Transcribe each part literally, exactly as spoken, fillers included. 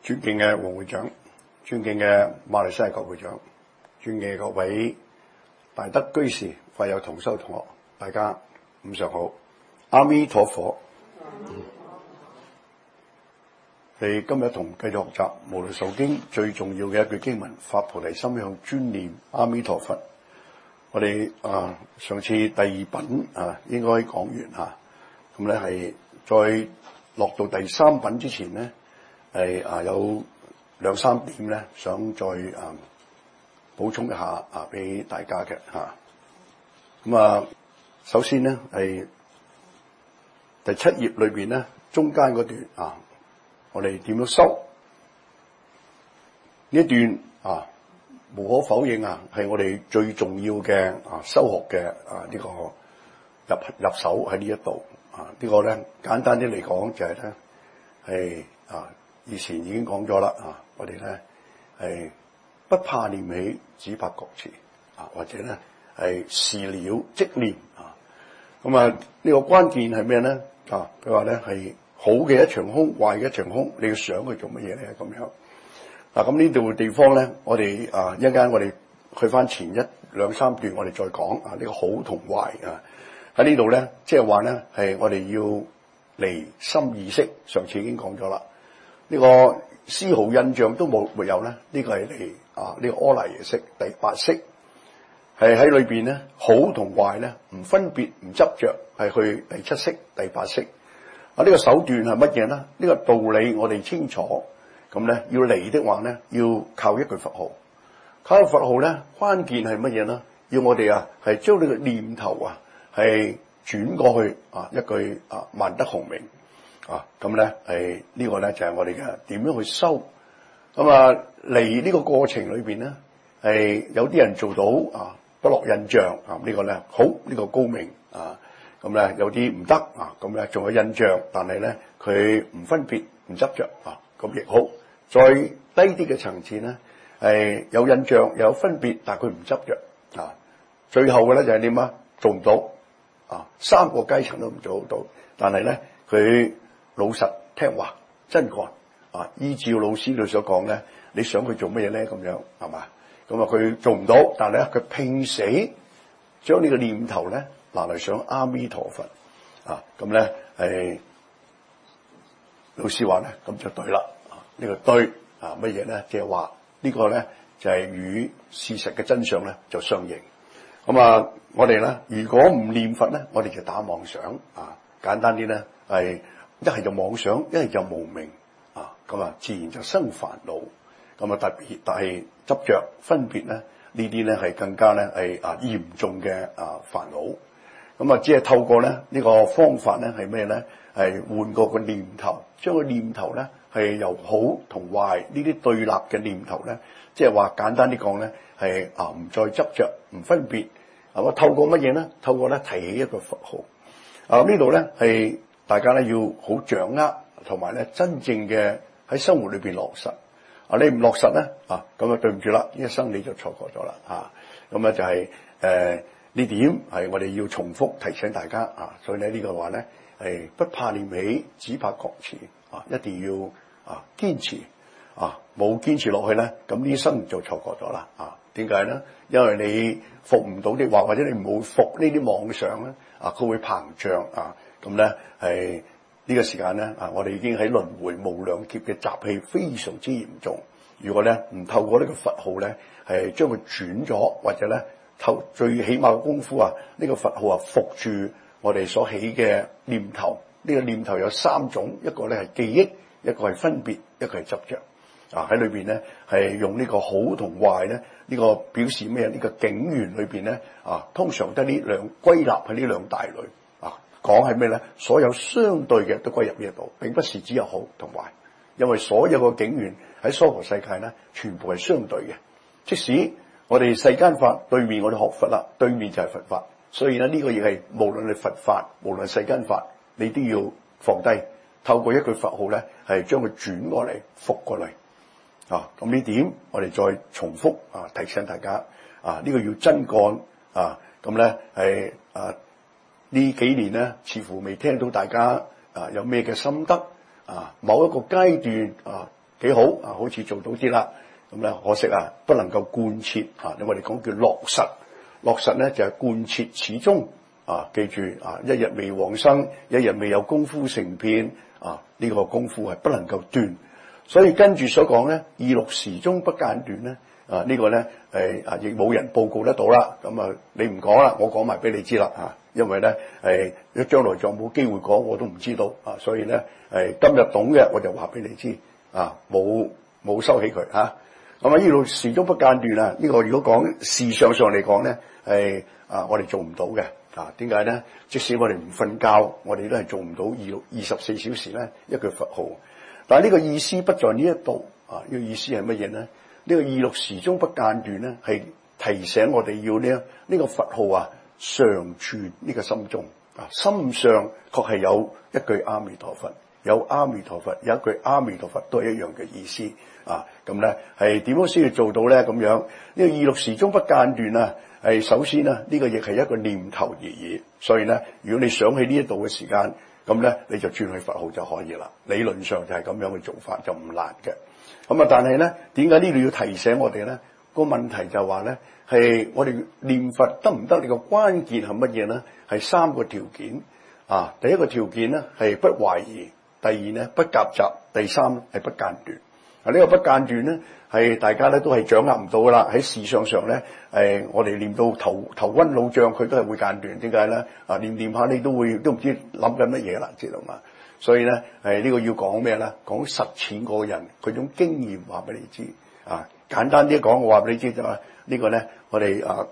尊敬嘅黃會長，尊敬嘅馬來西亞國會長，尊敬嘅各位大德居士、法友同修同學，大家午上好，阿彌陀佛。你、嗯、今日同繼續學習《無量壽經》最重要嘅一句經文：發菩提心向專念阿彌陀佛。我哋啊上次第二品啊應該講完吓，咁咧係再落到第三品之前咧。係啊，有兩三點咧，想再啊補充一下啊，俾大家嘅嚇。咁啊，首先咧係第七頁裏邊咧，中間嗰段啊，我哋點樣修呢一段啊？無可否認啊，係我哋最重要嘅啊修學嘅啊呢個入入手喺呢一度啊。這個、呢個咧簡單啲嚟講就係咧係啊。以前已經講咗啦啊！我哋咧係不怕念起，只怕覺遲啊，或者咧係事了即念啊。咁啊，呢、這個關鍵係咩咧？啊，佢話咧係好嘅一場空，壞嘅一場空，你要想佢做乜嘢咧？咁樣嗱，咁呢度地方咧，我哋啊一陣間我哋去翻前一兩三段，我哋再講啊。呢、這個好同壞啊，喺呢度咧，即係話咧係我哋要離心意識，上次已經講咗啦。呢個絲毫印象都冇沒有咧，呢、這個係嚟啊！呢、這個阿賴耶識第八識係喺裏邊咧，好同壞咧唔分別唔執着，係去第七識第八識啊！呢、這個手段係乜嘢咧？呢、這個道理我哋清楚，咁咧要嚟的話咧，要靠一句佛號，靠一句佛號咧，關鍵係乜嘢咧？要我哋啊係將呢個念頭啊係轉過去啊一句啊萬德洪名。啊，咁咧係呢個咧就係、是、我哋嘅點樣去修。咁啊嚟呢個過程裏邊咧，係有啲人做到啊不落印象啊，這個、呢個咧好呢、這個高明啊。咁咧有啲唔得啊，咁咧仲有印象，但係咧佢唔分別唔執着啊，咁亦好。再低啲嘅層次咧係有印象又有分別，但係佢唔執着啊。最後嘅咧就係點啊？做唔到啊，三個階層都唔做到，但係咧佢。老實聽話真幹啊！依照老師佢所講咧，你想佢做乜嘢咧？咁樣係嘛？咁啊佢做唔到，但係咧佢拼死將呢個念頭咧拿嚟想阿彌陀佛啊！咁咧係老師話咧，咁就對啦啊！呢、這個對啊乜嘢咧？即係話呢個咧就係、是、與事實嘅真相咧就相應。咁啊，我哋咧如果唔念佛咧，我哋就打妄想啊！簡單啲咧係。一係就妄想，一係就無明啊，咁啊自然就生煩惱。咁啊特別，但係執着分別咧，呢啲咧係更加咧係啊嚴重嘅啊煩惱。咁啊只係透過咧呢、這個方法咧係咩咧？係換過個念頭，將個念頭咧係由好同壞呢啲對立嘅念頭咧，即係話簡單啲講咧係啊唔再執着，唔分別。咁啊透過乜嘢咧？透過咧提起一個佛號啊，呢度咧係。大家咧要好掌握，同埋咧真正嘅喺生活裏邊落實。啊，你唔落實咧啊，咁啊對唔住啦，一生你就錯過咗啦啊！咁啊就係誒呢點係我哋要重複提醒大家啊。所以咧呢個話咧係不怕念起，只怕覺遲啊！一定要啊堅持啊，冇堅持落去咧，咁呢生就錯過咗啦啊！點解咧？因為你服唔到啲話，或者你唔會服呢啲妄想咧啊，佢會膨脹啊！咁咧係呢個時間咧啊，我哋已經喺輪迴無量劫嘅習氣非常之嚴重。如果咧唔透過呢個佛號咧，係將佢轉咗，或者咧透最起碼嘅功夫啊，呢個佛號啊伏住我哋所起嘅念頭。呢個念頭有三種，一個咧係記憶，一個係分別，一個係執着。啊喺裏邊咧係用呢個好同壞咧，呢個表示咩？呢個境緣裏邊咧啊，通常得呢兩歸納喺呢兩大類。講係咩咧？所有相對嘅都歸入呢一度，並不是只有好同壞，因為所有嘅境緣喺娑婆世界咧，全部係相對嘅。即使我哋世間法對面，我哋學佛啦，對面就係佛法，所以咧呢個亦係無論係佛法，無論係世間法，你都要放低，透過一句佛號咧，係將佢轉過嚟，復過嚟啊！咁呢點我哋再重複啊，提醒大家啊，呢個要真幹啊！咁咧係啊。呢幾年咧，似乎未聽到大家啊有咩嘅心得啊，某一個階段啊， 幾好啊，好似做到啲啦。咁咧可惜啊，不能夠貫徹啊！我哋講叫落實，落實咧就係貫徹始終啊！記住啊，一日未往生，一日未有功夫成片啊！呢個功夫係不能夠斷。所以跟住所講咧，二六時中不間斷咧啊！呢個咧誒啊，亦冇人報告得到啦。咁啊，你唔講啦，我講埋俾你知啦嚇。因為咧誒，如果將來仲冇機會講，我都唔知道啊。所以咧誒，今日懂嘅我就話俾你知啊，冇冇收起佢嚇。咁啊！呢度時中不間斷啊！呢、這個如果講事相上嚟講咧，係啊，我哋做唔到嘅啊。點解咧？即使我哋唔瞓覺，我哋都係做唔到二六二十四小時咧一句佛號。但係呢個意思不在呢一度啊！呢、這個意思係乜嘢咧？呢、這個二六時中不間斷咧，係提醒我哋要呢呢個佛號啊，常存呢個心中啊，心上確係有一句阿彌陀佛。有阿彌陀佛，有一句阿彌陀佛都係一樣嘅意思啊！咁咧係點樣先至做到咧？咁樣呢、這個二六時中不間斷啊，係首先啊，呢、這個亦係一個念頭而已。所以咧，如果你想起呢一度嘅時間，咁咧你就轉去佛號就可以啦。理論上就係咁樣嘅做法，就唔難嘅。咁啊，但係咧，點解呢度要提醒我哋咧？個問題就係話咧，係我哋念佛得唔得？你個關鍵係乜嘢咧？係三個條件啊！第一個條件咧係不懷疑。第二咧不夾雜，第三係不間斷。啊，呢個不間斷咧係大家咧都係掌握唔到噶啦。喺事相上咧，誒我哋念到頭頭昏腦脹，佢都係會間斷。點解咧？啊，念念下你都會都唔知諗緊乜嘢啦，知道嘛？所以咧誒呢個要講咩咧？講實踐個人佢種經驗話俾你知。啊，簡單啲講，我話俾你知就係呢個咧，我哋啊，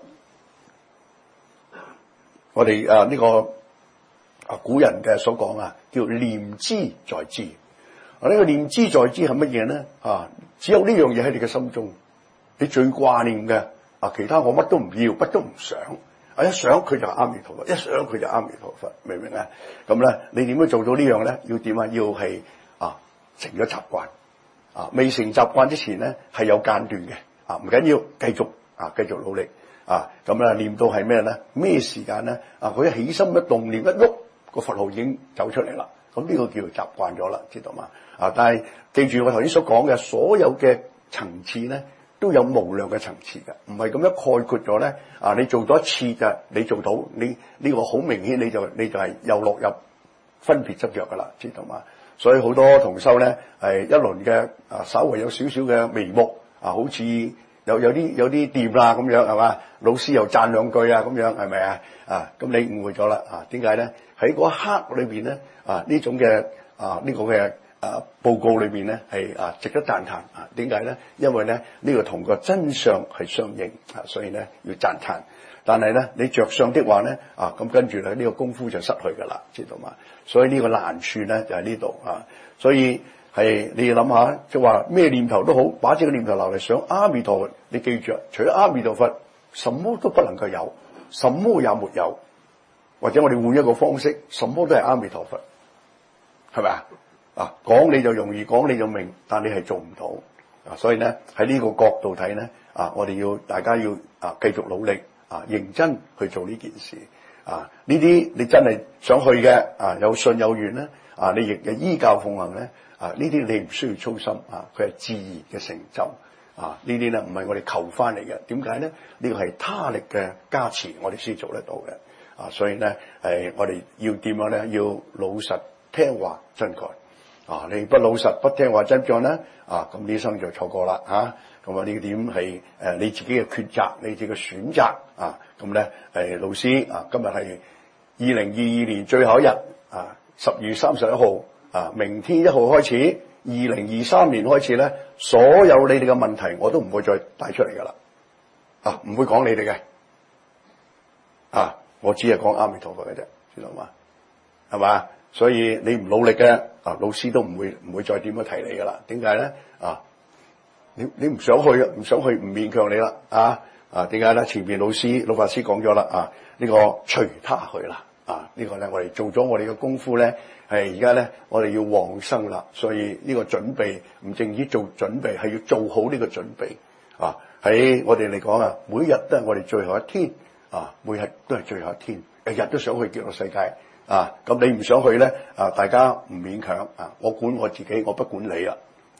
我哋啊呢個。啊，古人嘅所講啊，叫念之在之。啊，呢個念之在之係乜嘢咧？啊，只有呢樣嘢喺你嘅心中，你最掛念嘅啊，其他我乜都唔要，乜都唔想。啊，一想佢就阿彌陀佛，一想佢就阿彌陀佛，明唔明啊？咁咧，你點樣做到呢樣咧？要點啊？要係啊，成咗習慣。啊，未成習慣之前咧，係有間斷嘅。啊，唔緊要，繼續啊，繼續努力。啊，咁咧念到係咩咧？咩時間咧？啊，佢一起心一動念一喐。個佛號已經走出嚟啦，咁呢個叫做習慣咗啦，知道嘛？啊，但係記住我頭先所講嘅所有嘅層次咧，都有無量嘅層次嘅，唔係咁樣概括咗咧。啊，你做咗一次就你做到，你呢、這個好明顯你就你就係又落入分別執着噶啦，知道嘛？所以好多同修咧係一輪嘅啊，稍微有少少嘅眉目啊，好似有有啲有啲掂啦咁樣係嘛？老師又讚兩句啊咁樣係咪啊？啊，咁你誤會咗啦啊？點解咧？喺嗰一刻裏邊咧啊，呢種嘅啊呢個嘅啊報告裏邊咧係啊值得讚歎啊？點解咧？因為咧呢個同個真相係相應啊，所以咧要讚歎。但係咧你着相的話咧啊，咁跟住咧呢個功夫就失去噶啦，知道嘛？所以呢個難處咧就喺呢度啊。所以係你要諗下，即係話咩念頭都好，把這個念頭留嚟想阿彌陀佛，你記住，除咗阿彌陀佛，什麼都不能夠有，什麼也沒有。或者我哋換一個方式，什麼都係阿彌陀佛，係咪啊？啊，講你就容易，講你就明，但你係做唔到啊。所以咧喺呢個角度睇咧啊，我哋要大家要啊繼續努力啊，認真去做呢件事啊。呢啲你真係想去嘅啊，有信有緣咧啊，你亦嘅依教奉行咧啊，呢啲你唔需要操心啊，佢係自然嘅成就啊。呢啲咧唔係我哋求翻嚟嘅，點解咧？呢個係他力嘅加持，我哋先做得到嘅。啊，所以咧，誒，我哋要點樣咧？要老實聽話真幹。啊，你不老實不聽話真幹咧，啊，咁呢生就錯過啦嚇。咁啊，呢點係誒你自己嘅抉擇，你自己嘅選擇啊。咁咧，誒老師啊，今日係二零二二年最後一日啊，十月三十一號啊，明天一號開始，二零二三年開始咧，所有你哋嘅問題我都唔會再帶出嚟噶啦。啊，唔會講你哋嘅。啊。我只係講阿彌陀佛嘅啫，知道嘛？係嘛？所以你唔努力嘅啊，老師都唔會唔會再點樣提你噶啦。點解咧？啊，你你唔想去啊？唔想去唔勉強你啦。啊啊，點解咧？前邊老師老法師講咗啦。啊，呢個隨他去啦。啊，呢個咧我哋做咗我哋嘅功夫咧，係而家咧我哋要往生啦。所以呢個準備唔淨止做準備，係要做好呢個準備。啊，喺我哋嚟講啊，每日都係我哋最後一天。啊，每日都係最後一天，日日都想去極樂世界啊！咁你唔想去咧啊？大家唔勉強啊！我管我自己，我不管你啦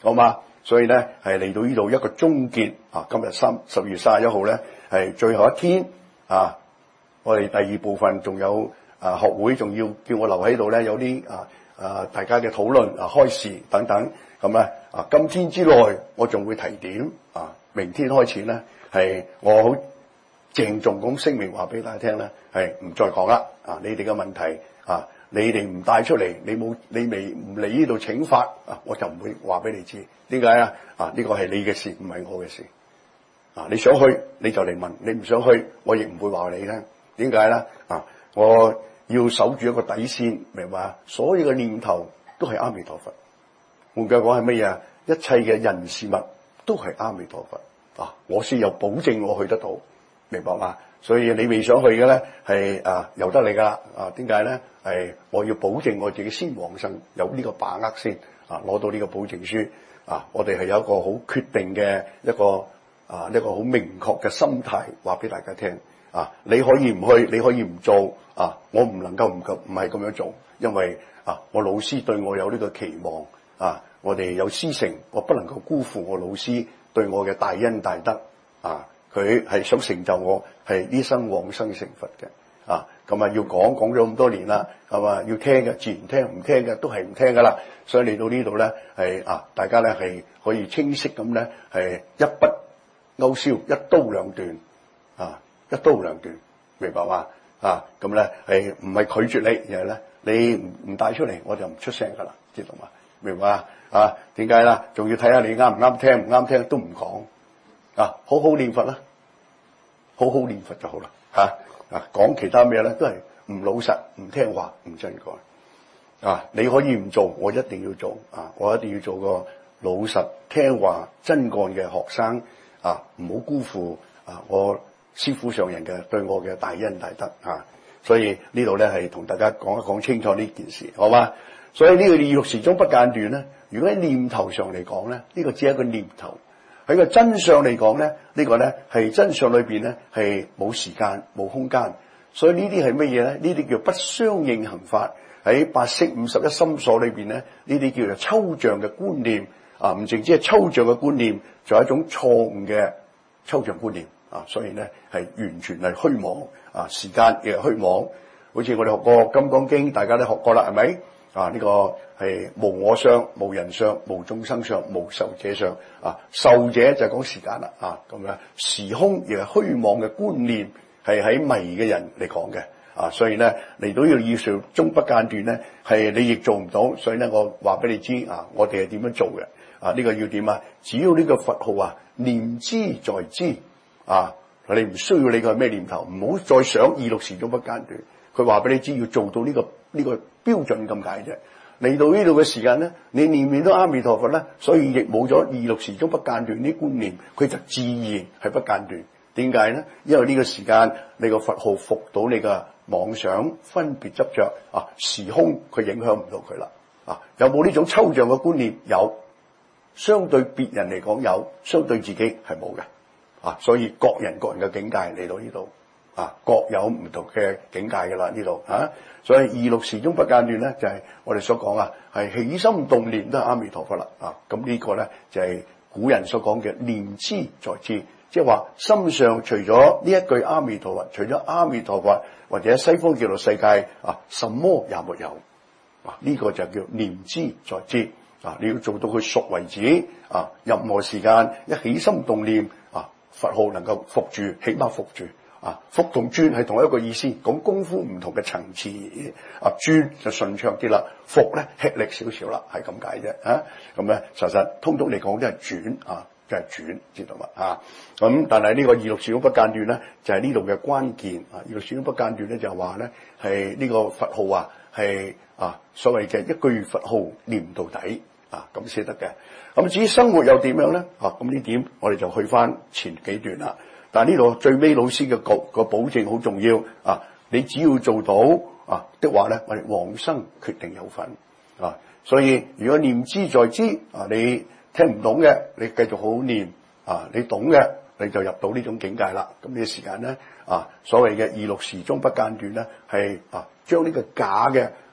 好嘛？所以咧係嚟到呢度一個終結啊！今日三十月三十一號咧係最後一天啊！我哋第二部分仲有啊學會仲要叫我留喺度咧，有啲啊啊大家嘅討論啊開示等等咁咧啊！今天之內我仲會提點啊，明天開始咧係我好鄭重咁聲明話俾大家聽咧，係唔再講啦啊！你哋嘅問題啊，你哋唔帶出嚟，你冇你未唔嚟呢度請法啊，我就唔會話俾你知。點解啊？啊呢個係你嘅事，唔係我嘅事。啊你想去你就嚟問，你唔想去我亦唔會話你聽。點解咧？啊我要守住一個底線，明白啊？所有嘅念頭都係阿彌陀佛。換句講係乜嘢啊？一切嘅人事物都係阿彌陀佛。啊我先有保證我去得到，明白嘛？所以你未想去嘅咧係啊由得你噶啦。啊點解咧？係我要保證我自己先往生，有呢個把握先啊攞到呢個保證書。啊！我哋係有一個好決定嘅一個啊一個好明確嘅心態，話俾大家聽。啊，你可以唔去，你可以唔做。啊，我唔能夠唔夠唔係咁樣做，因為啊，我老師對我有呢個期望。啊，我哋有師承，我不能夠辜負我老師對我嘅大恩大德。啊，佢係想成就我係呢生往生成佛嘅。啊，咁啊要講講咗咁多年啦，係嘛？要聽嘅自然聽，唔聽嘅都係唔聽噶啦。所以嚟到呢度咧，係啊，大家咧係可以清晰咁咧，係一筆勾銷，一刀兩斷，啊，一刀兩斷，明白嘛？啊，咁咧係唔係拒絕你，而係咧你唔唔帶出嚟，我就唔出聲噶啦，知道嘛？明白嘛？啊，點解啦？仲要睇下你啱唔啱聽，唔啱聽都唔講，啊，好好念佛啦，好好念佛就好啦，嚇。啊，講其他咩咧，都係唔老實、唔聽話、唔真改。啊，你可以唔做，我一定要做。啊，我一定要做個老實、聽話、真幹嘅學生。啊，唔好辜負啊我師父上人嘅對我嘅大恩大德。啊，所以呢度咧係同大家講一講清楚呢件事，好嘛？所以呢個意欲時終不間斷咧，如果喺念頭上嚟講咧，呢、這個只係一個念頭。喺個真相嚟講咧，呢、這個咧係真相裏邊咧係冇時間冇空間，所以呢啲係乜嘢咧？呢啲叫不相應行法。喺八識五十一心所裏邊咧，呢啲叫做抽象嘅觀念啊，唔淨止係抽象嘅觀念，仲有一種錯誤嘅抽象觀念啊，所以咧係完全係虛妄啊，時間亦係虛妄。好似我哋學過《金剛經》，大家都學過啦，係咪？啊！呢、這個係無我相、無人相、無眾生相、無壽者相。啊，壽者就係講時間啦。啊，咁樣時空亦係虛妄嘅觀念，係喺迷嘅人嚟講嘅。啊，所以咧嚟到呢個意識終不間斷咧，係你亦做唔到。所以咧，我話俾你知啊，我哋係點樣做嘅。啊，呢、這個要點啊？只要呢個佛號啊，念之在之。啊，你唔需要你個係咩念頭，唔好再想二六時終不間斷。佢話俾你知要做到呢、這個呢、這個標準咁解啫。嚟到呢度嘅時間咧，你念念都阿彌陀佛咧，所以亦冇咗二六時終不間斷啲觀念，佢就自然係不間斷。點解咧？因為呢個時間你個佛號服到你嘅妄想分別執着啊，時空佢影響唔到佢啦。啊，有冇呢種抽象嘅觀念？有，相對別人嚟講有，相對自己係冇嘅。啊，所以各人各人嘅境界嚟到呢度。啊，各有唔同嘅境界噶啦呢度啊，所以二六時終不間斷咧，就係、是、我哋所講啊，係起心動念都係阿彌陀佛啦啊，咁呢個咧就係、是、古人所講嘅念之在之，即係話心上除咗呢一句阿彌陀佛，除咗阿彌陀佛或者西方極樂世界啊，什麼也沒有啊，呢、這個就叫念之在之啊，你要做到佢熟為止啊，任何時間一起心動念啊，佛號能夠伏住，起碼伏住。啊，伏同轉係同一個意思，講功夫唔同嘅層次。啊，轉就順暢啲啦，伏咧吃力少少啦，係咁解啫。啊，咁咧實實通通嚟講都係轉啊，即係轉，知道嘛？啊，咁但係呢個二六時終不間斷咧，就係呢度嘅關鍵。啊，二六時終不間斷咧就係話咧係呢個佛號啊，係啊所謂嘅一句佛號念到底啊，咁先得嘅。咁至於生活又點樣咧？啊，咁呢點我哋就去翻前幾段啦。但係呢度最尾老師嘅個個保證好重要啊！你只要做到啊的話咧，我哋往生決定有份啊！所以如果念之在之啊，你聽唔懂嘅，你繼續好好念啊！你懂嘅，你就入到呢種境界啦。咁呢個時間咧啊，所謂嘅二六時終不間斷咧，係啊將呢個假嘅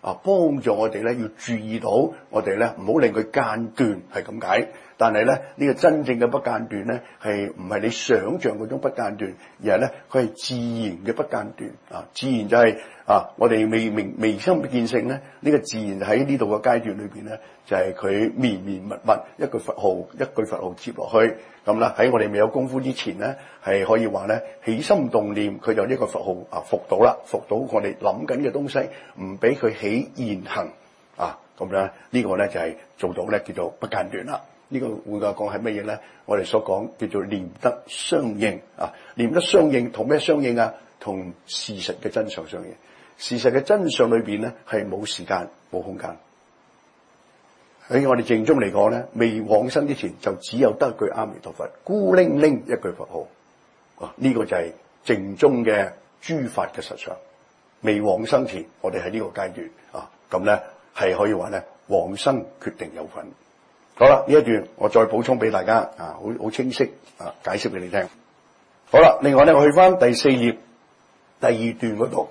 啊，幫助我哋咧要注意到我哋咧唔好令佢間斷，係咁解。但係咧呢、呢個真正嘅不間斷咧係唔係你想象嗰種不間斷，而係咧佢係自然嘅不間斷啊！自然就係、是、啊，我哋未明微心見性咧，呢、呢個自然喺呢度嘅階段裏邊咧，就係、是、佢綿綿密密一句佛號一句佛號接落去咁啦。喺我哋未有功夫之前咧，係可以話咧起心動念，佢就呢個佛號啊伏到啦，伏到我哋諗緊嘅東西，唔俾佢起現行啊咁樣。呢個咧就係做到咧叫做不間斷啦。呢、這個會教講係乜嘢咧？我哋所講叫做念得相應啊！念得相應同咩相應啊？同事實嘅真相相應。事實嘅真相裏邊咧係冇時間冇空間。喺我哋正宗嚟講咧，未往生之前就只有得一句阿彌陀佛，孤零零一句佛號啊！呢、這個就係正宗嘅諸法嘅實相。未往生前，我哋喺呢個階段啊，咁咧係可以話咧往生決定有份。好啦，呢一段我再補充俾大家啊，好好清晰啊，解釋俾你聽。好啦，另外咧，我去翻第四頁第二段嗰度，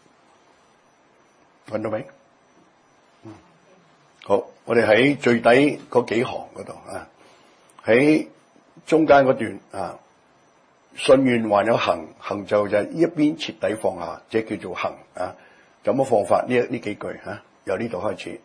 揾到未？嗯，好，我哋喺最底嗰幾行嗰度啊，喺中間嗰段啊，信願還有行，行就就係一邊徹底放下，即係叫做行啊。咁樣放法呢一呢幾句吓、啊，由呢度開始。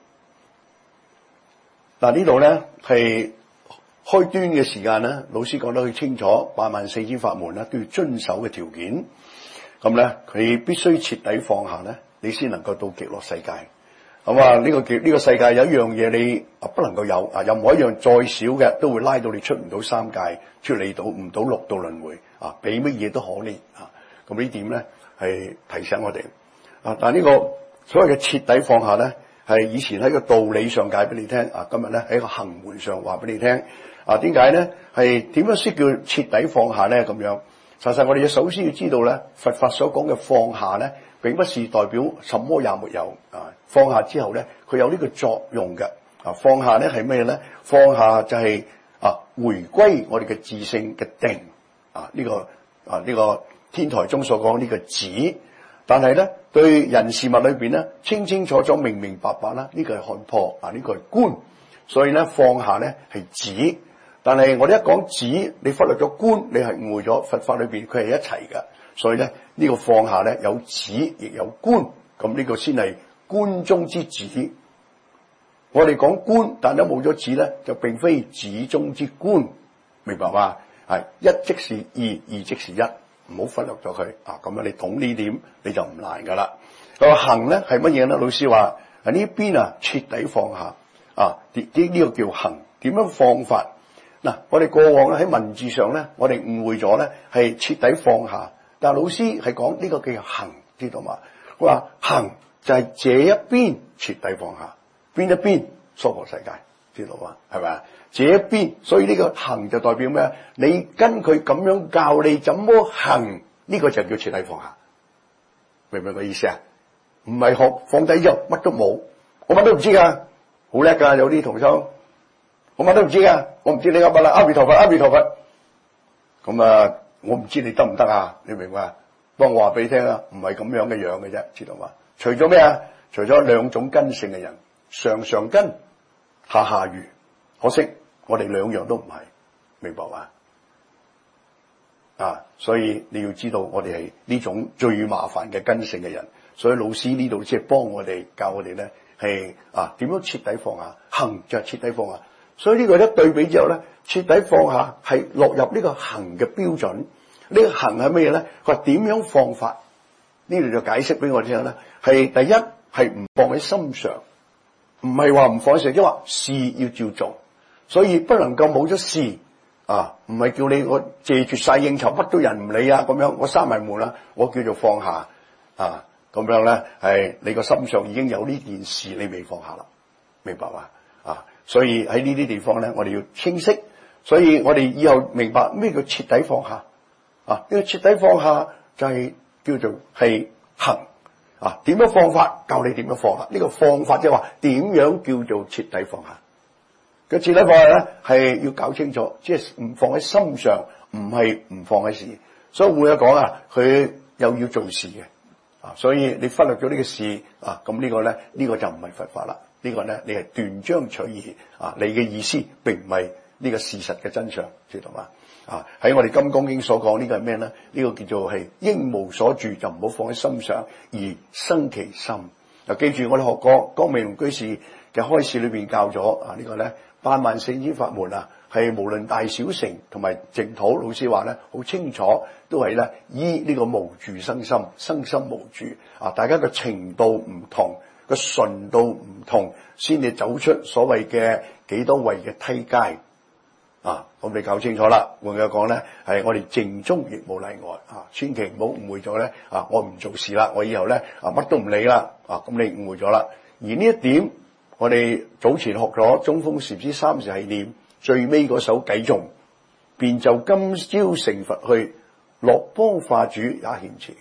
嗱，呢度咧係開端嘅時間咧，老師講得好清楚，八萬四千法門咧都要遵守嘅條件。咁咧佢必須徹底放下咧，你先能夠到極樂世界。咁啊，呢個極呢個世界有一樣嘢你啊不能夠有啊，任何一樣再少嘅都會拉到你出唔到三界，出嚟到唔到六道輪迴啊，比乜嘢都可憐啊。咁呢點咧係提醒我哋啊，但係呢個所謂嘅徹底放下咧，係以前喺個道理上解俾你聽啊，今日咧喺個行門上話俾你聽啊。點解咧？係點樣先叫徹底放下咧？咁樣，實際我哋首先要知道咧，佛法所講嘅放下咧，並不是代表什麼也沒有啊。放下之後咧，佢有呢個作用嘅啊。放下咧係咩咧？放下就係啊，回歸我哋嘅自性嘅定啊。呢個啊呢個天台中所講呢個止。但係咧，對人事物裏邊咧，清清楚楚、明明白白啦，呢個係看破啊，呢個係觀。所以咧，放下咧係止。但係我哋一講止，你忽略咗觀，你係誤會咗佛法裏邊佢係一齊嘅。所以咧，呢個放下咧有止亦有觀，咁呢個先係觀中之止。我哋講觀，但係冇咗止咧，就並非止中之觀，明白嘛？係一即是二，二即是一。唔好忽略咗佢啊！咁樣你懂呢點你就唔難噶啦。個行咧係乜嘢咧？老師話喺呢邊啊，徹底放下啊！呢呢個叫行。點樣放法？嗱、啊，我哋過往咧喺文字上咧，我哋誤會咗咧係徹底放下，但係老師係講呢個叫行，知道嘛？佢話行就係這一邊徹底放下，邊一邊娑婆世界，知道嘛？係咪啊？這一邊，所以呢個行就代表咩？你跟佢咁樣教你怎麼行，呢個就叫徹底放下，明唔明個意思啊？唔係學放低之後乜都冇，我乜都唔知噶，好叻噶，有啲同修，我乜都唔知噶，我唔知你噏乜啦，阿彌陀佛，阿彌陀佛，咁啊，我唔知你得唔得啊？你明嘛？幫我話俾你聽啊，唔係咁樣嘅樣嘅啫，知道嘛？除咗咩啊？除咗兩種根性嘅人，上上根，下下愚，可惜。我哋兩樣都唔係，明白嘛？啊，所以你要知道，我哋係呢種最麻煩嘅根性嘅人。所以老師呢度即係幫我哋教我哋咧，係啊點樣徹底放下，行就係徹底放下。所以呢個一對比之後咧，徹底放下係落入呢個行嘅標準。呢、這個行係咩嘢咧？佢話點樣放法？呢度就解釋俾我聽咧，係第一係唔放喺心上，唔係話唔放喺上，即係話事要照做。所以不能夠冇咗事啊，唔係叫你我謝絕晒應酬，乜都人唔理啊咁樣，我閂埋門啦，我叫做放下啊，咁樣咧係你個心上已經有呢件事，你未放下啦，明白嘛？啊，所以喺呢啲地方咧，我哋要清晰，所以我哋以後明白咩叫徹底放下啊？呢個徹底放下就係叫做係行啊，點樣放法？教你點樣放下，呢個放法即係話點樣叫做徹底放下。個徹底放下咧，係要搞清楚，即係唔放喺心上，唔係唔放喺事。所以會有講啊，佢又要做事嘅， 啊，所以你忽略咗呢個事啊，咁呢個咧，呢個就唔係佛法啦。呢個咧，你係斷章取義啊，你嘅意思並唔係呢個事實嘅真相，知道嘛？啊，喺我哋金剛經所講呢個係咩咧？呢個叫做係應無所住，就唔好放喺心上而生其心。嗱，記住我哋學過光明居士嘅開示裏邊教咗啊，呢個咧八萬四千法門啊，係無論大小乘同埋淨土，老師話咧好清楚，都係咧依呢個無住生心，生心無住啊，大家嘅程度唔同，個順度唔同，先至走出所謂嘅幾多位嘅梯階啊！咁你搞清楚啦。換句講咧，係我哋淨宗亦冇例外啊！千祈唔好誤會咗咧啊！我唔做事啦，我以後咧啊乜都唔理啦啊！咁你誤會咗啦。而呢一點，我哋早前學咗中峰禪師三時繫念最尾嗰首偈頌，便就今朝成佛去，樂邦化主也嫌遲。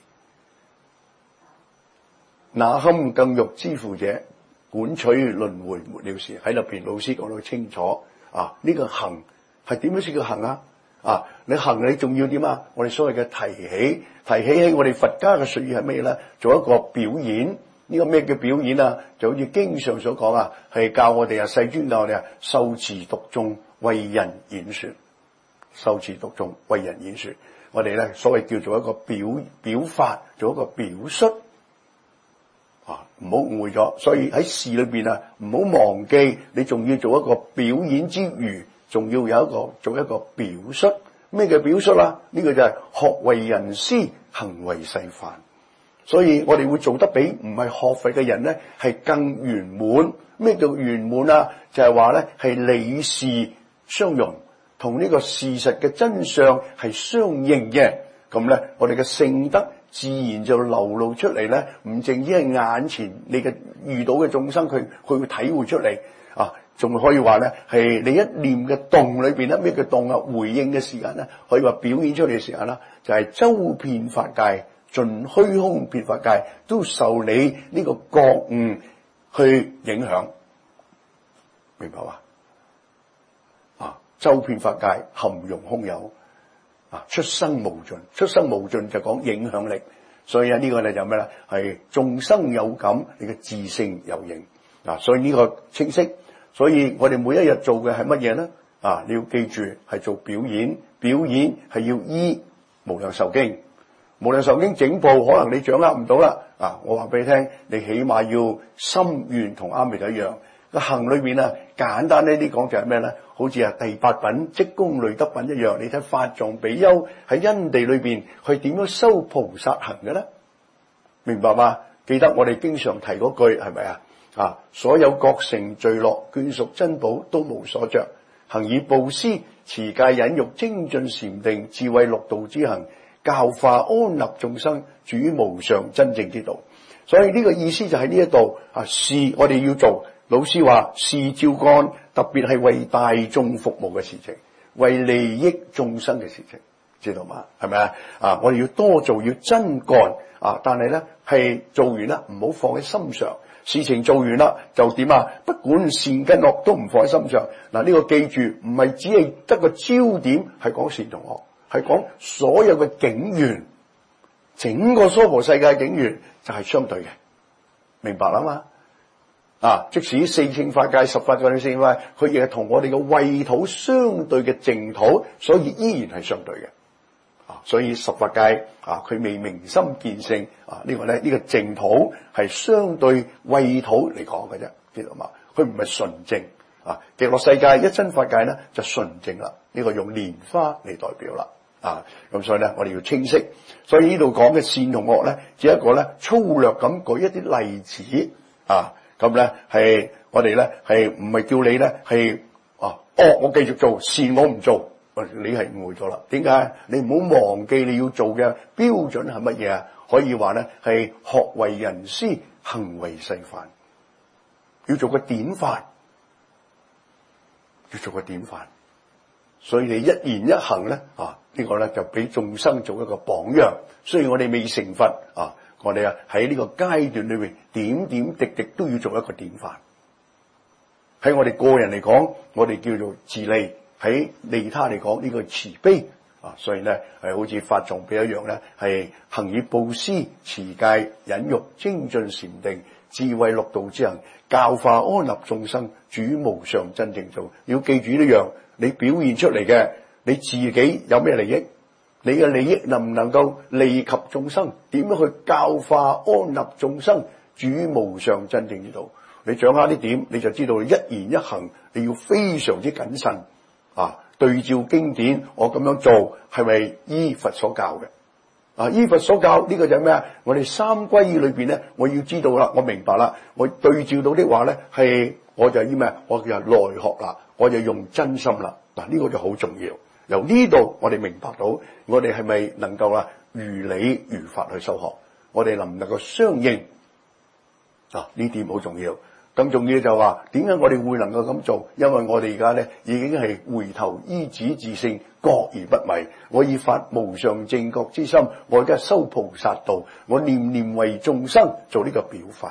那堪更欲知父者，管取輪迴沒了時。喺入邊老師講到清楚啊！呢、這個行係點樣先叫行啊？啊，你行你仲要點啊？我哋所謂嘅提起，提起喺我哋佛家嘅術語係咩咧？做一個表演。呢、這個咩叫表演啊？就好似經上所講啊，係教我哋啊，世尊教我哋啊，受持讀誦為人演說，受持讀誦為人演說。我哋咧所謂叫做一個表表法，做一個表率。啊，唔好誤會咗，所以喺事裏邊啊，唔好忘記你仲要做一個表演之餘，仲要有一個做一個表率。咩叫表率啊？呢、這個就係學為人師，行為誓範。所以我哋會做得比唔係學佛嘅人咧係更圓滿。咩叫圓滿啊？就係話咧係理事相容，同呢個事實嘅真相係相應嘅。咁咧，我哋嘅聖德自然就流露出嚟咧，唔淨止係眼前你嘅遇到嘅眾生，佢佢會體會出嚟啊，仲可以話咧係你一念嘅動裏邊咧，咩叫動啊？回應嘅時間咧，可以話表演出嚟嘅時間啦，就係、是、周遍法界，盡虛空遍法界，都受你呢個覺悟去影響，明白嘛？啊，周遍法界，含容空有。啊！出生無盡，出生無盡就講影響力，所以啊呢個咧就咩咧？係眾生有感，你嘅自性有形啊！所以呢個清晰，所以我哋每一日做嘅係乜嘢咧？啊！你要記住係做表演，表演係要依無量壽經，無量壽經整部可能你掌握唔到啦啊！我話俾你聽，你起碼要心願同阿彌陀一樣。個行裏邊啊，簡單呢啲講就係咩咧？好似啊第八品積功累德品一樣，你睇法藏比丘喺因地裏邊，佢點樣修菩薩行嘅咧？明白嗎？記得我哋經常提嗰句係咪啊？啊，所有覺成聚樂眷屬珍寶都無所着，行以布施持戒忍辱精進禪定智慧六道之行，教化安立眾生，主無上真正之道。所以呢個意思就喺呢一度啊，事我哋要做。老師話事照幹，特別係為大眾服務嘅事情，為利益眾生嘅事情，知道嗎？係咪啊？啊，我哋要多做，要真幹啊！但係咧係做完啦，唔好放喺心上。事情做完啦就點啊？不管善跟惡都唔放喺心上。嗱、啊，呢、這個記住，唔係只係得個焦點係講善同惡，係講所有嘅境緣，整個娑婆世界境緣就係相對嘅，明白啦嘛？啊！即使四聖法界、十法界嘅四聖法界，佢亦係同我哋嘅穢土相對嘅淨土，所以依然係相對嘅。啊，所以十法界啊，佢未明心見性啊，這個、呢個咧呢個淨土係相對穢土嚟講嘅啫，知道嘛？佢唔係純淨啊。極樂世界一真法界咧就純淨啦，呢、這個用蓮花嚟代表啦。啊，咁所以咧我哋要清晰。所以呢度講嘅善同惡咧，只係一個咧粗略咁舉一啲例子啊。咁咧係我哋咧係唔係叫你咧係啊惡我繼續做，善我唔做，你係誤會咗啦。點解？你唔好忘記你要做嘅標準係乜嘢啊？可以話咧係學為人師，行為誓範，要做個典範，要做個典範。所以你一言一行咧啊，這個、呢個咧就俾眾生做一個榜樣。雖然我哋未成佛啊。我哋啊喺呢個階段裏面點點滴滴都要做一個典範。喺我哋個人嚟講，我哋叫做自利；喺利他嚟講，呢個慈悲啊。 啊，所以咧係好似法藏比一樣咧，係行以布施、持戒、忍辱、精進禪定、智慧六度之行，教化安立眾生，主無上真正做。要記住呢樣，你表現出嚟嘅，你自己有咩利益？你嘅利益能唔能夠利及眾生？點樣去教化安立眾生？主無上真正之道。你掌握呢點，你就知道一言一行你要非常之謹慎啊！對照經典，我咁樣做係咪依佛所教嘅？啊，依佛所教呢、這個就係咩啊？我哋三歸依裏邊咧，我要知道啦，我明白啦，我對照到的話咧，係我就依咩？我叫內學啦，我就用真心啦。嗱、啊，呢、這個就好重要。由呢度我哋明白到，我哋係咪能夠啊如理如法去修學？我哋能唔能夠相應？啊，呢點好重要。更重要就係話，點解我哋會能夠咁做？因為我哋而家咧已經係回頭依止自性，覺而不迷。我以發無上正覺之心，我而家修菩薩道，我念念為眾生做呢個表範，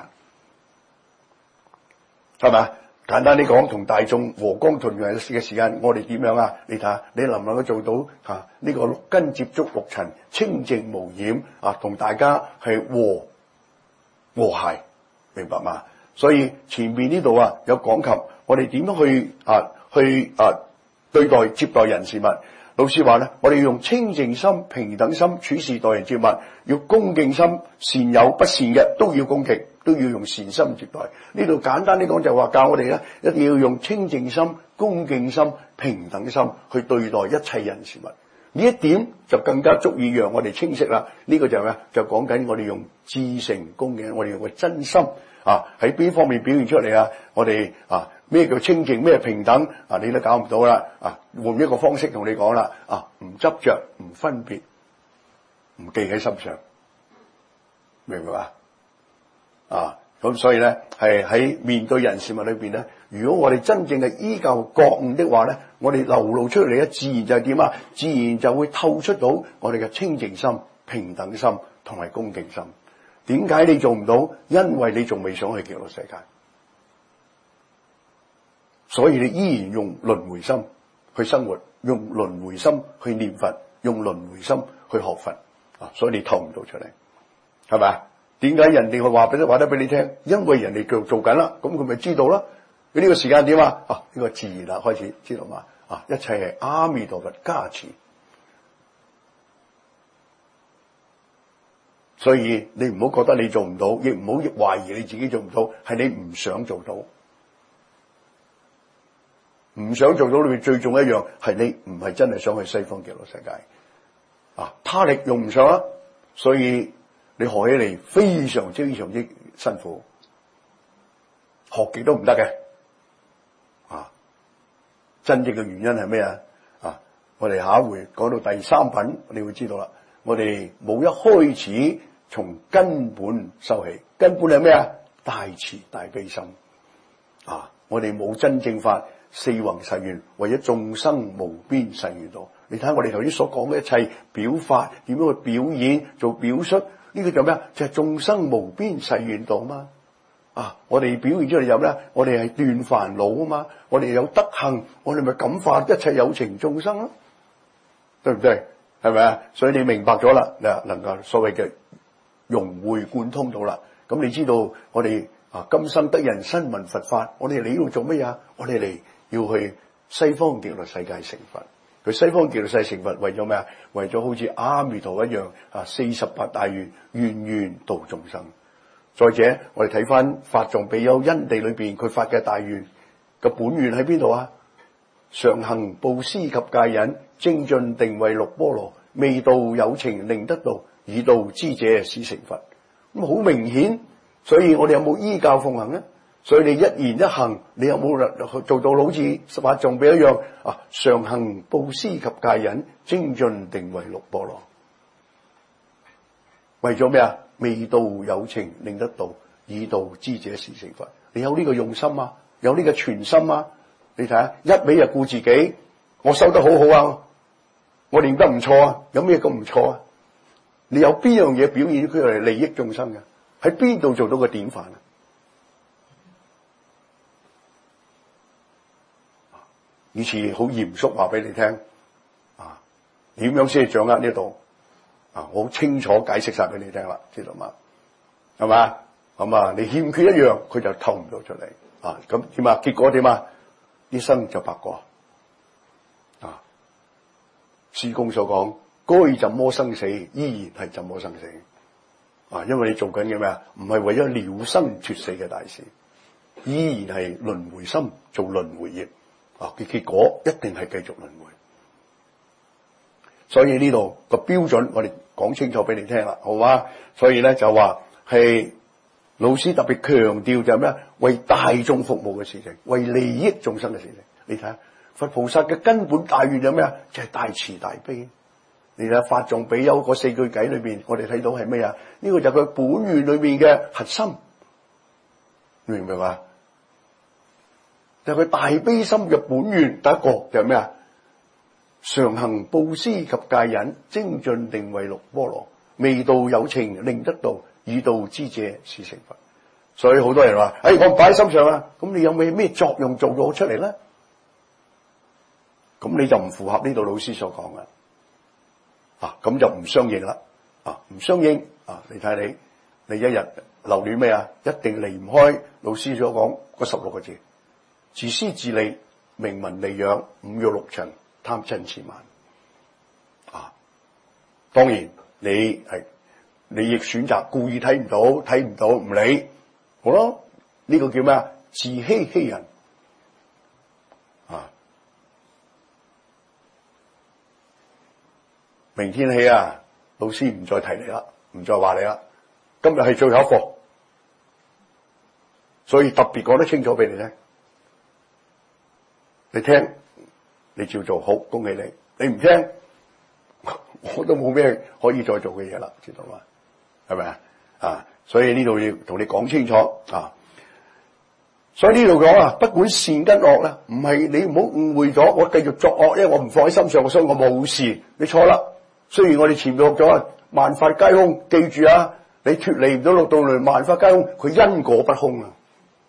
係咪？簡單啲講，同大眾和光同源嘅時間，我哋點樣啊？你睇下，你能唔能夠做到嚇呢、啊這個六根接觸六塵，清淨無染啊？同大家係和和諧，明白嗎？所以前面呢度啊有講及我哋點樣去啊去啊對待接待人事物。老師話咧，我哋要用清淨心、平等心處事待人接物，要恭敬心，善有不善嘅都要恭敬，都要用善心接待。呢度簡單啲講就話教我哋咧，一定要用清淨心、恭敬心、平等心去對待一切人事物。呢一點就更加足以讓我哋清晰啦。呢、這個就係咩？就講緊我哋用至誠恭敬，我哋用個真心。啊！喺邊方面表現出嚟啊？我哋啊咩叫清淨，咩平等啊？你都搞唔到啦！啊，換一個方式同你講啦！啊，唔執着，唔分別，唔記喺心上，明唔明啊？啊，咁所以咧，係喺面對人事物裏邊咧，如果我哋真正係依舊覺悟的話咧，我哋流露出嚟咧，自然就係點啊？自然就會透出到我哋嘅清淨心、平等心同埋恭敬心。點解你做唔到？因為你仲未想去極樂世界，所以你依然用輪迴心去生活，用輪迴心去念佛，用輪迴心去學佛啊！所以你透唔到出嚟，係咪啊？點解人哋去話俾話得俾你聽？因為人哋做做緊啦，咁佢咪知道啦？你呢個時間點啊？啊，呢個自然啦，開始知道嘛？啊，一切係阿彌陀佛加持。所以你唔好覺得你做唔到，亦唔好懷疑你自己做唔到，係你唔想做到。唔想做到裏面最重要一樣係你唔係真係想去西方極樂世界啊！他力用唔上啦，所以你學起嚟非常之非常之辛苦，學極都唔得嘅啊！真正嘅原因係咩啊？啊！我哋下一回講到第三品，你會知道啦。我哋冇一開始從根本修起，根本係咩啊？大慈大悲心啊！我哋冇真正發四弘誓願，為咗眾生無邊誓願度。你睇下我哋頭先所講嘅一切表法，點樣去表演做表述？呢個叫咩啊？就係眾生無邊誓願度嘛！啊！我哋表現出嚟有咩？我哋係斷煩惱啊嘛！我哋有德行，我哋咪感化一切有情眾生咯，對唔對？係咪啊？所以你明白咗啦，嗱，能夠所謂嘅融會貫通到啦。咁你知道我哋啊今生得人身聞佛法，我哋嚟呢度做乜嘢？我哋嚟要去西方極樂世界成佛。佢西方極樂世界成佛為咗咩啊？為咗好似阿彌陀一樣啊，四十八大願，願願度眾生。再者，我哋睇翻法藏比丘因地裏邊佢發嘅大願嘅本願喺邊度啊？常行布施及戒忍，精進定慧六波羅，未度有情令得度，以度知者使成佛。咁好明顯，所以我哋有冇依教奉行呢？所以你一言一行，你有冇做到好似法藏比丘一樣啊？常行布施及戒忍，精進定慧六波羅，為咗咩啊？未度有情令得度，以度知者使成佛。你有呢個用心啊？有呢個全心啊？你睇下，一味就顧自己，我修得好好啊，我練得唔錯啊，有咩咁唔錯啊？你有邊樣嘢表現佢嚟利益眾生嘅？喺邊度做到個典範啊？以前好嚴肅話俾你聽啊， 點樣先係掌握呢度啊？我好清楚解釋晒俾你聽啦，知道嘛？係嘛？咁啊，你欠缺一樣，佢就透唔到出嚟啊！咁點啊？結果點啊？一生就白過啊！師公所講，該怎麼生死，依然係怎麼生死啊！因為你做緊嘅咩啊？唔係為咗了生脫死嘅大事，依然係輪迴心做輪迴業啊！嘅結果一定係繼續輪迴。所以呢度個標準，我哋講清楚俾你聽啦，好嘛？所以咧就話係老師特別強調就係咩？為大眾服務嘅事情，為利益眾生嘅事情。你睇下佛菩薩嘅根本大願有咩啊？就係、是、大慈大悲。你睇下法藏比丘嗰四句偈裏邊，我哋睇到係咩啊？呢、這個就係佢本願裏面嘅核心，明唔明啊？就係、是、佢大悲心嘅本願，第一個就係咩啊？常行布施及戒忍，精進定慧六波羅，未度有情令得度，以度之者是成佛。所以好多人話：哎，我唔擺喺心上啊！咁你有冇咩作用做咗出嚟咧？咁你就唔符合呢度老師所講嘅啊，咁就唔相應啦啊，唔相應啊！你睇你，你一日留戀咩啊？一定離唔開老師所講嗰十六個字：自私自利、名聞利養、五欲六塵、貪嗔癡慢啊！當然你係你亦選擇故意睇唔到，睇唔到唔理，好咯？呢、這個叫咩啊？自欺欺人啊！明天起啊，老師唔再提你啦，唔再話你啦。今日係最後一課，所以特別講得清楚俾你聽。你聽，你照做好，恭喜你。你唔聽，我都冇咩可以再做嘅嘢啦，知道嘛？係咪啊？啊，所以呢度要同你講清楚啊。所以呢度講啊，不管善跟惡啦，唔係你唔好誤會咗，我繼續作惡，因為我唔放喺心上，所以我冇事。你錯啦。雖然我哋前面學咗啊，萬法皆空，記住啊，你脫離唔到六道輪，萬法皆空，佢因果不空啊，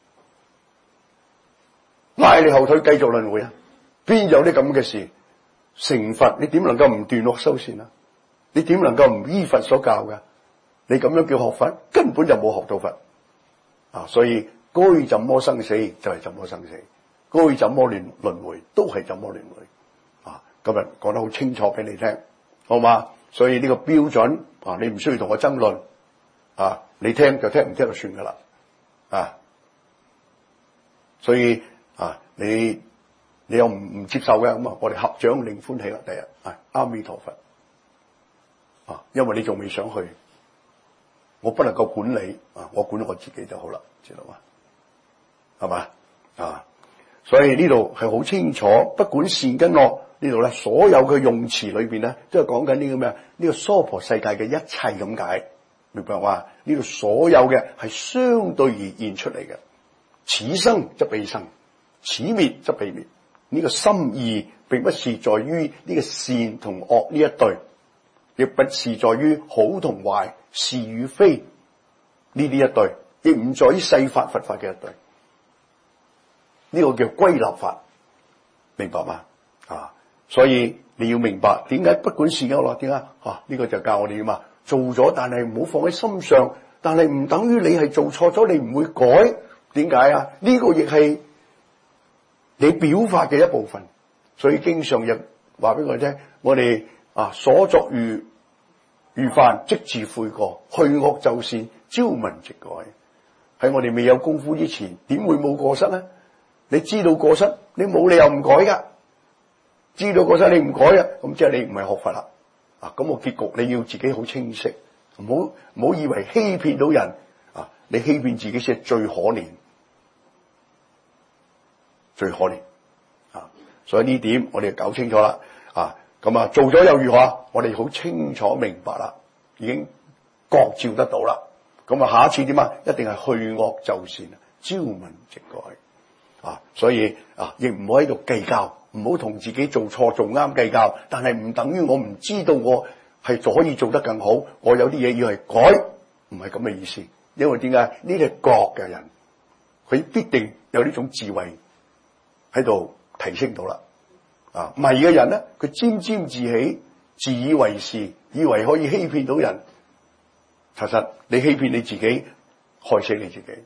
拉你後腿繼續輪迴啊，邊有啲咁嘅事？成佛你點能夠唔斷惡修善啊？你點能夠唔依佛所教噶？你咁樣叫學佛，根本就冇學到佛啊！所以該怎麼生死就係怎麼生死，該怎麼輪輪迴都係怎麼輪迴啊！今日講得好清楚俾你聽。好嘛？所以呢個標準啊，你唔需要同我爭論啊，你聽就聽，唔聽就算噶啦啊。所以啊，你你又唔唔接受嘅咁啊，我哋合掌領歡喜啦，第日啊，阿彌陀佛啊，因為你仲未想去，我不能夠管你啊，我管我自己就好啦，知道嘛？係嘛啊？所以呢度係好清楚，不管善跟惡。呢度咧，所有嘅用詞裏邊咧，都係講緊呢個咩啊？呢個娑婆世界嘅一切咁解，明白話？呢度所有嘅係相對而現出嚟嘅，此生則彼生，此滅則彼滅。呢個心意並不是在於呢個善同惡呢一對，亦不是在於好同壞、是與非呢啲一對，亦唔在於世法佛法嘅一對。呢個叫歸納法，明白嗎？啊！所以你要明白點解不管善惡，點解啊？呢個就教我哋點啊？做咗，但係唔好放喺心上，但係唔等於你係做錯咗，你唔會改。點解啊？呢個亦係你表法嘅一部分。所以經常亦話俾我哋聽，我哋啊所作如如犯，即自悔過，去惡就善，朝聞夕改。喺我哋未有功夫之前，點會冇過失呢？你知道過失，你冇理由唔改噶。知道過失你唔改啊，咁即係你唔係學佛啦。啊，咁個結局你要自己好清晰，唔好唔好以為欺騙到人啊，你欺騙自己先係最可憐，最可憐啊！所以呢點我哋搞清楚啦。啊，咁啊做咗又如何？我哋好清楚明白啦，已經覺照得到啦。咁啊，下一次點啊？一定係去惡就善，朝聞夕改啊！所以啊，亦唔好喺度計較。唔好同自己做錯做啱計較，但係唔等於我唔知道我係可以做得更好。我有啲嘢要係改，唔係咁嘅意思。因為點解？呢啲係覺嘅人，佢必定有呢種智慧喺度提升到啦。啊，迷嘅人咧，佢沾沾自喜， 自以為是，以為可以欺騙到人，其實你欺騙你自己，害死你自己。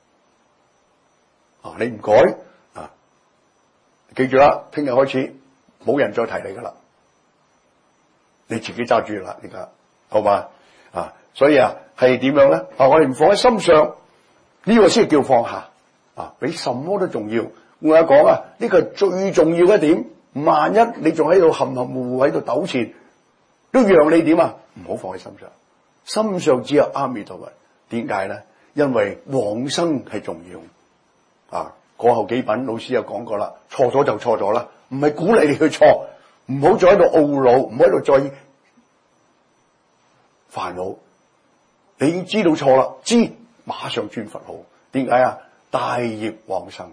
啊，你唔改啊，記住啦，聽日開始冇人再提你噶啦，你自己揸住啦，而家好嘛？啊，所以啊，係點樣咧？啊，我哋唔放喺心上，呢、這個先叫放下。啊，比什麼都重要。我話講啊，呢、這個係最重要嘅一點。萬一你仲喺度含含糊糊喺度糾纏，都讓你點啊？唔好放喺心上，心上只有阿彌陀佛。點解咧？因為往生係重要。啊，過後幾品老師有講過啦，錯咗就錯咗啦，唔係鼓勵你去錯，唔好再喺度懊惱，唔好喺度再煩惱。你已經知道錯啦，知馬上轉佛號。點解啊？大業往生。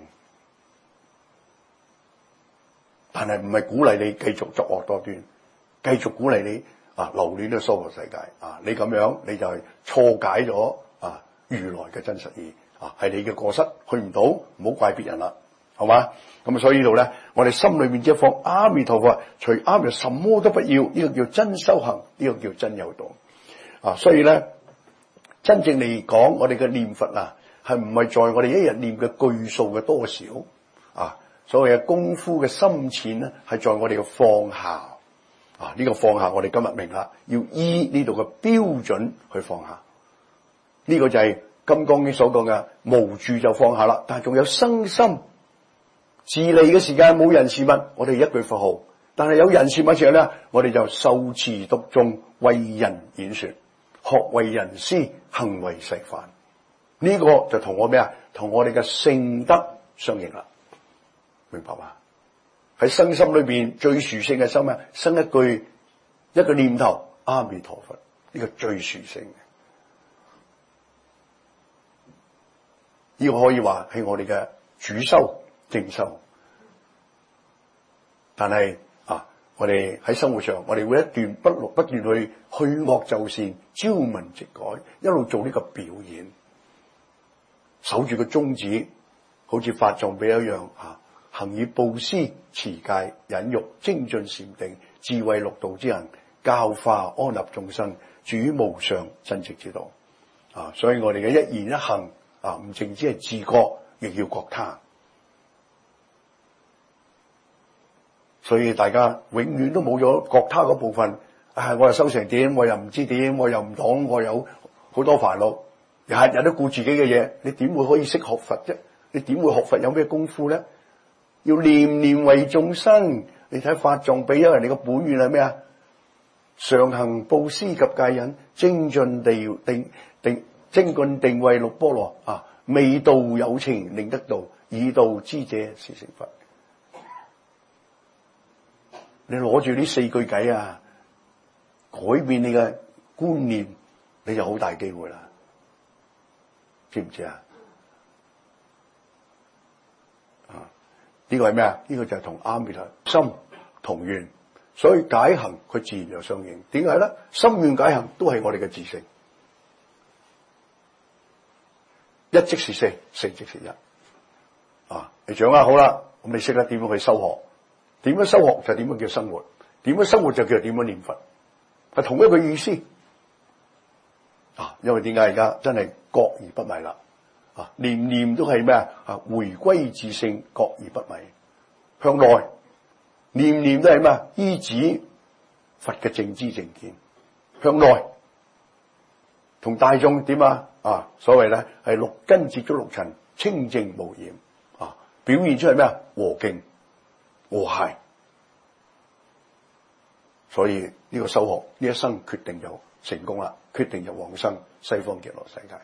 但係唔係鼓勵你繼續作惡多端，繼續鼓勵你啊留戀呢個娑婆世界啊！你咁樣你就係錯解咗啊如來嘅真實意啊，係你嘅過失，去唔到，唔好怪別人啦，好嘛？咁所以呢度咧，我哋心裏面只放阿彌陀佛，除阿彌陀什麼都不要，呢、這個叫真修行，呢、這個叫真有道啊！所以咧，真正嚟講，我哋嘅念佛啊，係唔係在我哋一日念嘅句數嘅多少啊？所謂嘅功夫嘅深淺咧，係在我哋嘅放下啊！呢、這個放下，我哋今日明啦，要依呢度嘅標準去放下。呢、這個就係金剛經所講嘅無住就放下啦。但係仲有生心自利嘅時間，冇人事物，我哋一句佛號；但係有人事物嘅時候咧，我哋就受持讀誦，為人演說，學為人師，行為示範。呢、這個就同我咩啊？同我哋嘅聖德相應啦。明白嘛？喺身心裏邊最殊勝嘅心啊，生一句一個念頭阿彌陀佛，呢、這個最殊勝嘅。呢、這個可以話係我哋嘅主修正修。但係啊，我哋喺生活上，我哋會一段不落不斷去去惡就善，朝聞夕改，一路做呢個表演，守住個宗旨，好似法藏比一樣啊。行以布施、持戒、忍辱、精進禪定、智慧六道之行，教化安立眾生，主無上真直之道啊！所以我哋嘅一言一行啊，唔淨止係自覺，亦要覺他。所以大家永遠都冇咗覺他嗰部分。啊，我又修成點，我又唔知點，我又唔懂，我有好多煩惱，日日都顧自己嘅嘢，你點會可以識學佛啫？你點會學佛有咩功夫咧？要念念為眾生，你睇法藏比丘人哋嘅本願係咩啊？常行布施及戒忍，精進地定定精進定慧六波羅啊！未度有情令得度，已度知者是成佛。你攞住呢四句偈啊，改變你嘅觀念，你就好大機會啦，知唔知啊？呢個係咩啊？呢個就係同阿彌陀心同願，所以解行佢自然就相應。點解咧？心願解行都係我哋嘅自性，一即是四，四即是一。啊，你掌握好啦，咁你識得點樣去修學？點樣修學就點樣叫生活？點樣生活就叫點樣念佛？係同一個意思。啊，因為點解而家真係覺而不迷啦？啊，念念都係咩啊？啊，回歸自性，覺而不迷，向內念念都係咩啊？依止佛嘅正知正見，向內同大眾點啊？啊，所謂咧係六根接觸六塵，清淨無染啊，表現出係咩啊？和敬和諧，所以呢個修學呢一生決定就成功啦，決定就往生西方極樂世界。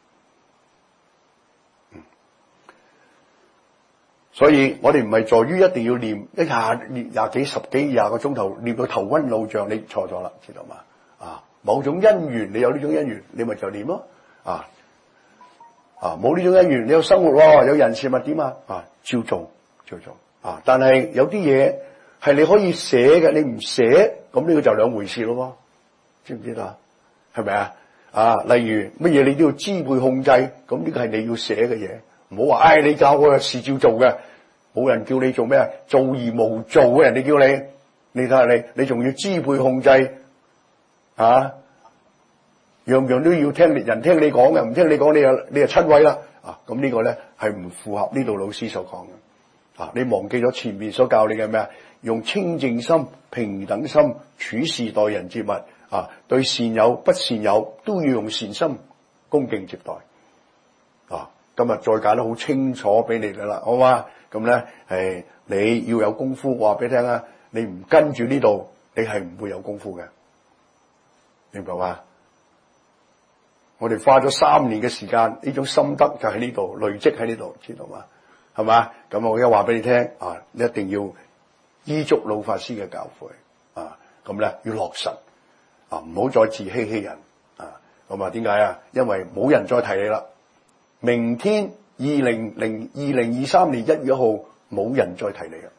所以我哋唔係在於一定要念一下念廿幾十幾廿個鐘頭，念到頭昏腦脹，你錯咗啦，知道嘛？啊，某種因緣，你有呢種因緣，你咪就念咯。啊啊，冇呢種因緣，你有生活喎，有人事物點啊？啊，照做照做啊！但係有啲嘢係你可以寫嘅，你唔寫，咁呢個就兩回事咯，知唔知道？係咪啊？啊，例如乜嘢你都要支配控制，咁呢個係你要寫嘅嘢。唔好話，唉、哎，你教我嘅事照做嘅，冇人叫你做咩，做而無做嘅人哋叫你， 你睇下你，你仲要支配控制啊，樣樣都要聽人聽你講嘅，唔聽你講你就你就親位啦啊！咁呢個咧係唔符合呢度老師所講嘅啊！你忘記咗前面所教你嘅咩啊？用清淨心、平等心處事待人接物啊！對善友不善友都要用善心恭敬接待啊！今日再解得好清楚俾你哋啦，好嘛？咁咧係你要有功夫，我話俾你聽啊！你唔跟住呢度，你係唔會有功夫嘅，明白嘛？我哋花咗三年嘅時間，呢種心得就喺呢度累積喺呢度，知道嘛？係嘛？咁我而家話俾你聽啊，你一定要依足老法師嘅教誨啊！咁咧要落實啊，唔好再自欺欺人啊！咁啊，點解啊？因為冇人再提你啦。明天二零零二零二三年一月一號，冇人再提你啦。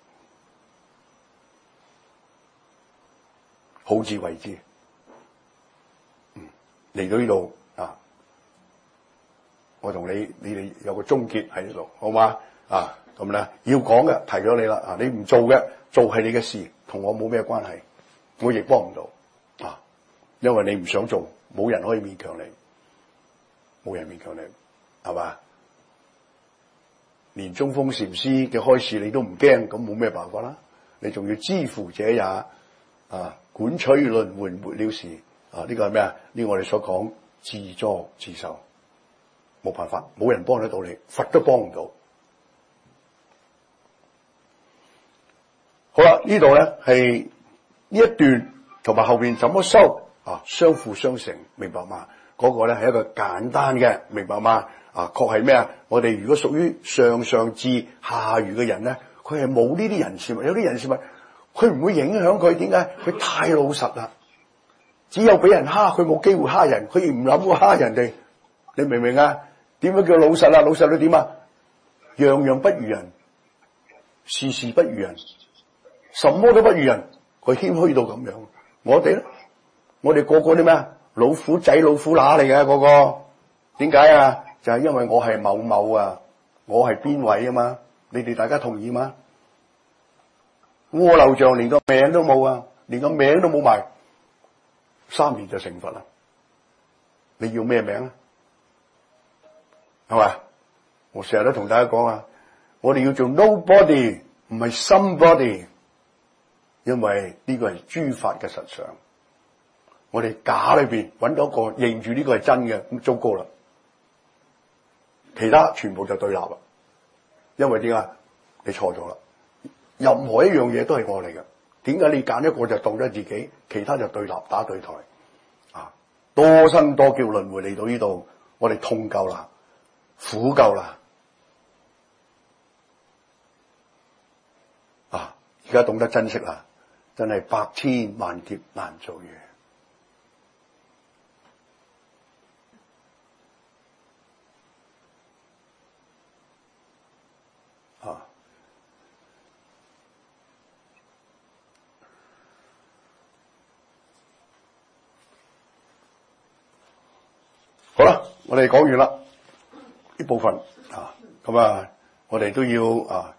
好自為之，嗯，嚟到呢度啊，我同你你哋有個終結喺呢度，好嘛？啊，咁咧要講嘅提咗你啦，啊，你唔做嘅做係你嘅事，同我冇咩關係，我亦幫唔到啊，因為你唔想做，冇人可以勉強你，冇人勉強你，係嘛？連中鋒禪師嘅開示你都唔驚，咁冇咩辦法啦？你仲要知乎者也啊！管取輪迴沒了時啊！呢、這個係咩啊？呢、這個我哋所講自作自受，冇辦法，冇人幫得到你，佛都幫唔到。好啦，呢度咧係呢一段同埋後邊怎麼修啊？相輔相成，明白嗎？嗰、那個咧係一個簡單嘅，明白嗎？啊，確係咩啊？我哋如果屬於上上智下愚嘅人咧，佢係冇呢啲人事物，有啲人事物。佢唔會影響佢，點解？佢太老實啦，只有俾人蝦，佢冇機會蝦人，佢亦唔諗過蝦人哋。你明唔明啊？點樣叫老實啊？老實到點啊？樣樣不如人，事事不如人，什麼都不如人，佢謙虛到咁樣。我哋咧，我哋個個啲咩啊？老虎仔、老虎乸嚟嘅個個，點解啊？就係因為我係某某啊，我係邊位啊嘛？你哋大家同意嗎？蝸牛像連個名都冇啊，連個名都冇埋，三年就成佛啦。你要咩名啊？係嘛？我成日都同大家講啊，我哋要做 nobody， 唔係 somebody， 因為呢個係諸法嘅實相。我哋假裏邊揾到一個認住呢個係真嘅，咁糟糕啦。其他全部就對立啦，因為點解？你錯咗啦。任何一樣嘢都係我嚟嘅，點解你揀一個就當咗自己，其他就對立打對台啊？多生多劫輪迴嚟到呢度，我哋痛夠啦，苦夠啦啊！而家懂得珍惜啦，真係百千萬劫難遭遇啊！好啦，我哋講完啦呢部分啊，咁啊，我哋都要啊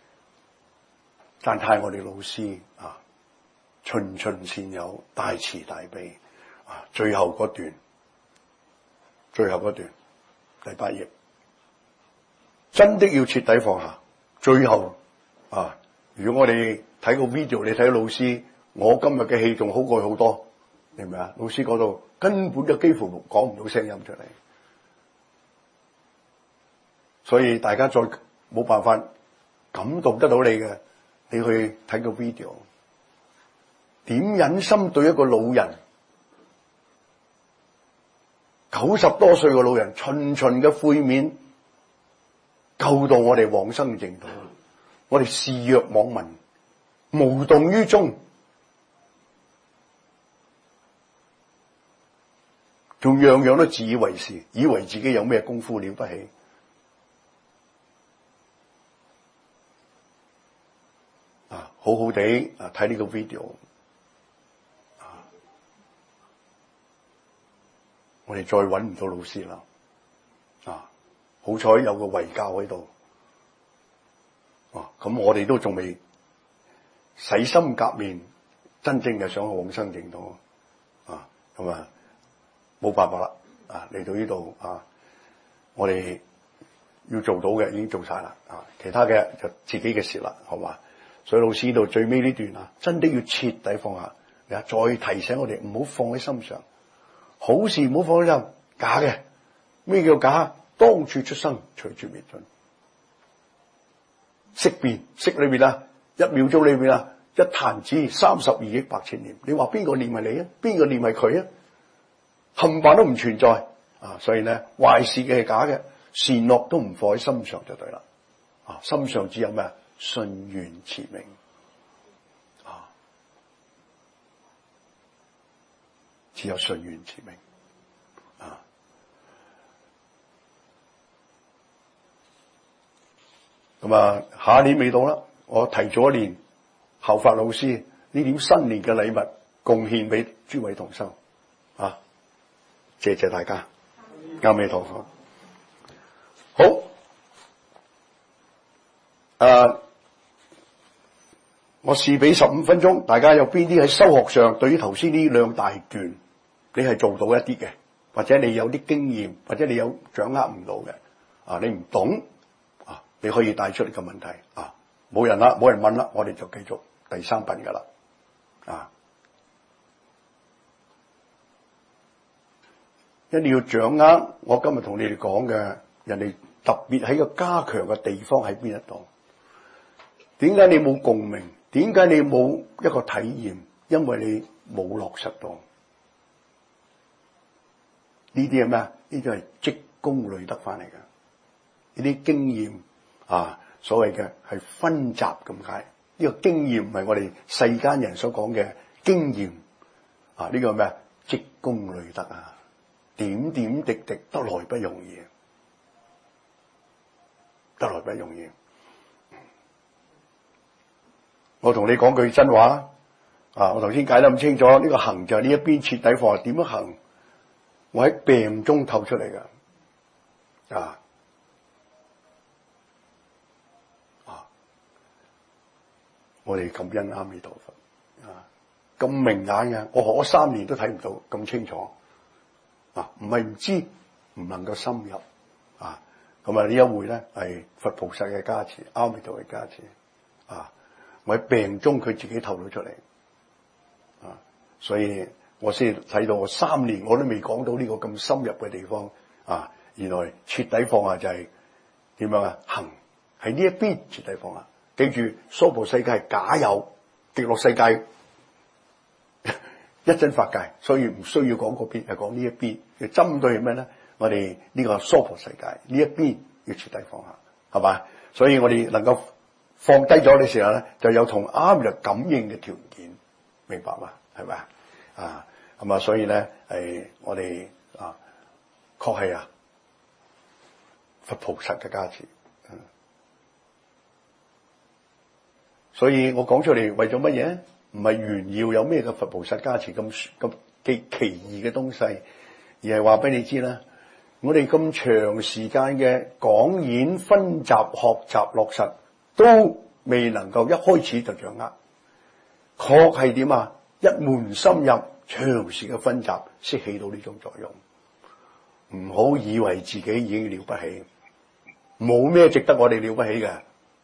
讚歎我哋老師啊，循循善誘，大慈大悲啊！最後嗰段，最後嗰段第八頁，真的要徹底放下。最後啊，如果我哋睇個 video，你睇老師，我今日嘅氣仲好過好多，明唔明啊？老師嗰度根本就幾乎講唔到聲音出嚟，所以大家再冇辦法感動得到你嘅，你去睇個 video， 點忍心對一個老人，九十多歲嘅老人，循循嘅悔面，救到我哋往生淨土，我哋視若罔聞，無動於衷。仲樣樣都自以為是，以為自己有咩功夫了不起啊！好好地啊睇呢個 video 啊，我哋再搵唔到老師啦啊！好彩有個遺教喺度啊，咁我哋都仲未洗心革面真正嘅想往生淨土啊，咁啊冇辦法啦啊！嚟到呢度啊，我哋要做到嘅已經做晒啦啊，其他嘅就自己嘅事啦，好嘛？所以老師到最尾呢段啊，真的要徹底放下，啊，再提醒我哋唔好放喺心上，好事唔好放喺心，假嘅。咩叫假？當處出生，隨處滅盡。色變，色裏邊啊，一秒鐘裏邊啊，一彈指三十二億八千年。你話邊個念係你啊？邊個念係佢啊？冚唪唥都唔存在啊！所以咧，壞事嘅係假嘅，善惡都唔放喺心上就對啦。啊，心上只有咩啊？信願持名啊，只有信願持名啊。咁啊，下一年未到啦，我提早一年效法老師呢點新年嘅禮物貢獻俾諸位同修啊！謝謝大家，阿彌陀佛。好，誒、啊，我試俾十五分鐘，大家有邊啲喺修學上對於頭先呢兩大段，你係做到一啲嘅，或者你有啲經驗，或者你有掌握唔到嘅，啊，你唔懂啊，你可以帶出呢個問題啊，冇人啦，冇人問啦，我哋就繼續第三品噶啦，啊。一定要掌握我今日同你哋講嘅，人哋特別喺個加強嘅地方喺邊一度？點解你冇共鳴？點解你冇一個體驗？因為你冇落實到。呢啲係咩啊？呢啲係積功累德翻嚟嘅。呢啲經驗啊，所謂嘅係分集咁解。呢個經驗唔係我哋世間人所講嘅經驗啊，呢個係咩啊？積功累德啊！點點滴滴得來不容易，得來不容易。我同你講句真話啊！我頭先解得咁清楚，呢、這個行就係呢一邊徹底放，點樣行？我喺病中透出嚟㗎啊啊！我哋感恩阿彌陀佛啊！咁明眼嘅，我學咗三年都睇唔到咁清楚。啊，唔係唔知，唔能夠深入啊！咁啊呢一回咧係佛菩薩嘅加持，阿彌陀嘅加持啊！我喺病中佢自己透咗出嚟啊，所以我先睇到我三年我都未講到呢個咁深入嘅地方啊！原來徹底放下就係點樣啊？行喺呢一邊徹底放下，記住娑婆世界係假有，極樂世界一真法界，所以唔需要講嗰邊，係講呢一邊。要針對係咩咧？我哋呢個娑婆世界呢一邊要徹底放下，係嘛？所以我哋能夠放低咗嘅時候咧，就有同啱嘅感應嘅條件，明白嘛？係咪啊？啊咁啊，所以咧係我哋啊，確係啊，佛菩薩嘅加持。嗯，所以我講出嚟為咗乜嘢？唔係炫耀有咩嘅佛菩薩加持咁咁奇奇異嘅東西，而係話俾你知啦。我哋咁長時間嘅講演分集學習落實，都未能夠一開始就掌握，確係點啊？一門深入，長時嘅分集先起到呢種作用。唔好以為自己已經了不起，冇咩值得我哋了不起嘅。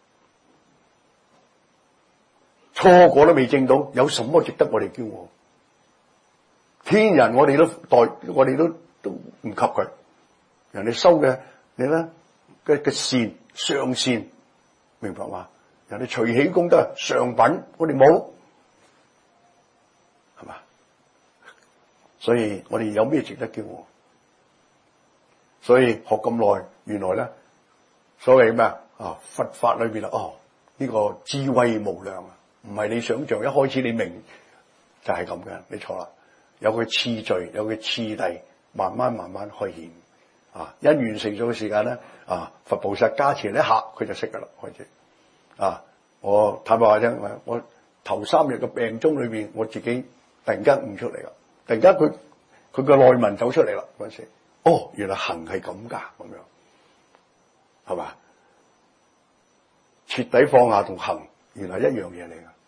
初果都未證到，有什麼值得我哋驕傲？天人我哋都代，我哋都都唔及佢。人哋收嘅，你咧嘅嘅善上善，明白嘛？人哋隨喜功德上品，我哋冇，係嘛？所以我哋有咩值得驕傲？所以學咁耐，原來咧，所謂咩啊？佛法裏邊啊，哦，呢個智慧無量啊！唔係你想象，一開始你明就係咁嘅，你錯啦。有佢次序，有佢次第，慢慢慢慢開顯啊！因完成咗嘅時間咧，啊，佛菩薩加持一下，佢就識噶啦，開始啊！我坦白話聽，我頭三日嘅病中裏邊，我自己突然間悟出嚟啦，突然間佢佢個內文走出嚟啦嗰陣時，哦，原來行係咁噶，咁樣係嘛？徹底放下同行，原來一樣嘢嚟噶。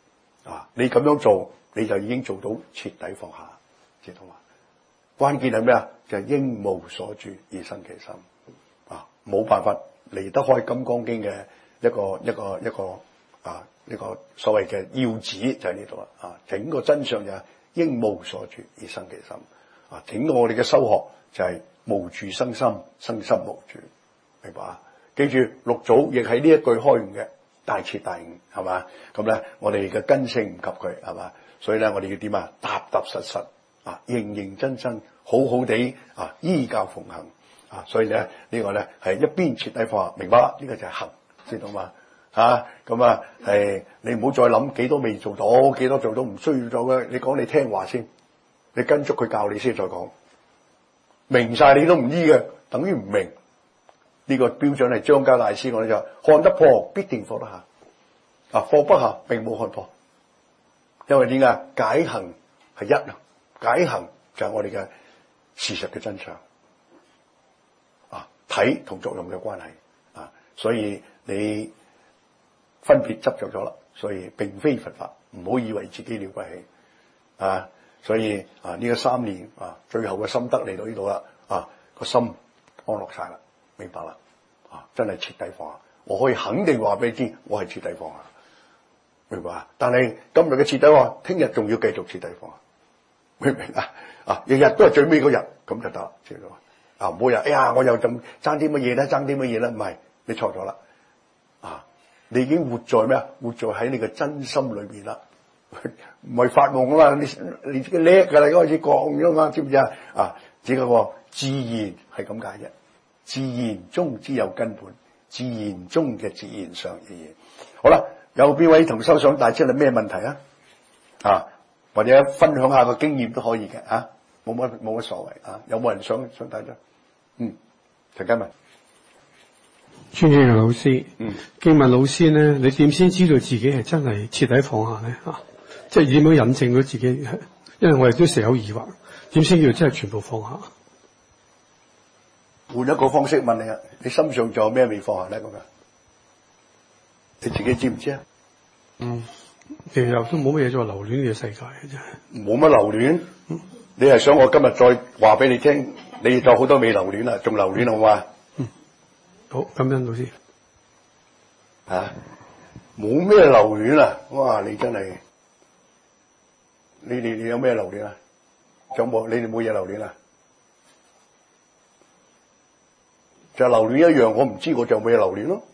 啊！你咁樣做，你就已經做到徹底放下，知道嘛？關鍵係咩啊？就係、是、應無所住而生其心啊！冇辦法離得開《金剛經》嘅一個一個一個啊呢個所謂嘅要旨就喺呢度啦啊！整個真相就係應無所住而生其心啊！整個我哋嘅修學就係無住生心，生心無住，明白啊？記住六祖亦喺呢一句開悟嘅。大徹大悟係嘛？咁咧，我哋嘅根性唔及佢係嘛？所以咧，我哋要點啊？踏踏實實啊，認認真真，好好地啊，依教奉行啊。所以咧，呢、這個咧係一邊徹底放下，明白啦？呢、這個就係行，知道嘛？嚇咁啊，係你唔好再諗幾多未做到，幾多做到唔需要做嘅。你講你聽話先，你跟足佢教你先再講。明晒你都唔依嘅，等於唔明。呢個標準係張家大師，我哋就看得破，必定放得下。啊，放不下並冇看破，因為點解？解行係一啊，解行就係我哋嘅事實嘅真相。啊，體同作用嘅關係啊，所以你分別執着咗啦，所以並非佛法，唔好以為自己了不起啊。所以啊，呢、這個三年啊，最後嘅心得嚟到呢度啦，啊個心安樂晒啦。明白啦，啊，真係徹底放下。我可以肯定話俾你知，我係徹底放下，明白啊？但係今日嘅徹底放，聽日仲要繼續徹底放下，明唔明啊？啊，日日都係最尾嗰日，咁就得，知道嘛？啊，唔好日，哎呀，我又爭爭啲乜嘢咧？爭啲乜嘢咧？唔係，你錯咗啦，啊，你已經活在咩啊？活在喺你嘅真心裏邊啦，唔係發夢啊嘛！你你自己叻噶啦，開始講咗嘛，知唔知啊？啊，只不過自然係咁解啫。自然中之有根本，自然中嘅自然上嘅嘢。好啦，有邊位同修想帶出嚟咩問題啊？啊，或者分享下個經驗都可以嘅啊，冇乜冇乜所謂啊。有冇人想想帶出？嗯，陳嘉文， 尊敬嘅老師， 嗯， 敬問老師咧，你點先知道自己係真係徹底放下咧？啊，即係點樣引證到自己？因為我哋都成日有疑惑，點先叫真係全部放下？ 換一個方式問你啊，你心上仲有咩未放下咧？咁樣，你自己知唔知啊？ 嗯，其實都冇乜嘢再留戀嘅世界嘅啫， 冇乜留戀。嗯、你係想我今日再話俾你聽，你仲有好多未留戀啦，仲留戀好嘛？ 嗯，好，感恩老師。 啊，冇咩留戀啊！哇，你真係，你哋你有咩留戀啊？仲冇？你哋冇嘢留戀啊？就留戀一樣，我唔知我就冇嘢留戀咯，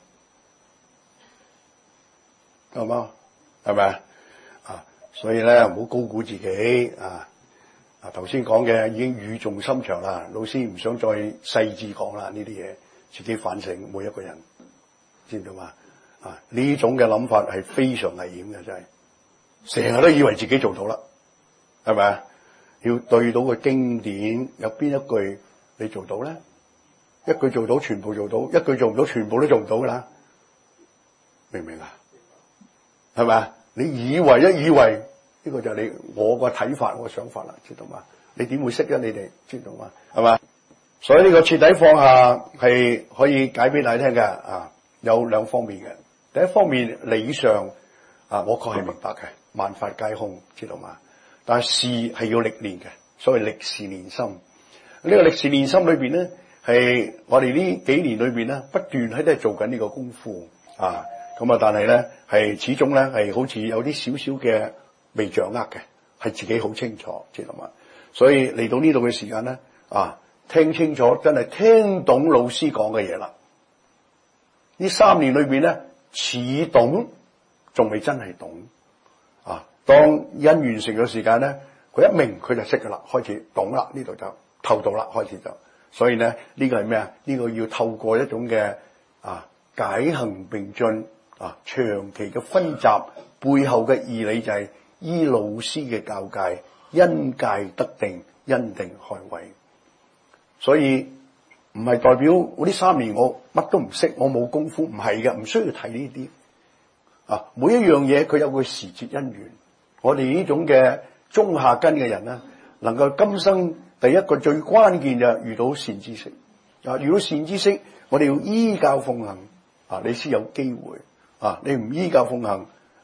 係嘛？係咪啊？啊，所以咧唔好高估自己啊！啊，頭先講嘅已經語重心長啦，老師唔想再細緻講啦，呢啲嘢自己反省，每一個人知唔知嘛？啊，呢種嘅諗法係非常危險嘅，真係成日都以為自己做到啦，係咪啊？要對到個經典，有邊一句你做到咧？一句做到，全部做到；一句做唔到，全部都做唔到噶啦，明唔明啊？係咪啊？你以為一以為呢個就係你我個睇法，我個想法啦，知道嘛？你點會識啊？你哋知道嘛？係嘛？所以呢個徹底放下係可以解俾大家聽嘅啊，有兩方面嘅。第一方面理上啊，我確係明白嘅，萬法皆空，知道嘛？但係事係要歷練嘅，所謂歷事練心。呢個歷事練心裏邊咧，係我哋呢幾年裏邊咧，不斷喺度做緊呢個功夫啊。咁啊，但係咧係始終咧係好似有啲少少嘅未掌握嘅，係自己好清楚，知道嘛？所以嚟到呢度嘅時間咧啊，聽清楚，真係聽懂老師講嘅嘢啦。呢三年裏邊咧，似懂，仲未真係懂啊。當因完成嘅時間咧，佢一明佢就識噶啦，開始懂啦，呢度就透到啦，開始就。所以咧呢個係咩啊？呢個要透過一種嘅啊解行並進啊，長期嘅分集背後嘅義理就係依老師嘅教誡，因戒得定，因定開慧。所以唔係代表我呢三年我乜都唔識，我冇功夫，唔係嘅，唔需要睇呢啲啊。每一樣嘢佢有個時節因緣。我哋呢種嘅中下根嘅人咧，能夠今生第一個最關鍵就係遇到善知識啊！遇到善知識，我哋要依教奉行啊，你先有機會啊！你唔依教奉行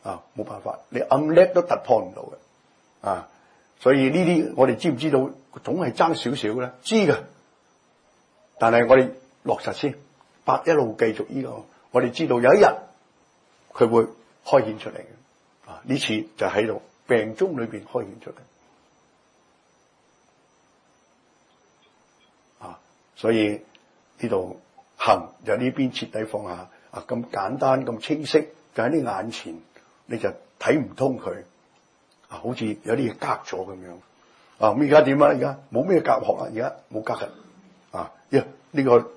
啊，冇辦法，你暗叻都突破唔到嘅啊。所以呢啲我哋知唔知道？總係爭少少嘅咧，知嘅。但係我哋落實先，白一路繼續呢個，我哋知道有一日佢會開顯出嚟嘅。啊，呢次就喺度病中裏邊開顯出嚟。啊，所以呢度行就呢邊徹底放下啊，咁簡單咁清晰，就喺你眼前，你就睇唔通佢啊，好似有啲嘢隔咗咁樣啊。咁而家點啊？而家冇咩隔殼啊，而家冇隔嘅啊，呀呢個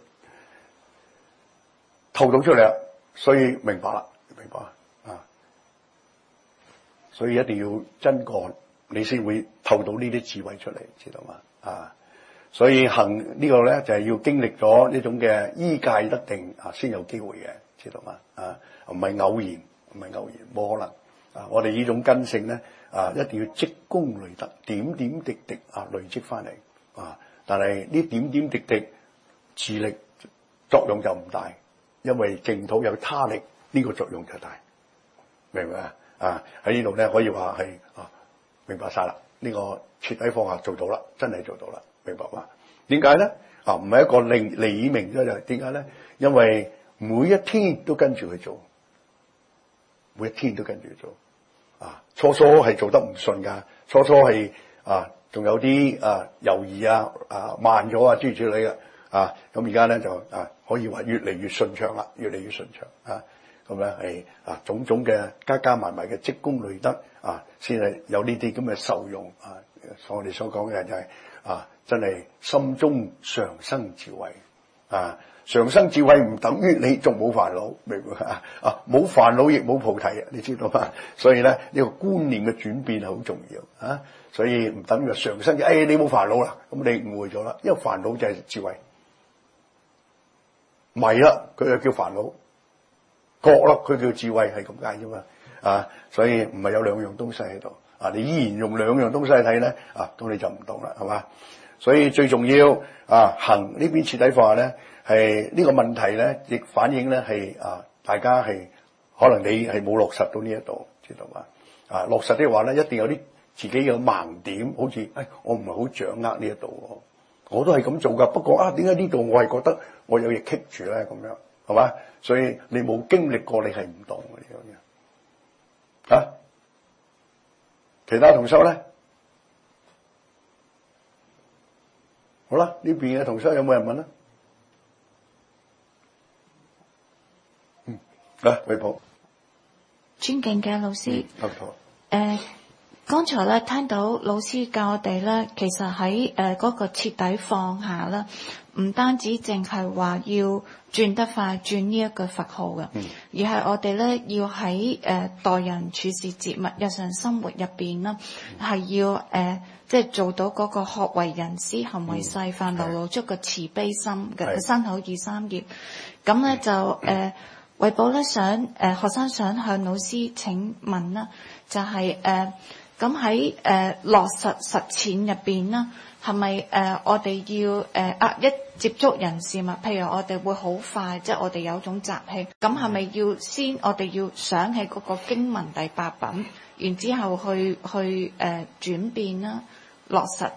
透到出嚟啦，所以明白啦，明白啊。所以一定要真幹，你先會透到呢啲智慧出嚟，知道嘛？啊！所以行呢個咧就係要經歷咗呢種嘅依戒得定啊，先有機會嘅，知道嘛？啊，唔係偶然，唔係偶然，冇可能啊！我哋呢種根性咧啊，一定要積功累德，點點滴滴啊累積翻嚟啊！但係呢點點滴滴智力作用就唔大，因為淨土有他力，呢個作用就大，明唔明啊？啊喺呢度咧可以話係啊明白晒啦，呢個徹底放下做到啦，真係做到啦。明白嘛？點解咧？啊，唔係一個理理明咗就係點解咧？因為每一天都跟住去做，每一天都跟住去做。啊，初初係做得唔順噶，初初係啊，仲有啲啊猶豫啊，啊慢咗啊，諸如此類嘅啊。咁而家咧就啊，可以話越嚟越順暢啦，越嚟越順暢啊。咁咧係啊，種種嘅加加埋埋嘅積功累德啊，先係有呢啲咁嘅受用啊。我哋所講嘅就係、是。啊！真係心中常生智慧啊！常生智慧唔等於你仲冇煩惱，明唔明啊？啊，冇煩惱亦冇菩提，你知道嘛？所以咧，呢、這個觀念嘅轉變係好重要啊！所以唔等於常生嘅，哎，你冇煩惱啦，咁你誤會咗啦。因為煩惱就係智慧，迷啦，佢就叫煩惱；覺啦，佢叫智慧，係咁解啫嘛。啊，所以唔係有兩樣東西喺度。啊！你依然用兩樣東西睇咧，啊，咁你就唔懂啦，係嘛？所以最重要啊，行呢邊徹底化咧，係呢個問題咧，亦反映咧係啊，大家係可能你係冇落實到呢一度，知道嘛？啊，落實的話咧，一定有啲自己嘅盲點，好似誒、哎，我唔係好掌握呢一度，我都係咁做噶，不過啊，點解呢度我係覺得我有嘢棘住咧？咁樣係嘛？所以你冇經歷過，你係唔懂嘅呢樣嘢，啊？其他同修咧，好啦，呢邊嘅同修有冇人問啊？嗯，啊，惠普， 尊敬嘅老師， 好好。 誒，剛才咧聽到老師教我哋咧，其實喺誒嗰個徹底放下啦，唔單止淨係話要轉得快，轉呢一個佛號嘅，嗯、而係我哋咧要喺誒、呃、待人處事接物日常生活入邊啦，係、嗯、要誒、呃、即係做到嗰個學為人師，行為示範，流露出個慈悲心嘅身口意三業。咁咧就誒，惠寶咧想誒、呃、學生想向老師請問啦，就係誒咁喺誒落實實踐入邊啦。係咪誒我哋要誒啊、呃、一接觸人事物，譬如我哋會好快，即係我哋有種習氣，咁係咪要先我哋要想起嗰個經文第八品，然之後去去誒、呃、轉變啦，落實。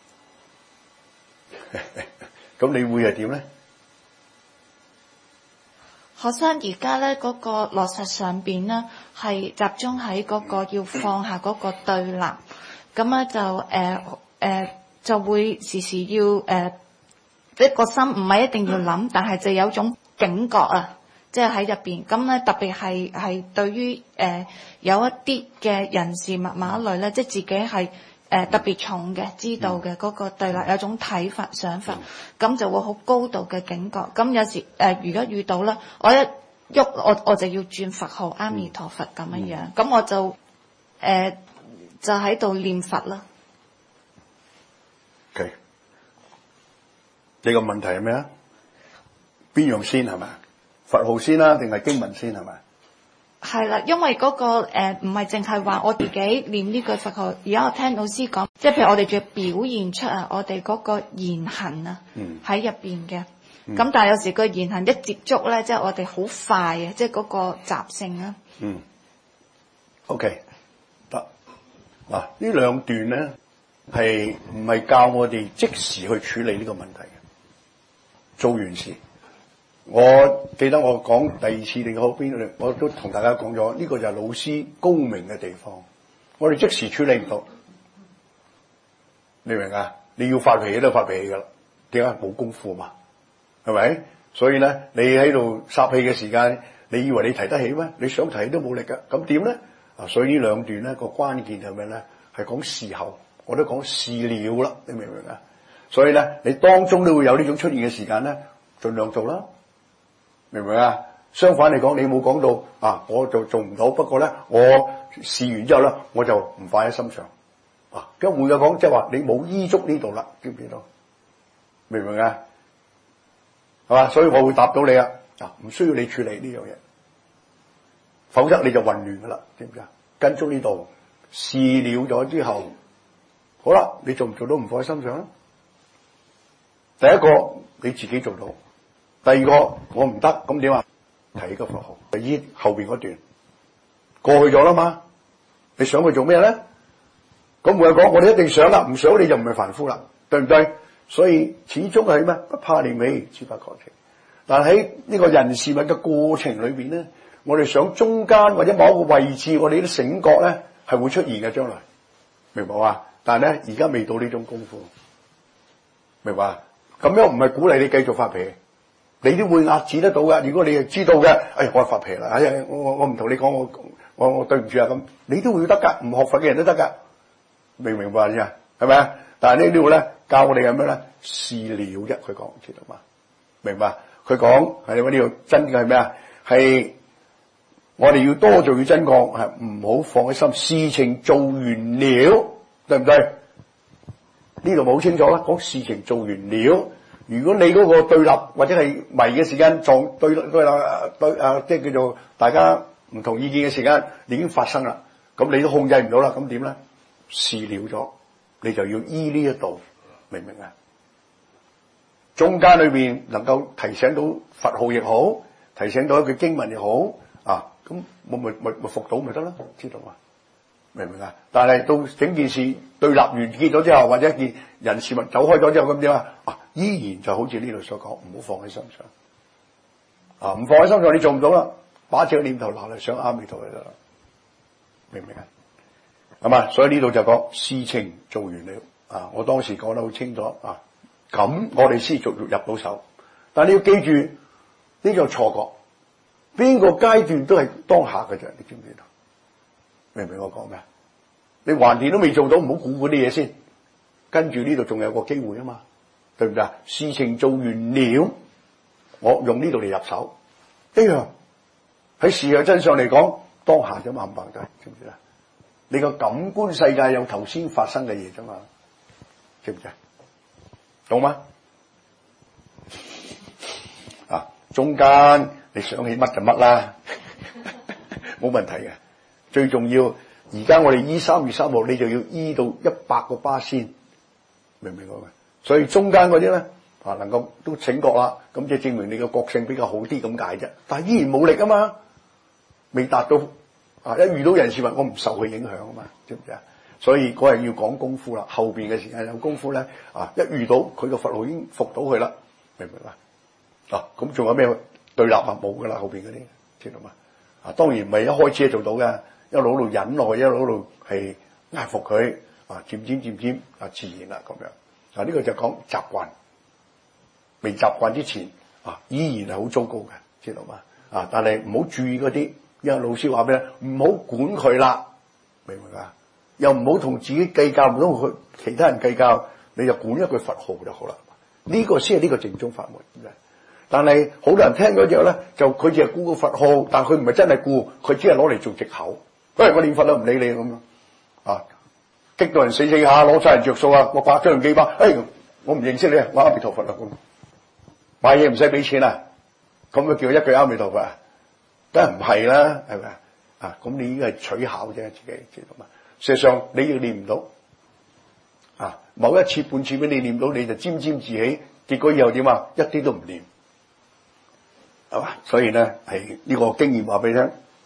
咁你會係點咧？ 學生而家咧嗰個落實上邊咧係集中喺嗰個要放下嗰個對立，咁咧就誒誒。呃呃就會時時要誒，一、呃這個心唔係一定要諗，但係就有種警覺啊，即係喺入邊。咁咧特別係係對於誒、呃、有一啲嘅人事物某一類咧，即係自己係誒、呃、特別重嘅，知道嘅嗰、那個對立有種睇法想法，咁就會好高度嘅警覺。咁有時誒、呃，如果遇到咧，我一喐我我就要轉佛號阿彌陀佛咁樣樣，咁我就誒、呃、就喺度念佛啦。 Okay. 你個問題係咩啊？邊樣先係咪？佛號先啦，定係經文先係咪？ 係啦，因為嗰、那個誒唔係淨係話我自己念呢句佛號，而家我聽老師講，即係譬如我哋仲要表現出啊，我哋嗰個言行啊，喺入邊嘅。咁、嗯、但係有時個言行一接觸咧，即係我哋好快啊，即係嗰個習性啊。嗯。 OK 得嗱，呢兩段咧係唔係教我哋即時去處理呢個問題嘅？做完事，我記得我講第二次定後邊，我都同大家講咗，呢、這個就係老師高明嘅地方。我哋即時處理唔到，你明唔明啊？你要發脾氣都發脾氣噶啦，點解？冇功夫嘛，係咪？所以咧，你喺度撒氣嘅時間，你以為你提得起咩？你想提都冇力噶，咁點咧？啊，所以呢兩段咧個關鍵係咩咧？係講事後，我都講事了啦，你明唔明啊？所以咧，你當中都會有呢種出現嘅時間咧，盡量做啦，明唔明啊？相反嚟講，你冇講到啊，我就做唔到。不過咧，我試完之後咧，我就唔放喺心上啊。咁會有講，即係話你冇依足呢度啦，知唔知道？明唔明啊？係嘛？所以我會答到你啊，啊，唔需要你處理呢樣嘢，否則你就混亂噶啦，知唔知啊？跟足呢度試了咗之後，好啦，你做唔做到唔放喺心上啦？第一個你自己做到，第二個我唔得，咁點啊？提個符號，就依後邊嗰段過去咗啦嘛。你想佢做咩咧？咁冇人講，我哋一定想啦，唔想你就唔係凡夫啦，對唔對？所以始終係咩？不怕年尾，只怕過程。但係喺呢個人事物嘅過程裏邊咧，我哋想中間或者某一個位置，我哋啲醒覺咧係會出現嘅，將來明白啊？但係咧而家未到呢種功夫，明白啊？咁樣唔係鼓勵你繼續發脾氣，你都會壓止得到噶。如果你係知道嘅，哎，我發脾氣啦，哎呀，我我我唔同你講，我我我對唔住啊，咁你都會得噶，唔學佛嘅人都得噶，明唔明白先啊？係咪啊？但係呢呢度咧教我哋係咩咧？事了啫，佢講知道嘛？明白？佢講係我呢度真嘅係咩啊？係我哋要多做要真講，係唔好放喺心。事情做完了，對唔對？呢度冇清楚啦，講事情做完了。如果你嗰個對立或者係迷嘅時間撞對對立對啊，即係叫做大家唔同意見嘅時間已經發生啦，咁你都控制唔到啦，咁點咧？事了咗，你就要依呢一度，明唔明啊？中間裏邊能夠提醒到佛號亦好，提醒到一句經文亦好啊，咁我咪咪咪服到咪得啦，知道嘛？明唔明啊？但係到整件事對立完結咗之後，或者一件人事物走開咗之後，咁點啊？啊，依然就好似呢度所講，唔好放喺心上。啊，唔放喺心上，你做唔到啦。把這個念頭拿嚟想阿彌陀就得啦。明唔明啊？係嘛？所以呢度就講事情做完了。啊，我當時講得好清楚啊。咁我哋先逐入入到手。但係你要記住，呢個錯覺，邊個階段都係當下嘅啫。你知唔知道？明唔明我講咩？你橫掂都未做到，唔好估嗰啲嘢先。跟住呢度仲有個機會啊嘛，對唔對啊？事情做完了，我用呢度嚟入手，一樣喺事實真相嚟講，當下啫嘛，冚唪唥，知唔知啊？你個感官世界有頭先發生嘅嘢啫嘛，知唔知啊？懂嗎？啊，中間你想起乜就乜啦，冇問題嘅。最重要，而家我哋依三月三號，你就要依到一百個巴仙，明唔明我？所以中間嗰啲咧啊，能夠都醒覺啦，咁即係證明你個覺性比較好啲咁解啫。但係依然冇力啊嘛，未達到啊！一遇到人事物，我唔受佢影響啊嘛，知唔知啊？所以嗰日要講功夫啦，後邊嘅時間有功夫咧啊！一遇到佢個佛號已經服到佢啦，明唔明啊？啊，咁仲有咩對立啊？冇噶啦，後邊嗰啲知道嘛？啊，當然唔係一開始就做到嘅。一路路忍耐，一路路係壓服佢啊，漸漸漸漸啊，自然啦咁樣啊。呢、這個就講習慣，未習慣之前啊，依然係好糟糕嘅，知道嘛？啊，但係唔好注意嗰啲，因為老師話俾你，唔好管佢啦，明唔明啊？又唔好同自己計較，唔好同其他人計較，你就管一句佛號就好啦。呢、這個先係呢個正宗法門。但係好多人聽咗之後咧，就佢只係顧個佛號，但係佢唔係真係顧，佢只係攞嚟做藉口。喂，我念佛都唔理你咁樣啊，激到人死死下，攞晒人着數啊！我百張幾百，哎，我唔認識你，我阿彌陀佛啦咁，買嘢唔使俾錢啊，咁就叫一句阿彌陀佛啊，梗係唔係啦，係咪啊？咁你已經係取巧啫，自己知道嘛？事實上你要念唔到啊，某一次半次俾你念到，你就沾沾自喜，結果以後點啊？一啲都唔念，係嘛？所以咧係呢個經驗話俾你聽啊。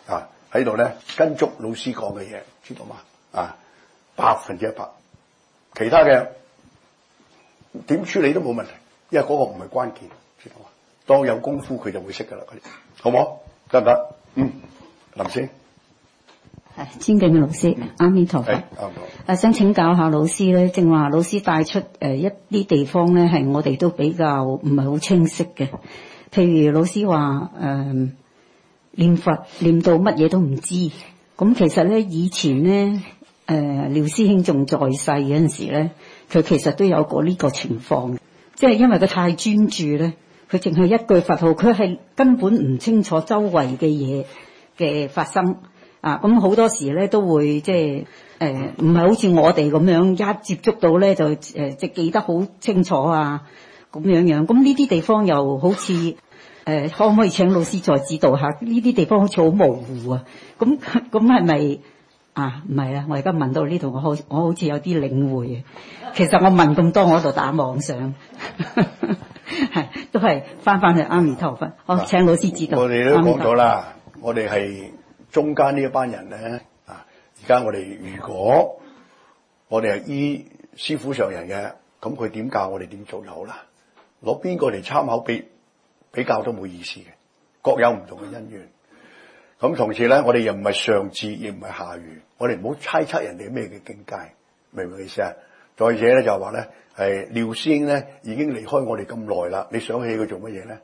喺度咧跟足老師講嘅嘢，知道嘛？啊，百分之一百，其他嘅點處理都冇問題，因為嗰個唔係關鍵，知道嘛？當有功夫佢就會識噶啦，好唔好？得唔得？嗯，林師。 係尊敬嘅老師，阿彌陀佛。誒，想請教下老師咧，正話老師帶出誒一啲地方咧，係我哋都比較唔係好清晰嘅。譬如老師話誒、呃、念佛念到乜嘢都唔知，咁其實咧以前咧誒、呃、廖師兄仲在世嗰陣時咧，佢其實都有過呢個情況，即係因為佢太專注咧，佢淨係一句佛號，佢係根本唔清楚周圍嘅嘢嘅發生。啊，咁好多時咧都會即係誒，唔係好似我哋咁樣一接觸到咧就誒即係記得好清楚啊咁樣樣。咁呢啲地方又好似誒、呃，可唔可以請老師再指導下？呢啲地方好似好模糊啊。咁咁係咪啊？唔係啊！我而家問到呢度，我好我好似有啲領會啊。其實我問咁多，我喺度打妄想，係都係翻翻去阿彌陀佛。好，請老師指導。 我哋都講咗啦，我哋係。中間呢一班人咧，啊！而家我哋如果我哋係依師傅上人嘅，咁佢點教我哋點做就好啦。攞邊個嚟參考比比較都冇意思嘅，各有唔同嘅因緣。咁同時咧，我哋又唔係上智，亦唔係下愚，我哋唔好猜測人哋咩嘅境界，明唔明意思啊？再者咧就係話咧，係廖師兄咧已經離開我哋咁耐啦，你想起佢做乜嘢咧？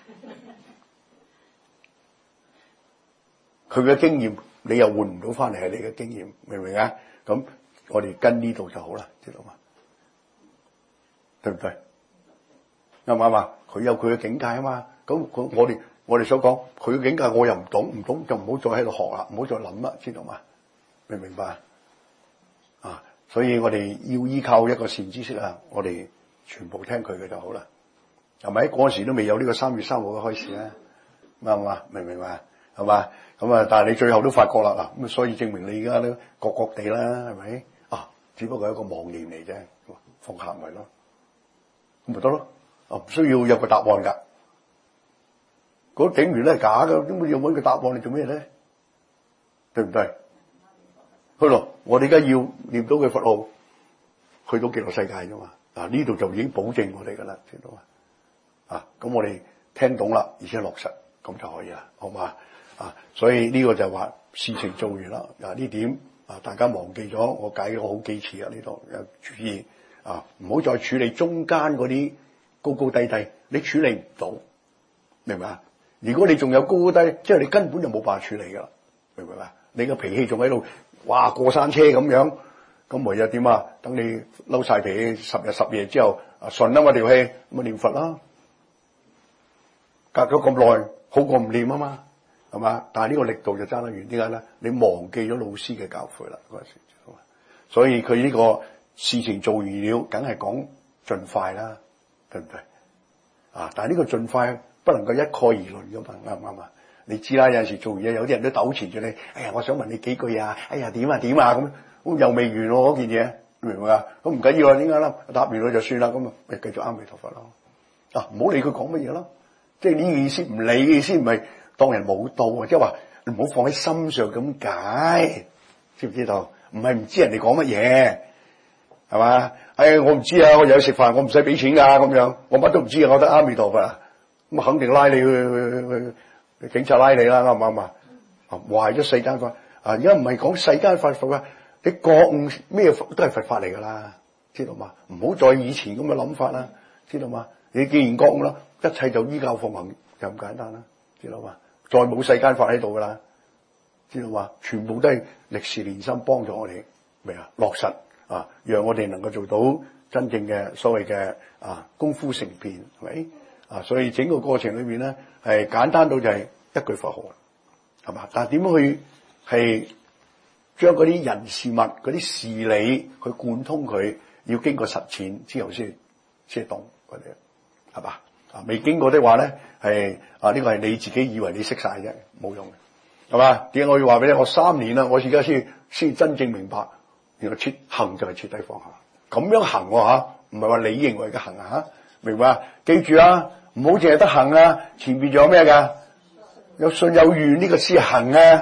佢嘅經驗你又換唔到翻嚟，係你嘅經驗，明唔明啊？咁我哋跟呢度就好啦，知道嘛？對唔對？啱唔啱啊？佢有佢嘅境界啊嘛。咁我哋我哋所講佢嘅境界，我又唔懂，唔懂就唔好再喺度學啦，唔好再諗啦，知道嘛？明唔明白啊？所以我哋要依靠一個善知識啊，我哋全部聽佢嘅就好啦，係咪？嗰時都未有呢個三月三號嘅開始咧，啱唔啱？明唔明白？係嘛？咁啊，但係你最後都發覺啦，嗱，咁所以證明你而家都各各地啦，係咪？啊，只不過係一個妄念嚟啫，放下咪咯，咁咪得咯，啊，唔需要有個答案㗎。嗰啲警員咧係假㗎，點會要揾個答案？你做咩咧？對唔對？去咯，我哋而家要念到佢佛號，去到極樂世界啫嘛。嗱，呢度就已經保證我哋㗎啦，知道嘛？啊，咁我哋聽懂啦，而且落實，咁就可以啦，好嘛？啊，所以呢個就話事情做完啦。嗱，呢點啊，大家忘記咗，我解咗好幾次啊，呢度有注意啊，唔好再處理中間嗰啲高高低低，你處理唔到，明唔明啊？如果你仲有高高低，即係你根本就冇辦法處理噶啦，明唔明啊？你個脾氣仲喺度，哇過山車咁樣，咁唯有點啊？等你嬲晒脾氣十日十夜之後，啊順啊嘛條氣，咁啊念佛啦，隔咗咁耐，好過唔念啊嘛。係嘛？但係呢個力度就爭得遠，點解咧？你忘記咗老師嘅教誨啦嗰陣時，所以佢呢個事情做完了，梗係講盡快啦，對唔對？啊！但係呢個盡快不能夠一概而論噶嘛，啱唔啱啊？你知啦，有陣時做完嘢，有啲人都糾纏住你。哎呀，我想問你幾句啊！哎呀，點啊點啊咁，咁又未完喎嗰件嘢，明唔明啊？咁唔緊要啊，點解啦？答完佢就算啦，咁啊，咪繼續阿彌陀佛咯。啊，唔好理佢講乜嘢咯，即係呢個意思，唔理嘅意思唔係。當人冇到啊，即係話你唔好放喺心上咁解，知唔知道？唔係唔知人哋講乜嘢，係嘛？哎，我唔知啊，我又去食飯，我唔使俾錢噶咁樣，我乜都唔知啊，我得阿彌陀佛啊，咁啊肯定拉你去去去，警察拉你啦，啱唔啱啊？壞咗世間法啊！而家唔係講世間法佛啊，你覺悟咩都係佛法嚟噶啦，知道嘛？唔好再以前咁嘅諗法啦，知道嘛？你既然覺悟啦，一切就依教奉行，就咁簡單啦，知道嘛？再冇世間法喺度噶啦，知道嘛？全部都係歷事連心幫助我哋，明啊？落實啊，讓我哋能夠做到真正嘅所謂嘅啊功夫成片，係咪啊？所以整個過程裏面咧，係簡單到就係一句佛號，係嘛？但係點樣去係將嗰啲人事物嗰啲事理去貫通佢，要經過實踐之後先先懂嗰啲，係嘛？啊，未經過的話咧，係啊呢、這個係你自己以為你識晒啫，冇用嘅，係嘛？點解我要話俾你？我三年啦，我而家先先真正明白，原來徹行就係徹底放下，咁樣行喎嚇，唔係話你認為嘅行啊嚇，明白？記住啊，唔好淨係得行啊，前面仲有咩㗎？有信有願呢個先行啊，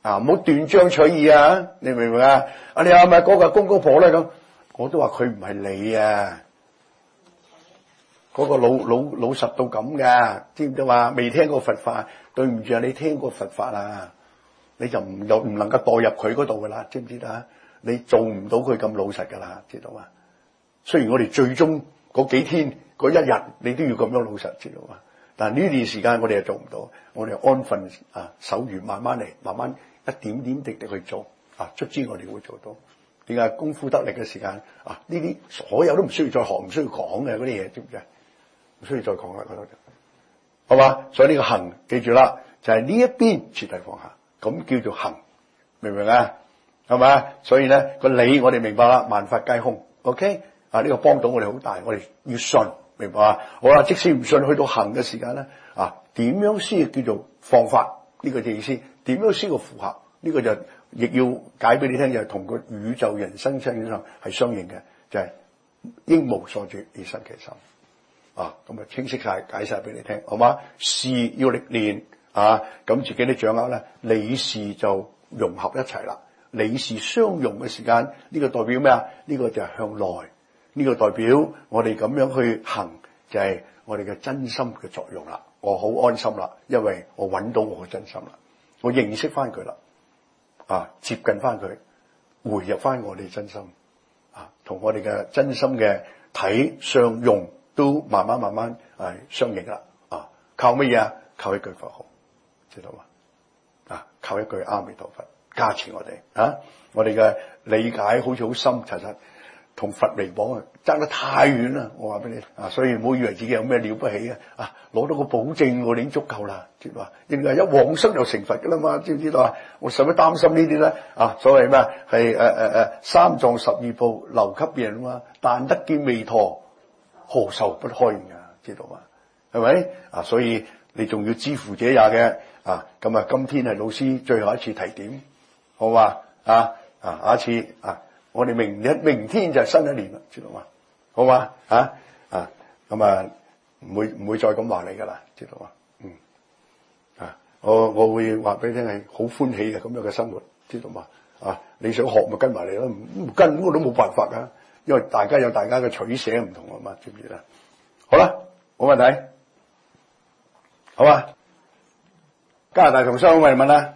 啊，唔好斷章取義啊！你明唔明啊？啊，你係咪嗰個公公婆咧咁？我都話佢唔係你啊，嗰、嗰個老老老實到咁噶，知唔知話？未聽過佛法，對唔住啊！你聽過佛法啊，你就唔又唔能夠代入佢嗰度噶啦，知唔知啊？你做唔到佢咁老實噶啦，知道嘛？雖然我哋最終嗰幾天嗰一日，你都要咁樣老實，知道嘛？但係呢段時間我哋又做唔到，我哋安分啊，守住慢慢嚟，慢慢一點點滴滴去做啊，卒之我哋會做到。點解功夫得力嘅時間啊？呢啲所有都唔需要再學，唔需要講嘅嗰啲嘢，知唔知？唔需要再講啦，嗰度好嘛？所以呢個行記住啦，就係、是、呢一邊徹底放下，咁叫做行，明唔明啊？係咪？所以咧個理我哋明白啦，萬法皆空。OK 啊，呢、這個幫到我哋好大，我哋要信，明白啊？好啦，即使唔信，去到行嘅時間咧啊，點樣先叫做放法？呢、這個嘅意思，點樣先個符合？呢、這個就亦要解俾你聽，就係、是、同個宇宙人生真相係相應嘅，就係、是、應無所住而生其心啊！咁啊清晰晒解晒俾你聽，好嘛？事要歷練啊，咁自己都掌握咧，理事就融合一齊啦。理事相融嘅時間，呢、這個代表咩啊？呢、這個就係向內，呢、這個代表我哋咁樣去行，就係、是、我哋嘅真心嘅作用啦。我好安心啦，因為我揾到我嘅真心啦，我認識翻佢啦。啊，接近翻佢，回入翻我哋真心，啊，同我哋嘅真心嘅體相用都慢慢慢慢係相應啦。啊，靠乜嘢啊？靠一句佛號，知道嘛？啊，靠一句阿彌陀佛加持我哋啊！我哋嘅理解好似好深，其實同佛嚟講啊，爭得太遠啦！我話俾你啊，所以唔好以為自己有咩了不起啊！啊，攞到個保證我哋已經足夠啦，知道嘛？應該係一往生就成佛噶啦嘛，知唔知道啊？我使乜擔心呢啲咧？啊，所謂咩？係誒誒誒，三藏十二部留給別人啊嘛，但得見彌陀，何愁不開啊？知道嘛？係咪？啊，所以你仲要知乎者也嘅啊！咁啊，今天係老師最後一次提點，好嘛？啊啊，下一次啊！我哋明日明天就係新一年啦，知道嘛？好嘛？啊啊咁啊，唔會唔會再咁話你噶啦，知道嘛？嗯啊，我我會話俾你聽係好歡喜嘅咁樣嘅生活，知道嘛？啊，你想學咪跟埋你咯，唔跟我都冇辦法噶，因為大家有大家嘅取捨唔同啊嘛，知唔知啦？好啦，冇問題，好嘛？加拿大同鄉問問啦，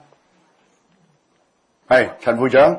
係陳會長。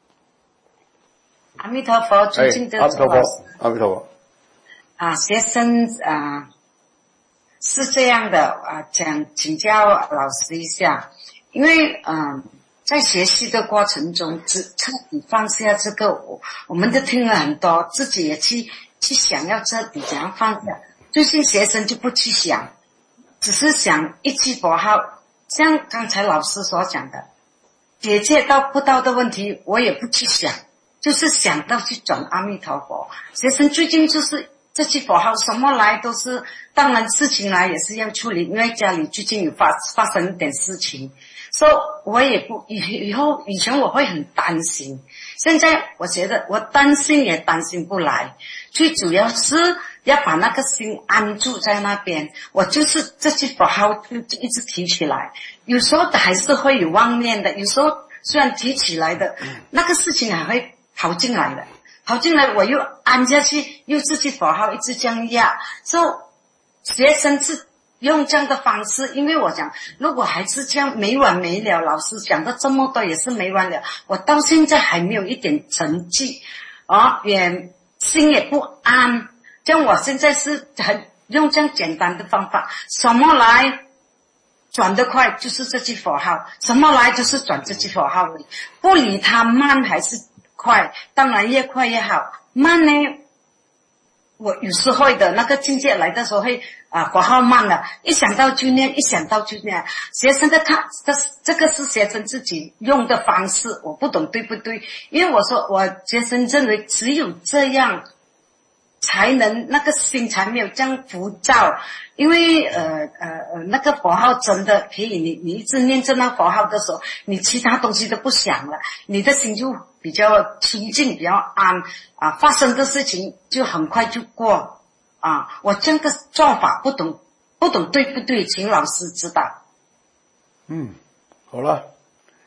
阿彌陀佛，尊敬的阿彌陀佛，阿彌陀佛。 啊，學生啊是這樣的啊，想請教老師一下，因為嗯、啊，在學習的過程中，只徹底放下這個，我我們都聽了很多，自己也去去想要徹底怎樣放下。最近學生就不去想，只是想一句佛號，像剛才老師所講的，解決到不到的問題，我也不去想。就是想到去轉阿彌陀佛，學生最近就是這句佛號，什麼來都是，當然事情來也是要處理，因為家裏最近有發發生一點事情，所以我也不以以後以前我會很擔心，現在我覺得我擔心也擔心不來，最主要是要把那個心安住在那邊，我就是這句佛號就一直提起來，有時候還是會有妄念的，有時候雖然提起來的那個事情還會跑進來了，跑進來我又按下去，又自己佛號一直這樣壓，所以學生是用這樣的方式，因為我講如果還是這樣沒完沒了，老師講的這麼多也是沒完了，我到現在還沒有一點成績，啊，也心也不安，這樣我現在是很用這樣簡單的方法，什麼來轉得快就是這句佛號，什麼來就是轉這句佛號，不理它慢還是快，當然越快越好。慢呢，我有時候的那個境界來的時候會啊，佛號慢了，一想到就念，一想到就念。學生的看，這這個是學生自己用的方式，我不懂對不對？因為我說我學生認為只有這樣才能那個心才沒有這樣浮躁，因為呃呃呃那個佛號真的可以，你你一直念這那佛號的時候，你其他東西都不想了，你的心就比較清淨，比較安啊，發生的事情就很快就過啊。我這個做法不懂不懂對不對，請老師指導。 嗯，好啦，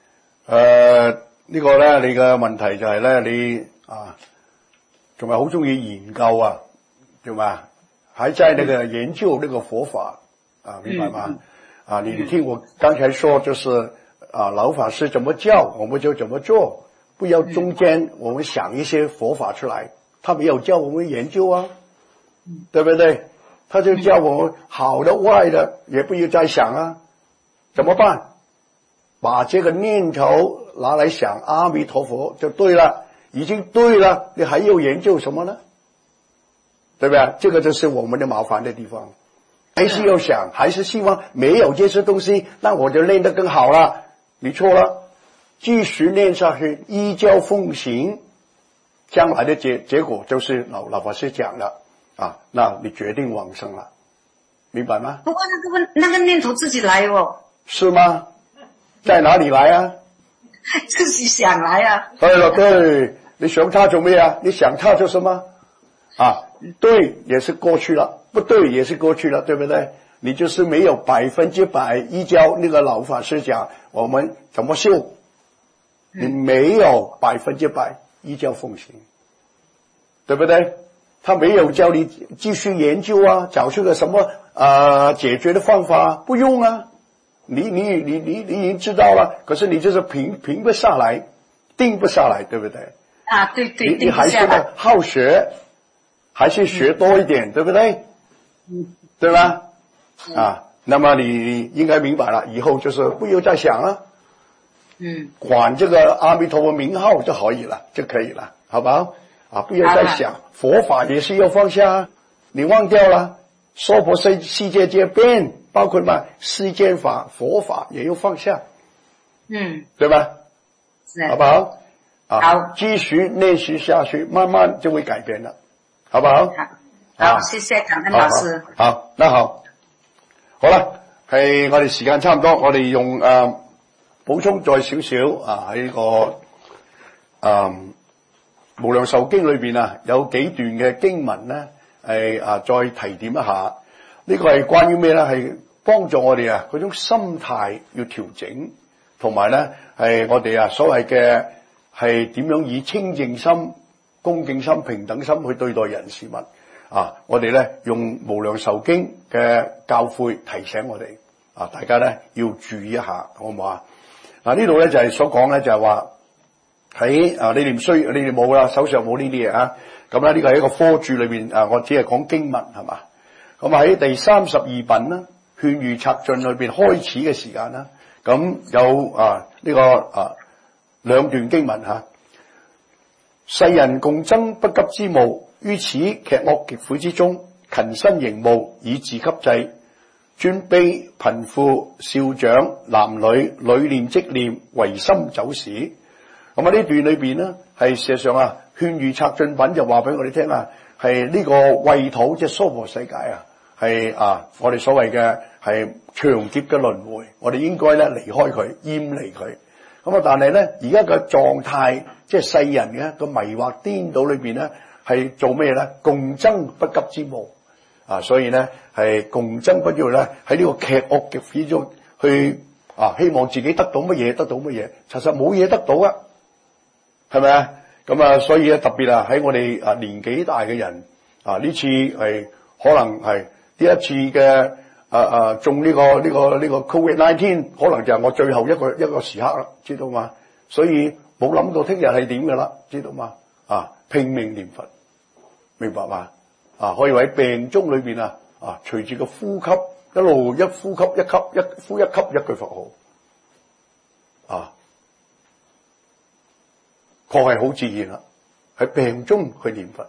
誒呢個咧，你嘅問題就係咧，你啊，仲係好中意研究啊，對嘛？還在那個研究那個佛法啊，明白嗎？嗯、啊，你你聽我剛才說，就是啊，老法師怎麼教，我們就怎麼做，不要中間我們想一些佛法出來，他沒有教我們研究啊，對不對？他就教我們好的壞的也不要再想啊，怎麼辦？把這個念頭拿來想阿彌陀佛就對了，已經對了，你還要研究什麼呢？對不對？這個就是我們的麻煩的地方，還是要想，還是希望沒有這些東西，那我就練得更好了。你錯了，繼續練下去，依教奉行，將來的結結果就是老老法師講了啊，那你決定往生了，明白嗎？ 不過那個那個念頭自己來哦， 是嗎？在哪裡來啊？ 自己想來啊。 對了，對，你想他做咩啊？你想他做什麼？啊，對也是過去了，不對也是過去了，對不對？你就是沒有百分之百依照那個老法師講我們怎麼修，你沒有百分之百依教奉行，對不對？他沒有教你繼續研究啊，找出個什麼呃解決的方法，不用啊。你你你你你已經知道了，可是你就是平平不下來，定不下來，對不對？ 啊，對對， 你你還是呢好學，還是學多一點，嗯、對不對？嗯，對吧？嗯、啊，那麼你應該明白了，以後就是不要再想了，嗯，管這個阿彌陀佛名號就可以了，就可以了，好不好？啊，不要再想，啊、佛法也是要放下，你忘掉了，娑婆世世界皆變。包括嘛世間法、佛法也要放下，嗯，對吧？是，好不好？好，啊、繼續練習下去，慢慢就會改變了，好不好？好， 好，啊、謝謝感恩老師。 好，好，那好，好啦，係我哋時間差唔多，我哋用誒、呃、補充再少少啊喺、這個誒、呃、無量壽經裏邊啊有幾段嘅經文咧係啊再提點一下。呢個係關於咩咧？係幫助我哋啊嗰種心態要調整，同埋咧係我哋啊所謂嘅係點樣以清淨心、恭敬心、平等心去對待人事物啊！我哋咧用無量壽經嘅教誨提醒我哋啊，大家咧要注意一下，好唔好啊？嗱呢度咧就係所講咧就係話喺啊你哋唔需要，你哋冇啦，手上冇呢啲嘢啊。咁咧呢個係一個科注裏邊啊，我只係講經文係嘛。咁喺第三十二品啦，勸喻策進裏邊開始嘅時間啦，咁有啊呢、這個啊兩段經文吓，世人共爭不急之務，於此劇惡極苦之中，勤辛營務以自給制，尊卑貧富少長男女屢念積念，唯心走時。咁啊呢段裏邊呢，係事實上啊勸喻策進品就話俾我哋聽啊，係呢個穢土即係娑婆世界啊。係啊，我哋所謂嘅係長劫嘅輪迴，我哋應該咧離開佢，厭離佢。咁啊，但係咧而家嘅狀態，即係世人嘅個迷惑顛倒裏邊咧，係做咩咧？共爭不急之務啊，所以咧係共爭不要咧喺呢個劇惡極苦中去啊，希望自己得到乜嘢得到乜嘢，其實冇嘢得到啊，係咪啊？咁啊，所以咧特別啊喺我哋啊年紀大嘅人啊，呢次係可能係。呢一次嘅啊啊中呢、這個呢、這個呢、這個 Covid 十九 可能就係我最後一個一個時刻啦，知道嘛？所以冇諗到聽日係點噶啦，知道嘛？啊，拼命念佛，明白嘛？啊，可以喺病中裏邊啊啊，隨住個呼吸一路一呼吸一吸一呼一吸一句佛號，啊，確係好自然啦，喺病中去念佛。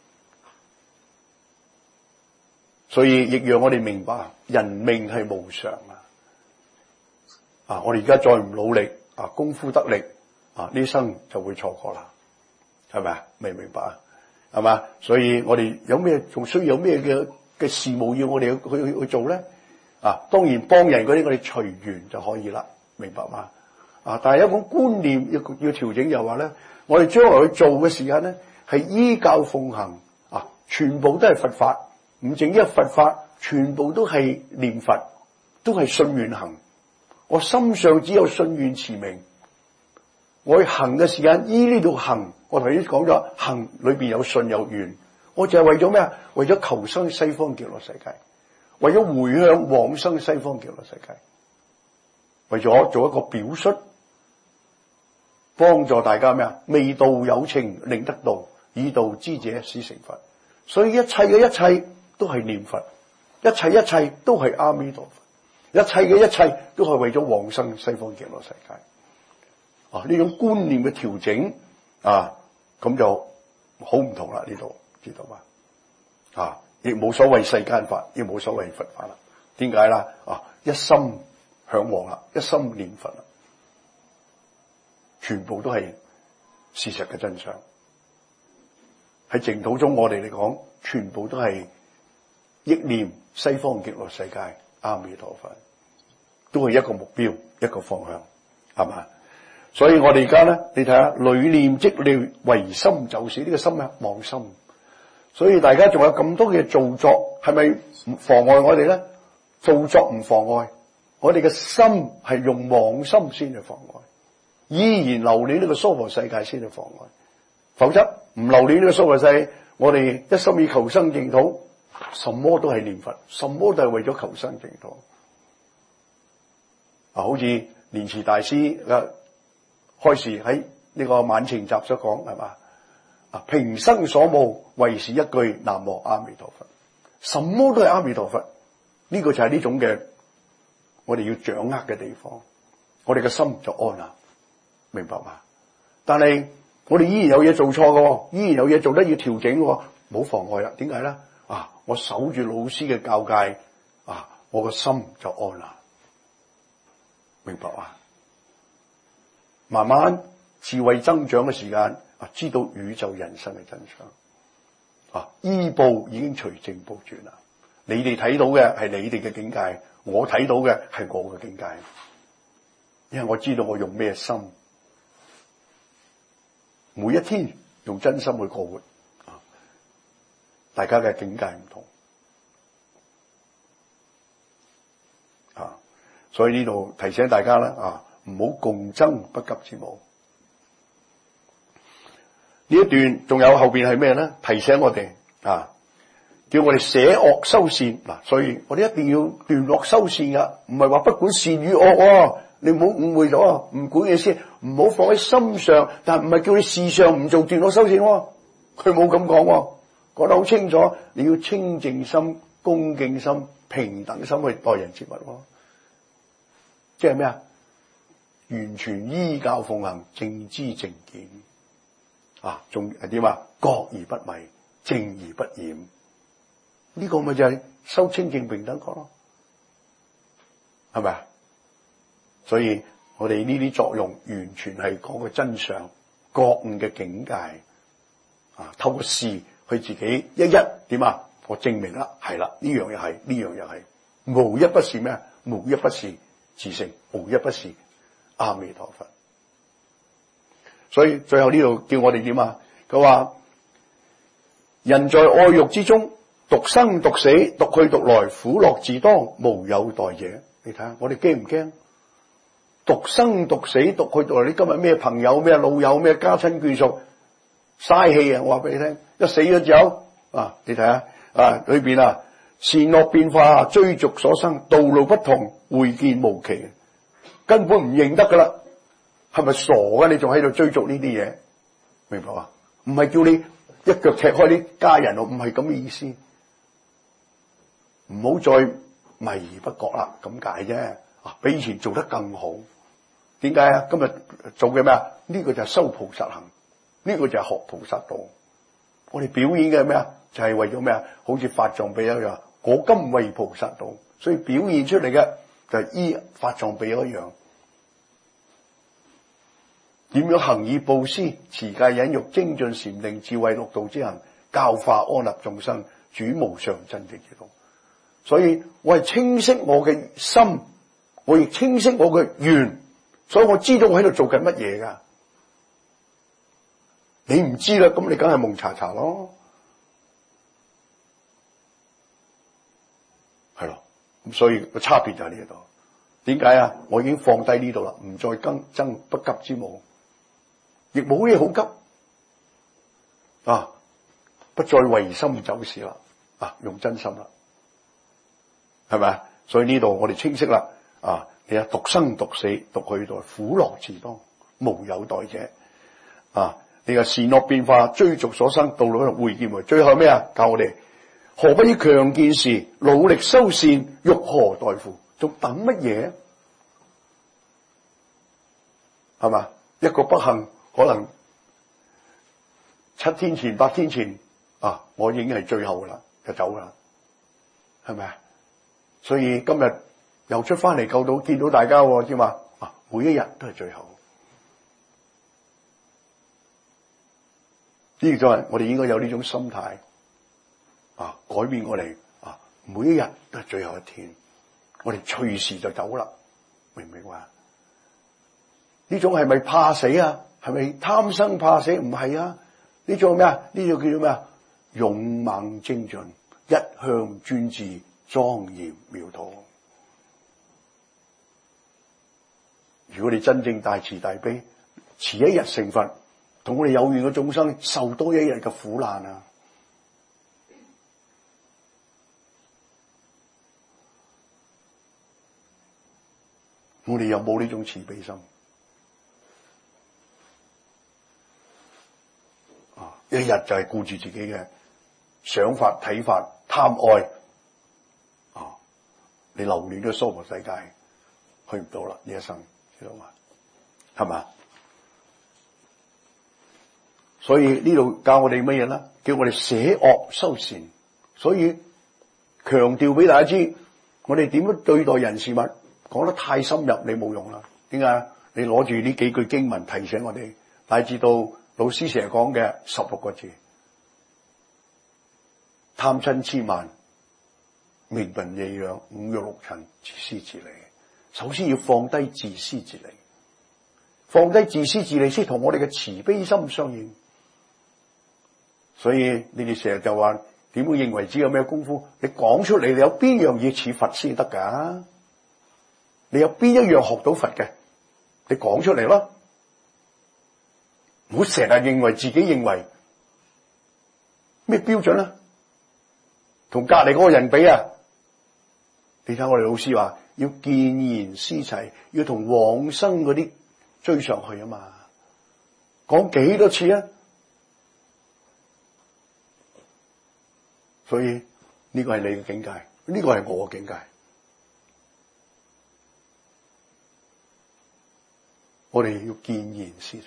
所以亦讓我哋明白，人命係無常啊！啊，我哋而家再唔努力啊，功夫得力啊，呢生就會錯過啦，係咪啊？明唔明白啊？係嘛？所以我哋有咩仲需要有咩嘅嘅事務要我哋去去去做咧？啊，當然幫人嗰啲我哋隨緣就可以啦，明白嘛？啊，但係有一種觀念要要調整，就話咧，我哋將來去做嘅時間咧，係依教奉行啊，全部都係佛法。唔淨一佛法，全部都係念佛，都係信願行。我心上只有信願持名， 我去行嘅時間依呢度行，我頭先講咗行裏邊有信有願，我就係為咗咩啊？為咗求生西方極樂世界，為咗回向往生西方極樂世界，為咗做一個表率，幫助大家咩啊？未道有情令得道，以道之者使成佛。所以一切嘅一切都係念佛，一切一切都係阿彌陀佛，一切嘅一切都係為咗往生西方極樂世界。啊，呢種觀念嘅調整啊，咁就好唔同啦。呢度知道嘛？啊，亦冇所謂世間法，亦冇所謂佛法啦。點解啦？啊，一心向往啦，一心念佛啦，全部都係事實嘅真相。喺淨土中，我哋嚟講，全部都係憶念西方極樂世界阿彌陀佛，都係一個目標，一個方向，係嘛？所以我哋而家咧，你睇下，屢念積慮，唯心就是呢個心啊，妄心。所以大家仲有咁多嘅造作，係咪妨礙我哋咧？造作唔妨礙，我哋嘅心係用妄心先去妨礙，依然留戀呢個娑婆世界先去妨礙。否則唔留戀呢個娑婆世界，我哋一心以求生淨土，什麼都係念佛，什麼都係為咗求生淨土。啊，好似蓮池大師嘅開示喺呢個晚晴集所講，係嘛？啊，平生所慕為是一句南無阿彌陀佛，什麼都係阿彌陀佛。呢、這個就係呢種嘅我哋要掌握嘅地方，我哋嘅心就安啦，明白嘛？但係我哋依然有嘢做錯嘅，依然有嘢做得要調整嘅，冇妨礙啦。點解咧？啊，我守住老師嘅教誡，啊，我個心就安啦，明白嘛？慢慢智慧增長嘅時間，啊，知道宇宙人生嘅真相，啊，依報已經隨正報轉啦。你哋睇到嘅係你哋嘅境界，我睇到嘅係我嘅境界，因為我知道我用咩心。每一天用真心去過活，啊，大家嘅境界唔同，啊，所以呢度提醒大家啦，啊，唔好共爭不急之務。呢一段仲有後邊係咩咧？提醒我哋啊，叫我哋捨惡修善嗱，所以我哋一定要斷惡修善噶，唔係話不管善與惡。你唔好誤會咗啊！唔管嘅先，唔好放喺心上，但係唔係叫你事上唔做斷惡修善喎。佢冇咁講，講得好清楚。你要清淨心、恭敬心、平等心去待人接物，即係咩啊？完全依教奉行，正知正見啊！仲係點啊？覺而不迷，正而不染。呢、這個咪就係修清淨平等覺咯，係咪啊？所以我哋呢啲作用完全係講個真相、覺悟嘅境界啊！透過事去自己一一點啊，我證明啦，係啦，呢樣又係，呢樣又係，無一不是咩？無一不是自性，無一不是阿彌陀佛。所以最後呢度叫我哋點啊？佢話人在愛欲之中，獨生獨死，獨去獨來，苦樂自當，無有代者。你睇下，我哋驚唔驚？獨生獨死，獨去獨來。你今日咩朋友、咩老友、咩家親眷屬，嘥氣啊！我話俾你聽，一死咗之後啊，你睇下啊，裏邊啊，善惡變化，追逐所生，道路不同，會見無期，根本唔認得噶啦。係咪傻噶？你仲喺度追逐呢啲嘢？明白嘛？唔係叫你一腳踢開啲家人，唔係咁嘅意思。唔好再迷而不覺啦，咁解啫。啊，比以前做得更好。點解啊？今日做嘅咩啊？呢個就係修菩薩行，呢個就係學菩薩道。我哋表演嘅咩啊？就係為咗咩啊？好似法藏比丘一樣，我今為菩薩道，所以表現出嚟嘅就係依法藏比丘一樣。點樣行以布施、持戒、忍辱、精進、禪定、智慧六道之行，教化安立眾生，主無上真正之道。所以我係清晰我嘅心，我亦清晰我嘅願。所以我知道我喺度做緊乜嘢噶，你唔知啦，咁你梗係蒙查查咯，係咯，咁所以個差別就喺呢度。點解啊？我已經放低呢度啦，唔再更爭不急之務， 亦冇嘢好急啊！不再為心走事啦，啊，用真心啦，係咪啊？所以呢度我哋清晰啦，啊，你啊獨生獨死，獨去代苦樂自當，無有代者，啊，你個善惡變化，追逐所生，道路喺度會見。最後咩啊？教我哋何不以強健時，努力修善，欲何待乎？仲等乜嘢？係嘛？一個不幸，可能七天前、八天前啊，我已經係最後噶啦，就走噶啦，係咪啊？所以今日又出翻嚟救到，見到大家知嘛？啊，每一日都係最後。呢個就係我哋應該有呢種心態啊，改變我哋啊，每一日都係最後一天，我哋隨時就走啦，明唔明話？呢種係咪怕死啊？係咪貪生怕死？唔係啊！呢種咩啊？呢種叫做咩啊？勇猛精進，一向專志，莊嚴妙土。如果你真正大慈大悲，遲一日成佛，同我哋有緣嘅眾生受多一日嘅苦難啊！我哋有冇呢種慈悲心？啊！一日就係顧住自己嘅想法、睇法、貪愛啊！你留戀咗娑婆世界，去唔到啦！呢一生知道嘛？係嘛？所以呢度教我哋乜嘢咧？叫我哋捨惡修善。所以強調俾大家知，我哋點樣對待人事物，講得太深入你冇用啦。點解？你攞住呢幾句經文提醒我哋，乃至到老師成日講嘅十六個字：貪嗔痴慢、名聞利養、五欲六塵、自私自利。首先要放低自私自利，放低自私自利先同我哋嘅慈悲心相應。所以你哋成日就話點會認為自己有咩功夫？你講出嚟，你有邊樣嘢似佛先得噶？你有邊一樣學到佛嘅？你講出嚟咯，唔好成日認為自己認為咩標準啊？同隔籬嗰個人比啊？你睇我哋老師話要見賢思齊，要同往生嗰啲追上去啊嘛！講幾多次啊？所以呢個係你嘅境界，呢個係我嘅境界。我哋要見賢思齊。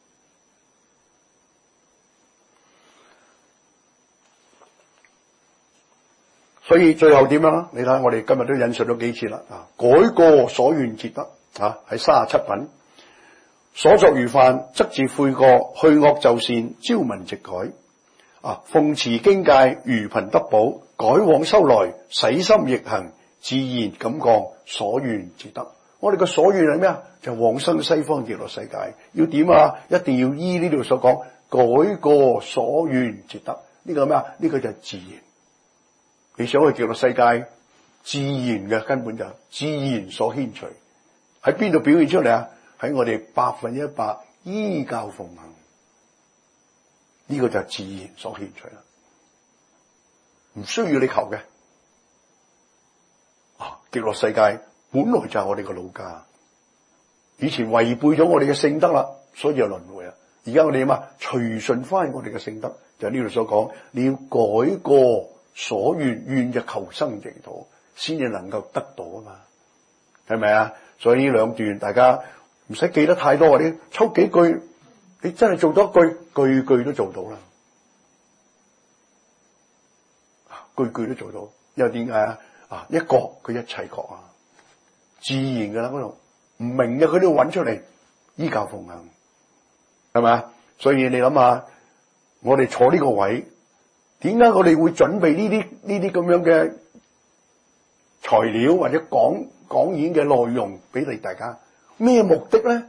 所以最後點樣啊？你睇下我哋今日都引述咗幾次啦。啊，改過所願捷得啊，喺三十七品。所作如犯，則自悔過，去惡就善，朝聞夕改。啊！奉持經戒，如貧得寶，改往修來，洗心逆行，自然感覺所願捷得。我哋嘅所願係咩啊？就往生西方極樂世界。要點啊？一定要依呢度所講，改過所願捷得。呢個咩啊？呢個就係自然。你想去極樂世界，自然嘅根本就自然所牽隨。喺邊度表現出嚟啊？喺我哋百分一百依教奉行。呢個就係自然所牽取啦，唔需要你求嘅。啊，極樂世界本來就係我哋個老家，以前違背咗我哋嘅聖德啦，所以就輪迴啦。而家我哋點啊？隨順翻我哋嘅聖德，就係呢度所講，你要改過所願，願就求生淨土，先至能夠得到啊嘛，係咪啊？所以呢兩段大家唔使記得太多，你抽幾句。你真係做多一句，句句都做到啦，句句都做到。因為點解啊？啊，一覺佢一切覺啊，自然噶啦嗰度，唔明嘅佢都要揾出嚟，依教奉行，係咪啊？所以你諗下，我哋坐呢個位，點解我哋會準備呢啲呢啲咁樣嘅材料或者講講演嘅內容俾你大家？咩目的咧？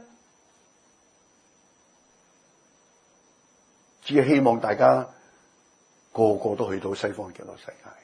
只係希望大家個個都去到西方極樂世界，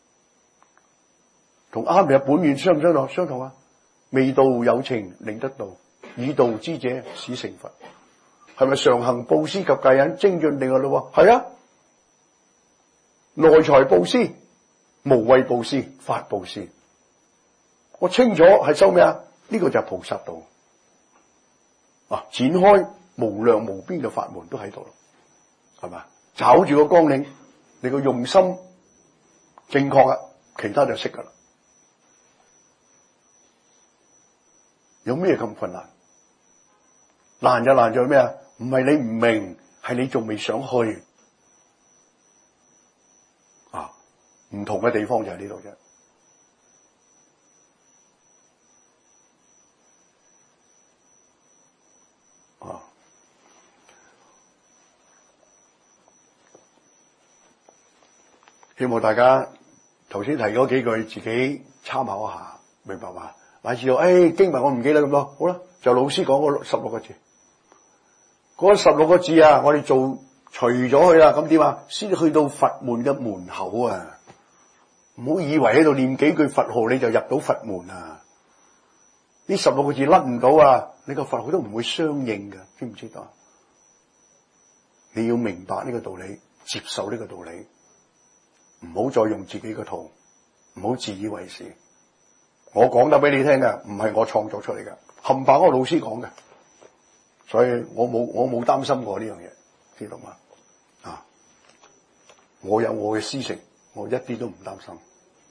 同啱嘅本願相唔相同？相同啊！未度有情令得度，已度之者使成佛。 係咪常行布施及戒忍精進定嘅咯？係啊，內財布施、無畏布施、法布施，我清楚係收咩啊？呢、這個就係菩薩道啊！展開無量無邊嘅法門都喺度，係嘛？找住個綱領，你個用心正確啊，其他就識噶啦。有咩咁困難？難就難在咩啊？唔係你唔明，係你仲未想去啊！唔同嘅地方就喺呢度啫。啊！希望大家頭先提嗰幾句自己參考一下，明白嘛？乃至到誒經文我唔記得咁多，好啦，就老師講嗰十六個字。嗰十六個字啊，我哋做除咗佢啦，咁點啊？先去到佛門嘅門口啊！唔好以為喺度念幾句佛號你就入到佛門啊！呢十六個字甩唔到啊！你個佛號都唔會相應嘅，知唔知道？你要明白呢個道理，接受呢個道理，唔好再用自己個圖，唔好自以為是。我講得俾你聽嘅，唔係我創作出嚟嘅，冚唪唥我老師講嘅。所以我冇我冇擔心過呢樣嘢，知道嗎？啊，我有我嘅私情，我一啲都唔擔心。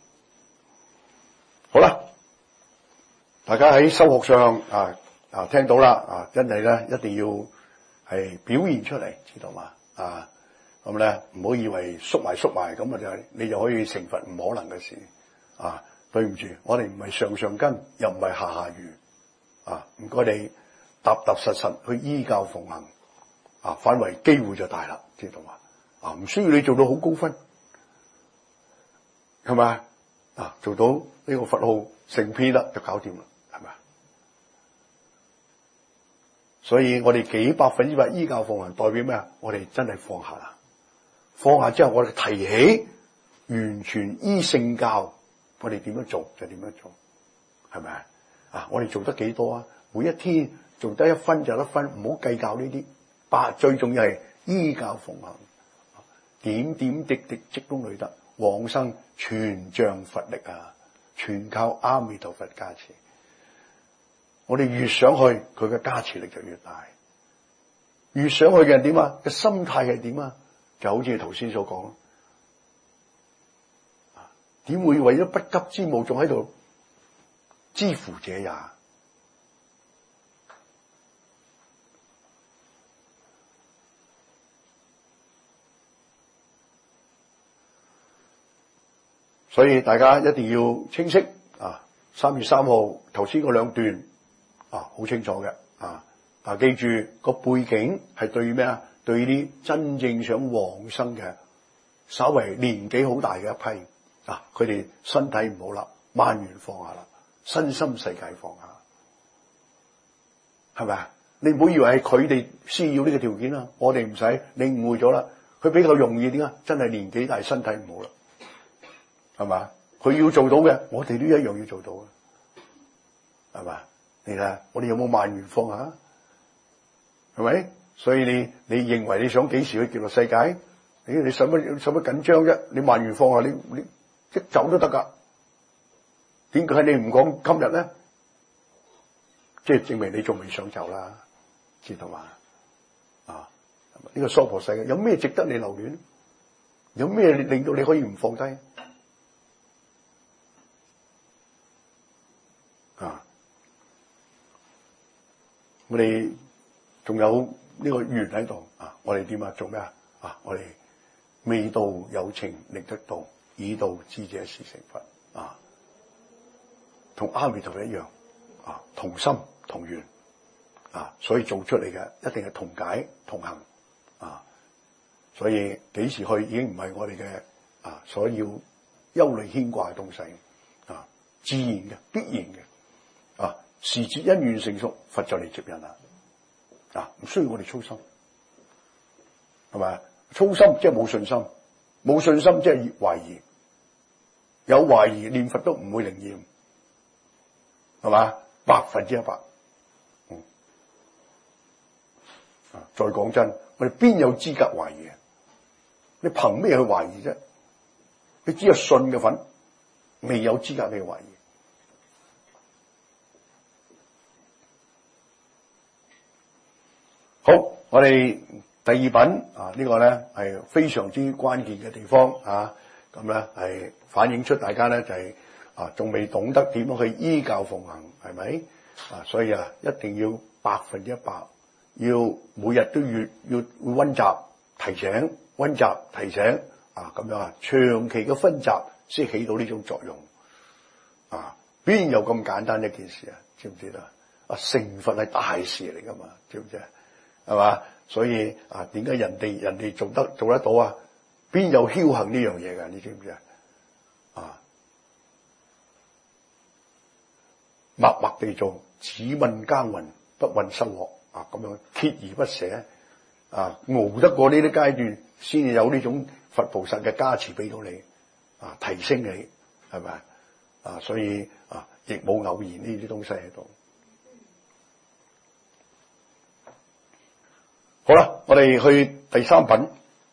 好啦，大家喺修學上啊啊聽到啦啊，真係咧一定要係表現出嚟，知道嗎？啊，咁咧唔好以為縮埋縮埋咁啊就你就可以成佛，唔可能嘅事啊！對唔住，我哋唔係上上根，又唔係下下愚啊！唔該你。踏踏實實去依教奉行，啊，反為機會就大啦，知道嘛？啊，唔需要你做到好高分，係咪啊？做到呢個佛號成片啦，就搞掂啦，係咪？所以我哋幾百分之百依教奉行，代表咩啊？我哋真係放下啦，放下之後，我哋提起完全依聖教，我哋點樣做就點樣做，係咪啊？我哋做得幾多啊？每一天。做得一分就一分，唔好計較呢啲。八最重要係依教奉行，點點滴滴積功累德，往生全仗佛力啊！全靠阿彌陀佛加持。我哋越想去，佢嘅加持力就越大。越想去嘅人點啊？嘅心態係點啊？就好似頭先所講，點會為咗不急之務仲喺度知乎者也？所以大家一定要清晰啊！三月三號頭先嗰兩段啊，好清楚嘅啊！啊，記住個背景係對咩啊？對啲真正想往生嘅，稍為年紀好大嘅一批啊，佢哋身體唔好啦，萬緣放下啦，身心世界放下，係咪啊？你唔好以為係佢哋先要呢個條件啊，我哋唔使，你誤會咗啦。佢比較容易點啊？真係年紀大，身體唔好啦。係嘛？佢要做到嘅，我哋都一樣要做到嘅，係嘛？你睇下，我哋有冇萬緣放下？係咪？所以你你認為你想幾時去極樂世界？咦，你使乜使乜緊張啫？你萬緣放下，你你一走都得噶。點解你唔講今日咧？即係證明你仲未想走啦，知道嘛？啊，呢個娑婆世界有咩值得你留戀？有咩令到你可以唔放低？啊！我哋仲有呢個緣喺度啊！我哋點啊？做咩啊？啊！我哋未到有情力得到，已到知者是成佛啊！同阿彌陀佛一樣啊，同心同願啊！所以做出嚟嘅一定係同解同行啊！所以幾時去已經唔係我哋嘅啊所要憂慮牽掛嘅東西啊，自然嘅必然嘅。啊！時節因緣成熟，佛就嚟接引啦。啊！唔需要我哋操心，係咪？操心即係冇信心，冇信心即係懷疑，有懷疑念佛都唔會靈驗，係嘛？百分之一百。嗯。 啊，再講真，我哋邊有資格懷疑啊？你憑咩去懷疑啫？你只有信嘅份，未有資格去懷疑。好，我哋第二品啊，這個、呢個咧係非常之關鍵嘅地方啊。咁咧係反映出大家咧就係、是、啊，仲未懂得點樣去依教奉行，係咪啊？所以啊，一定要百分之一百，要每日都要要會溫習提醒，溫習提醒啊，咁樣啊，長期嘅溫習先起到呢種作用啊。邊有咁簡單一件事啊？知唔知道啊？成佛係大事嚟噶嘛？知唔知啊？係嘛？所以啊，點解人哋人哋做得做得到啊？邊有僥倖呢樣嘢噶？你知唔知啊？啊，默默地做，只問耕耘，不問收穫啊！咁樣鍥而不捨啊，熬得過呢啲階段，先至有呢種佛菩薩嘅加持俾到你啊，提升你係咪啊？所以啊，亦冇偶然呢啲東西喺度。好啦，我哋去第三品。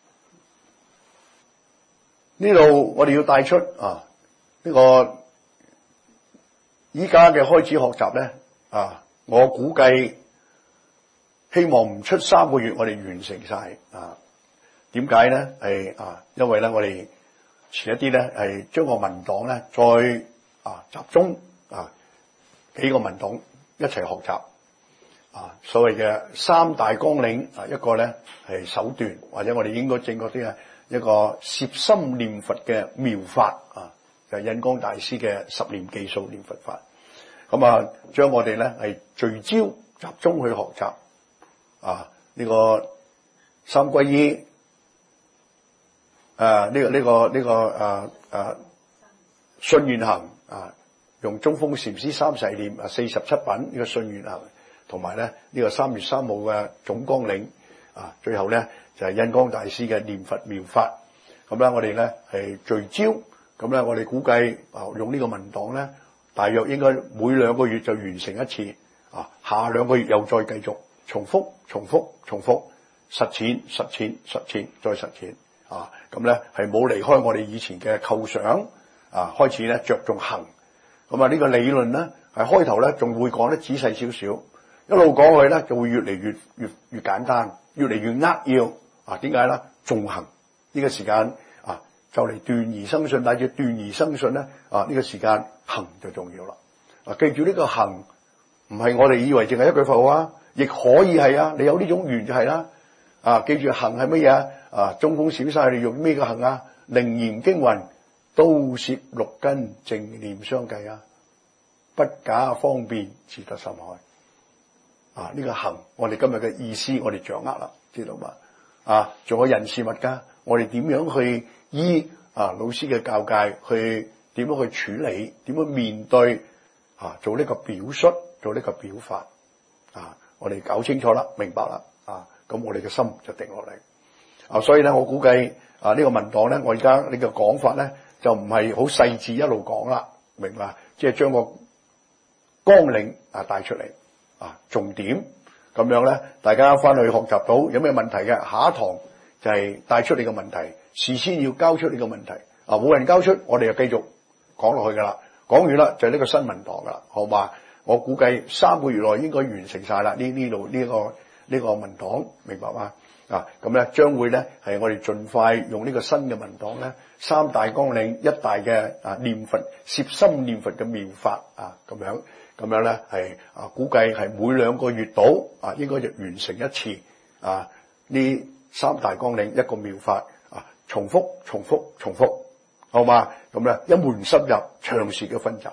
呢度我哋要帶出啊，呢、這個依家嘅開始學習咧啊，我估計希望唔出三個月，我哋完成晒啊。點解咧？係啊，因為咧我哋遲一啲咧係將個文檔咧再啊集中啊幾個文檔一齊學習啊。所謂嘅三大綱領啊，一個咧係手段，或者我哋應該正確啲啊。一個攝心念佛嘅妙法啊，就係印光大師嘅十念記數念佛法。咁啊，將我哋咧係聚焦集中去學習啊，呢、這個三皈依，誒、啊，呢、這個呢、這個呢、這個誒誒信願行啊，用中峰禪師三誓念啊，四十七品呢、這個信願行，同埋咧呢、這個三月三號嘅總綱領啊，最後咧。就係印光大師嘅念佛妙法，咁咧我哋咧係聚焦，咁咧我哋估計啊用呢個文檔咧，大約應該每兩個月就完成一次，啊下兩個月又再繼續重複、重複、重複實踐、實踐、實踐再實踐，啊咁咧係冇離開我哋以前嘅構想，啊開始咧着重行，咁啊呢個理論咧係開頭咧仲會講得仔細少少，一路講去咧就會越嚟越越越簡單，越嚟越扼要。啊，點解咧？重行呢、這個時間啊，就嚟斷而生信，乃至斷而生信咧啊！呢、這個時間行就重要啦。啊，記住呢個行唔係我哋以為淨係一句佛號啊，亦可以係啊。你有呢種緣就係啦。啊，記住行係乜嘢啊？啊，中峰小晒你用咩嘅行啊？靈嚴經雲，都攝六根，正念相繼啊，不假方便，自得心開。啊，呢、這個行，我哋今日嘅意思，我哋掌握啦，知道嘛？啊，仲有人事物噶，我哋點樣去依啊老師嘅教誡去點樣去處理，點樣面對啊，做呢個表述，做呢個表法啊，我哋搞清楚啦，明白啦啊，咁我哋嘅心就定落嚟啊。所以咧，我估計啊呢、這個文檔咧，我而家呢個講法咧就唔係好細緻一路講啦，明白？即係將個綱領啊帶出嚟啊，重點。咁樣咧，大家翻去學習到有咩問題嘅，下一堂就係帶出你個問題，事先要交出你個問題。啊，冇人交出，我哋就繼續講落去噶啦。講完啦，就係呢個新文檔噶啦，好嘛？我估計三個月內應該完成晒啦。呢呢度呢個呢個文檔，明白嗎？啊，咁咧將會咧係我哋盡快用呢個新嘅文檔咧，三大綱領，一大嘅啊念佛攝心念佛嘅妙法啊，咁樣。咁樣咧係啊，估計係每兩個月度啊，應該就完成一次啊。呢三大綱領一個妙法啊，重複、重複、重複，好嘛？咁咧一門深入，長時嘅分集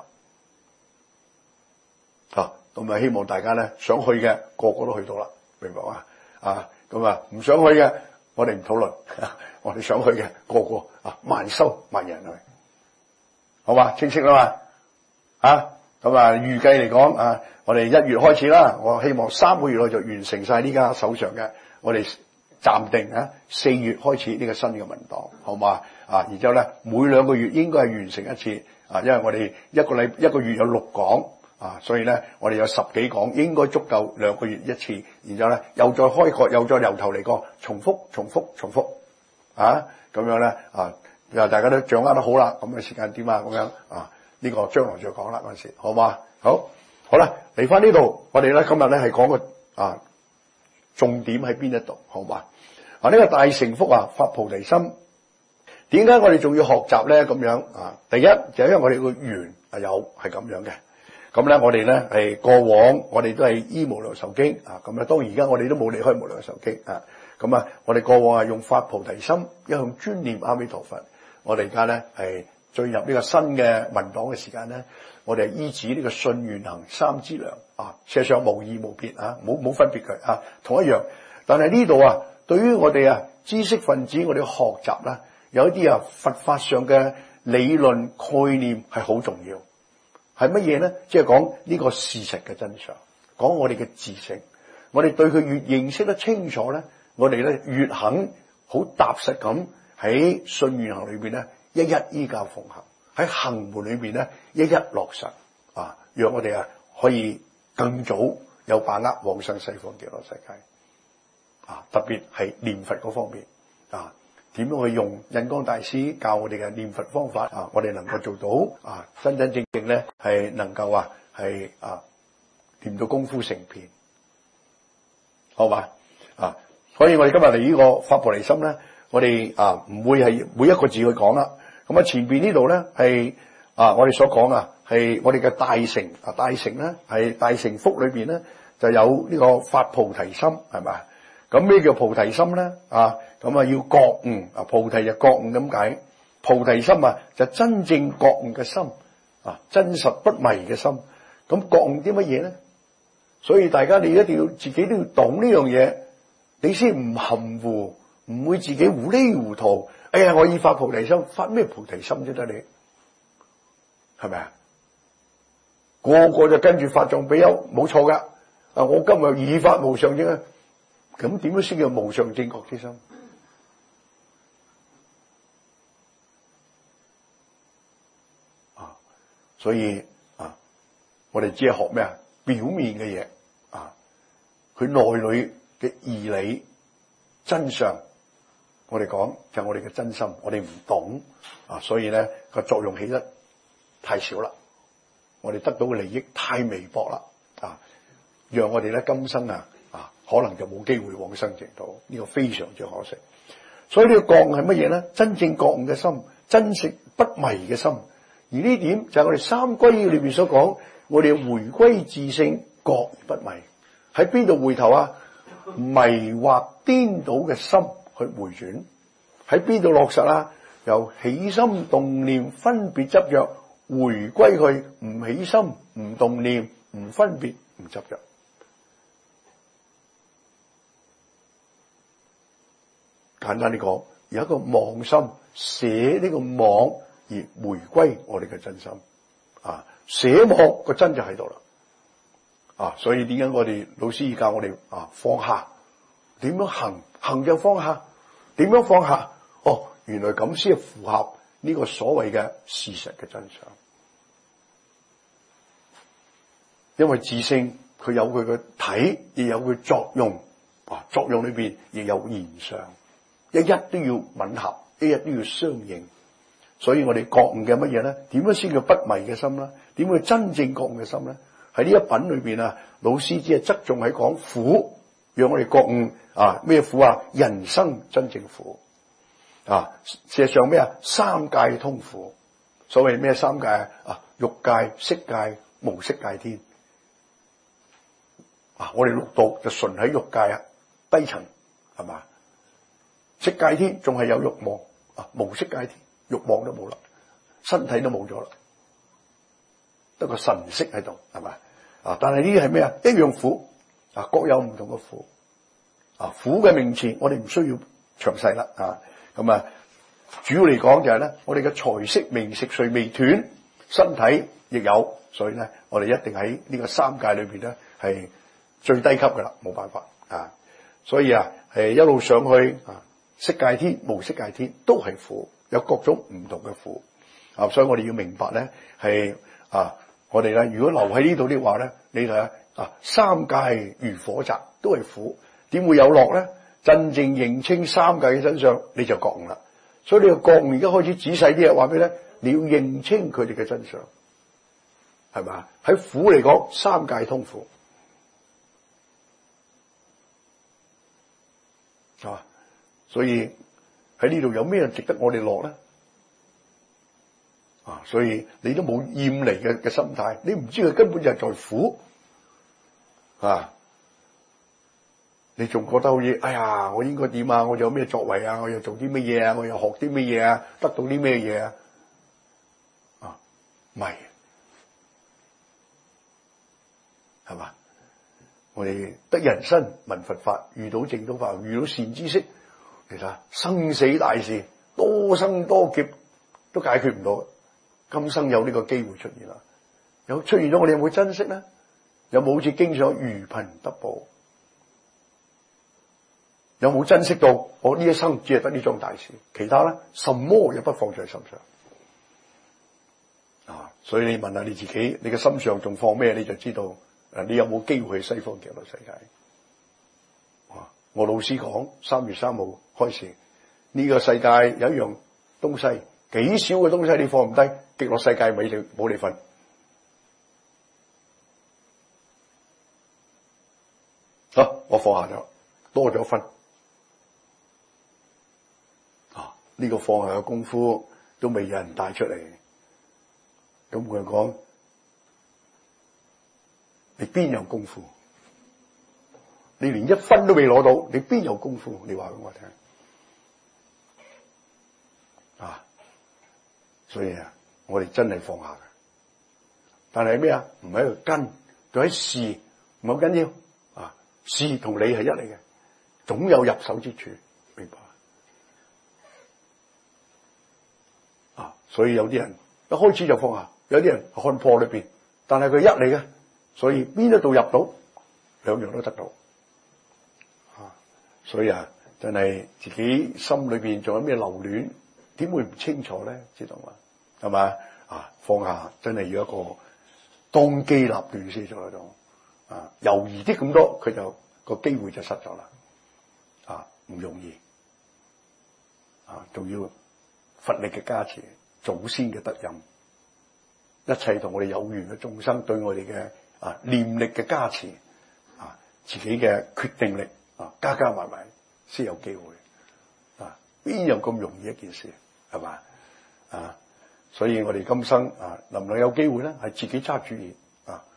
啊。咁啊，希望大家咧想去嘅個個都去到啦，明白嘛？啊，咁啊唔想去嘅，我哋唔討論。我哋想去嘅個個啊，萬修萬人去，好嘛？清晰啦嘛？啊！咁啊，預計嚟講啊，我哋一月開始啦，我希望三個月內就完成晒呢家手上嘅，我哋暫定啊四月開始呢個新嘅文檔，好嘛？啊，然之後咧每兩個月應該係完成一次啊，因為我哋一個禮一個月有六講啊，所以咧我哋有十幾講，應該足夠兩個月一次，然之後咧又再開課，又再由頭嚟過，重複、重複、重複，啊，咁樣咧啊，又大家都掌握得好啦，咁嘅時間點啊，咁樣啊，呢、這個將來再講啦嗰陣時，好嘛？好，好啦，嚟翻呢度，我哋咧今日咧係講個啊重點喺邊一度，好嘛？啊，呢、這個大乘福啊，發菩提心，點解我哋仲要學習咧？咁樣啊，第一就係因為我哋個緣係有係咁樣嘅。咁咧，我哋咧係過往，我哋都係依無量壽經啊。咁咧，當然而家我哋都冇離開無量壽經啊。咁啊，我哋過往係用發菩提心，一向專念阿彌陀佛。我哋而家咧係進入呢個新嘅文檔嘅時間咧，我哋係依止呢個信願行三資糧啊，事實上無異無別啊，冇冇分別佢啊，同一樣。但係呢度啊，對於我哋啊知識分子，我哋學習啦，有一啲啊佛法上嘅理論概念係好重要。係乜嘢咧？即係講呢個事實嘅真相，講我哋嘅自性。我哋對佢越認識得清楚咧，我哋咧越肯好踏實咁喺信願行裏邊咧，一一依教奉行；喺行門裏邊咧，一一落實啊，讓我哋啊可以更早有把握往生西方極樂世界啊！特別係念佛嗰方面啊。點樣去用印光大師教我哋嘅念佛方法啊？我哋能夠做到啊，真真正正咧係能夠啊係啊念到功夫成片，好嘛啊？所以我哋今日嚟呢個發菩提心咧，我哋啊唔會係每一個字去講啦。咁啊前邊呢度咧係啊我哋所講啊係我哋嘅大乘啊大乘咧係大乘福裏邊咧就有呢個發菩提心係咪？咁咩叫菩提心咧？啊，咁啊要覺悟啊，菩提就覺悟咁解。菩提心啊，就真正覺悟嘅心啊，真實不迷嘅心。咁覺悟啲乜嘢咧？所以大家你一定要自己都要懂呢樣嘢，你先唔含糊，唔會自己糊裡糊塗。哎呀，我要發菩提心，發咩菩提心啫得你？係咪啊？個個就跟住法藏比丘，冇錯噶。啊，我今日以發無上啫。咁點樣先叫無上正覺之心啊？所以啊，我哋只係學咩啊？表面嘅嘢啊，佢內裏嘅義理真相，我哋講就係我哋嘅真心，我哋唔懂啊，所以咧個作用起得太少啦，我哋得到嘅利益太微薄啦啊，讓我哋咧今生啊。啊，可能就冇機會往生淨土，呢、這個非常之可惜。所以呢個覺悟係乜嘢咧？真正覺悟嘅心，真實不迷嘅心。而呢點就係我哋三歸裏邊所講，我哋回歸自性，覺而不迷。喺邊度回頭啊？迷惑顛倒嘅心去回轉。喺邊度落實啊？由起心動念分別執着，回歸去唔起心、唔動念、唔分別、唔執着。簡單啲講，有一個妄心，捨呢個妄而回歸我哋嘅真心啊！捨妄個真就喺度啦啊！所以點解我哋老師教我哋啊放下？點樣行？行就放下。點樣放下？哦，原來咁先係符合呢個所謂嘅事實嘅真相。因為自性佢有佢嘅體，亦有佢作用啊！作用裏邊亦有現象。一一都要吻合，一一都要相應，所以我哋覺悟嘅乜嘢咧？點樣先叫不迷嘅心咧？點會真正覺悟嘅心咧？喺呢一品裏邊啊，老師只係側重喺講苦，讓我哋覺悟啊咩苦啊？人生真正苦啊！事實上咩啊？三界通苦，所謂咩三界啊？啊，欲界、色界、無色界天啊！我哋六道就純喺欲界啊，低層係嘛？色界天仲係有欲望啊，無色界天欲望都冇啦，身體都冇咗啦，得個神識喺度係咪啊？但係呢啲係咩啊？一樣苦啊，各有唔同嘅苦啊。苦嘅名詞我哋唔需要詳細啦啊。咁啊，主要嚟講就係咧，我哋嘅財色名食睡未斷，身體亦有，所以咧我哋一定喺呢個三界裏邊咧係最低級噶啦，冇辦法啊。所以啊，係一路上去啊。色界天、無色界天都係苦，有各種唔同嘅苦啊！所以我哋要明白咧，係啊， 我哋咧，如果留喺呢度的話咧，你睇下啊，三界如火宅，都係苦，點會有樂咧？真正認清三界嘅真相，你就覺悟啦。所以你個覺悟而家開始仔細啲啊，話俾你咧，你要認清佢哋嘅真相，係咪？喺苦嚟講，三界通苦，啊，所以喺呢度有咩值得我哋樂咧？啊，所以你都冇厭離嘅嘅心態，你唔知佢根本就係在苦，啊，你仲覺得好似，哎呀，我應該點啊？我有咩作為啊？我又做啲乜嘢啊？我又學啲乜嘢啊？得到啲咩嘢啊？啊，唔係，係嘛？我哋得人生聞佛法，遇到正道法，遇到善知識，其實生死大事多生多劫都解決唔到。今生有呢個機會出現啦，有出現咗，我哋有冇珍惜咧？有冇好似經上如貧得寶？有冇珍惜到我呢一生只係得呢樁大事，其他咧什麼也不放在心上啊？所以你問下你自己，你嘅心上仲放咩？你就知道誒，你有冇機會去西方極樂世界？啊，我老師講三月三號開始，呢個世界有一樣東西，幾少嘅東西你放唔低，極樂世界咪就冇你份。好，我放下咗，多咗分。啊，呢個放下嘅功夫都未有人帶出嚟。咁佢講，你邊有功夫？你連一分都未攞到，你邊有功夫？你話俾我聽。啊，所以啊，我哋真係放下嘅。但係咩啊？唔喺度跟，就喺試，唔好緊要。啊，試同你係一嚟嘅，總有入手之處，明白？啊，所以有啲人一開始就放下，有啲人看破裏邊，但係佢一嚟嘅，所以邊一度入到，兩樣都得到。啊，所以啊，真係自己心裏邊仲有咩留戀，點會唔清楚咧？知道嘛？係嘛？啊，放下真係要一個當機立斷先做得到。啊，猶豫啲咁多，佢就個機會就失咗啦。啊，唔容易。啊，仲要佛力嘅加持，祖先嘅德任，一切同我哋有緣嘅眾生對我哋嘅啊念力嘅加持，啊，自己嘅決定力啊，加加埋埋先有機會。啊，邊有咁容易一件事係嘛？啊，所以我哋今生啊，能唔能有機會咧？係自己揸主意。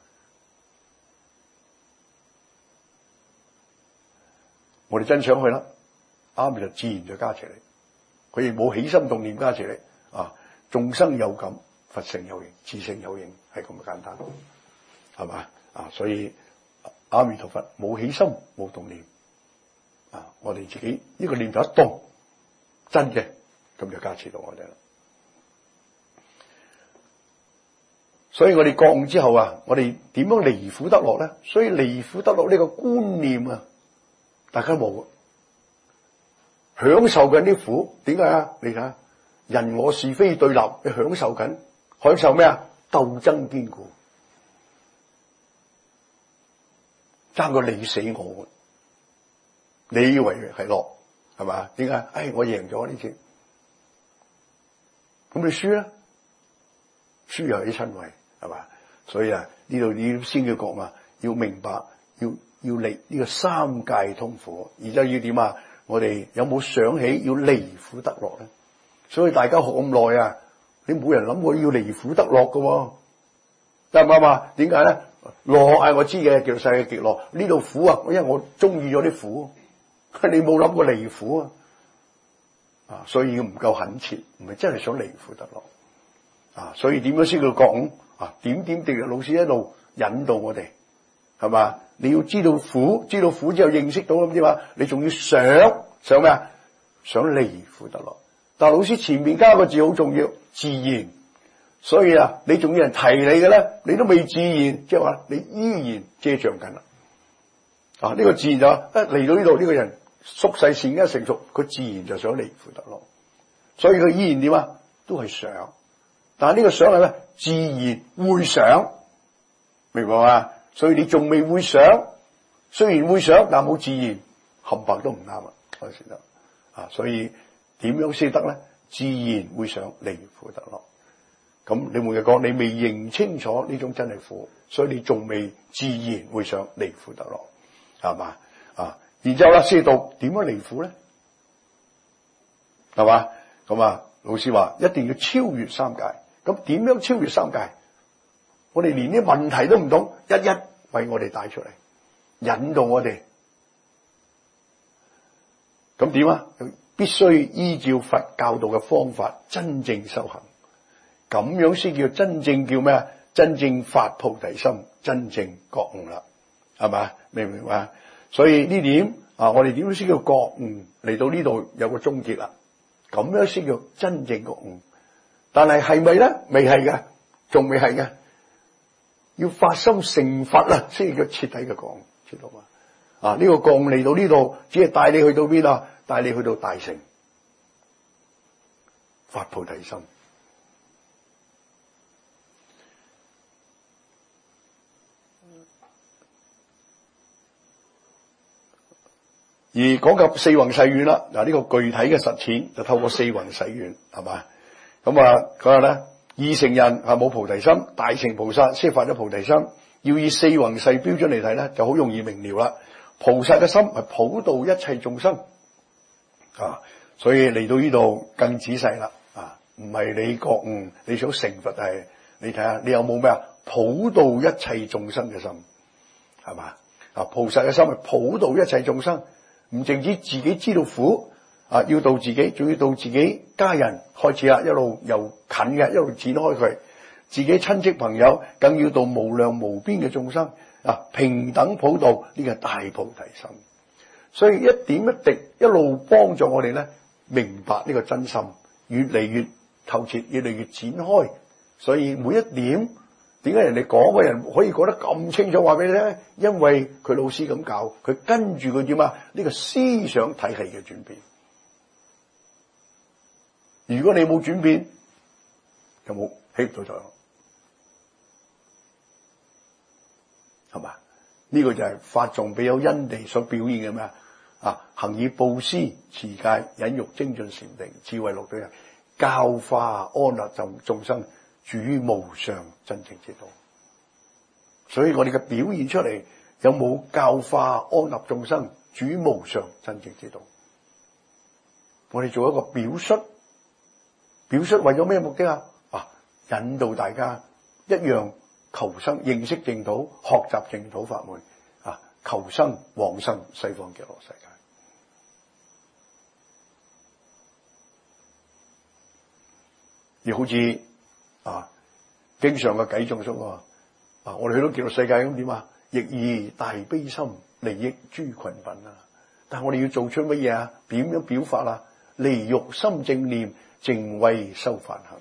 我哋真想去啦，啱就自然就加持你。佢亦冇起心動念加持你啊！眾生有感，佛性有形，自性有形，係咁簡單，係嘛啊？所以阿彌陀佛冇起心冇動念啊！我哋自己呢個念頭一動，真嘅咁就加持到我哋啦。所以我哋覺悟之後啊，我哋點樣離苦得樂咧？所以離苦得樂呢個觀念啊，大家冇享受緊啲苦，點解啊？你睇下，人我是非對立，你享受緊，享受咩啊？鬥爭堅固，爭個你死我，你以為係樂係嘛？點解？哎，我贏咗呢次，咁你輸啦，輸又係親為係嘛？所以啊，呢度要先要講啊，要明白，要。要離呢個三界通苦，而家要點啊？我哋有冇想起要離苦得樂咧？所以大家學咁耐啊，你冇人諗過要離苦得樂噶，啱唔啱啊？點解咧？樂係我知嘅，叫做世界極樂。呢度苦啊，因為我中意咗啲苦，你冇諗過離苦啊？啊，所以唔夠懇切，唔係真係想離苦得樂啊！所以點樣先叫覺悟啊？點點滴滴老師一路引導我哋，係嘛？你要知道苦，知道苦之後認識到咁點啊？你仲要想想咩啊？想離苦得樂。但係老師前面加個字好重要，自然。所以啊，你仲要人提你嘅咧，你都未自然，即係話你依然遮障緊啦。啊，呢個自然就一嚟到呢度，呢個人宿世善根成熟，佢自然就想離苦得樂。所以佢依然點啊？都係想。但係呢個想係咩？自然會想， 明白嘛？所以你仲未會想，雖然會想，但冇自然，冚唪都唔啱啊！我先得啊，所以點樣先得咧？自然會想離苦得樂。咁你每日講，你未認清楚呢種真係苦，所以你仲未自然會想離苦得樂，係嘛啊？然之後啦，先到點樣離苦咧？係嘛？咁啊，老師話一定要超越三界。咁點樣超越三界？我哋連啲問題都唔懂，一一為我哋帶出嚟，引導我哋。咁點啊？必須依照佛教導嘅方法，真正修行。咁樣先叫真正叫咩啊？真正發菩提心，真正覺悟啦，係嘛？明唔明白？所以呢點啊，我哋點樣先叫覺悟？嚟到呢度有個終結啦。咁樣先叫真正覺悟。但係係咪咧？未係嘅，仲未係嘅。要發心成佛啦，先叫徹底嘅覺悟，知道嘛？啊，呢、這個覺悟嚟到呢度，只係帶你去到邊啊？帶你去到大乘，發菩提心。而講及四弘誓願啦，嗱、這、呢個具體嘅實踐就透過四弘誓願，係嘛？咁啊，佢話咧，二乘人係冇菩提心，大乘菩薩先發咗菩提心。要以四弘誓標準嚟睇咧，就好容易明了啦。菩薩嘅心係普度一切眾生啊，所以嚟到呢度更仔細啦啊，唔係你覺悟，你想成佛係，你睇下你有冇咩啊？普度一切眾生嘅心，係嘛？啊，菩薩嘅心係普度一切眾生。唔淨止自己知道苦啊，要到自己，仲要到自己家人開始啦，一路由近嘅一路展開佢，自己親戚朋友，更要到無量無邊嘅眾生啊，平等普度呢個大菩提心。所以一點一滴一路幫助我哋咧，明白呢個真心，越嚟越透徹，越嚟越展開。所以每一點。點解人哋講嘅人可以講得咁清楚？話俾你聽，因為佢老師咁教，佢跟住佢點啊？呢個思想體系嘅轉變。如果你冇轉變，就冇起唔到作用，係嘛？呢個就係法藏比丘因地所表現嘅咩啊？行以布施、持戒、忍辱、精進、禪定、智慧六對人，教化安樂眾眾生。主無上真正之道，所以我哋嘅表現出嚟有冇教化安立眾生？主無上真正之道，我哋做一個表率，表率為咗咩目的啊？啊，引導大家一樣求生，認識淨土，學習淨土法門啊，求生往生西方極樂世界。而好似啊，經常嘅偈眾生啊，我哋去到極樂世界咁點啊？亦以大悲心利益諸群品啊！但係我哋要做出乜嘢啊？點樣表法啊？離欲心正念，淨慧修梵行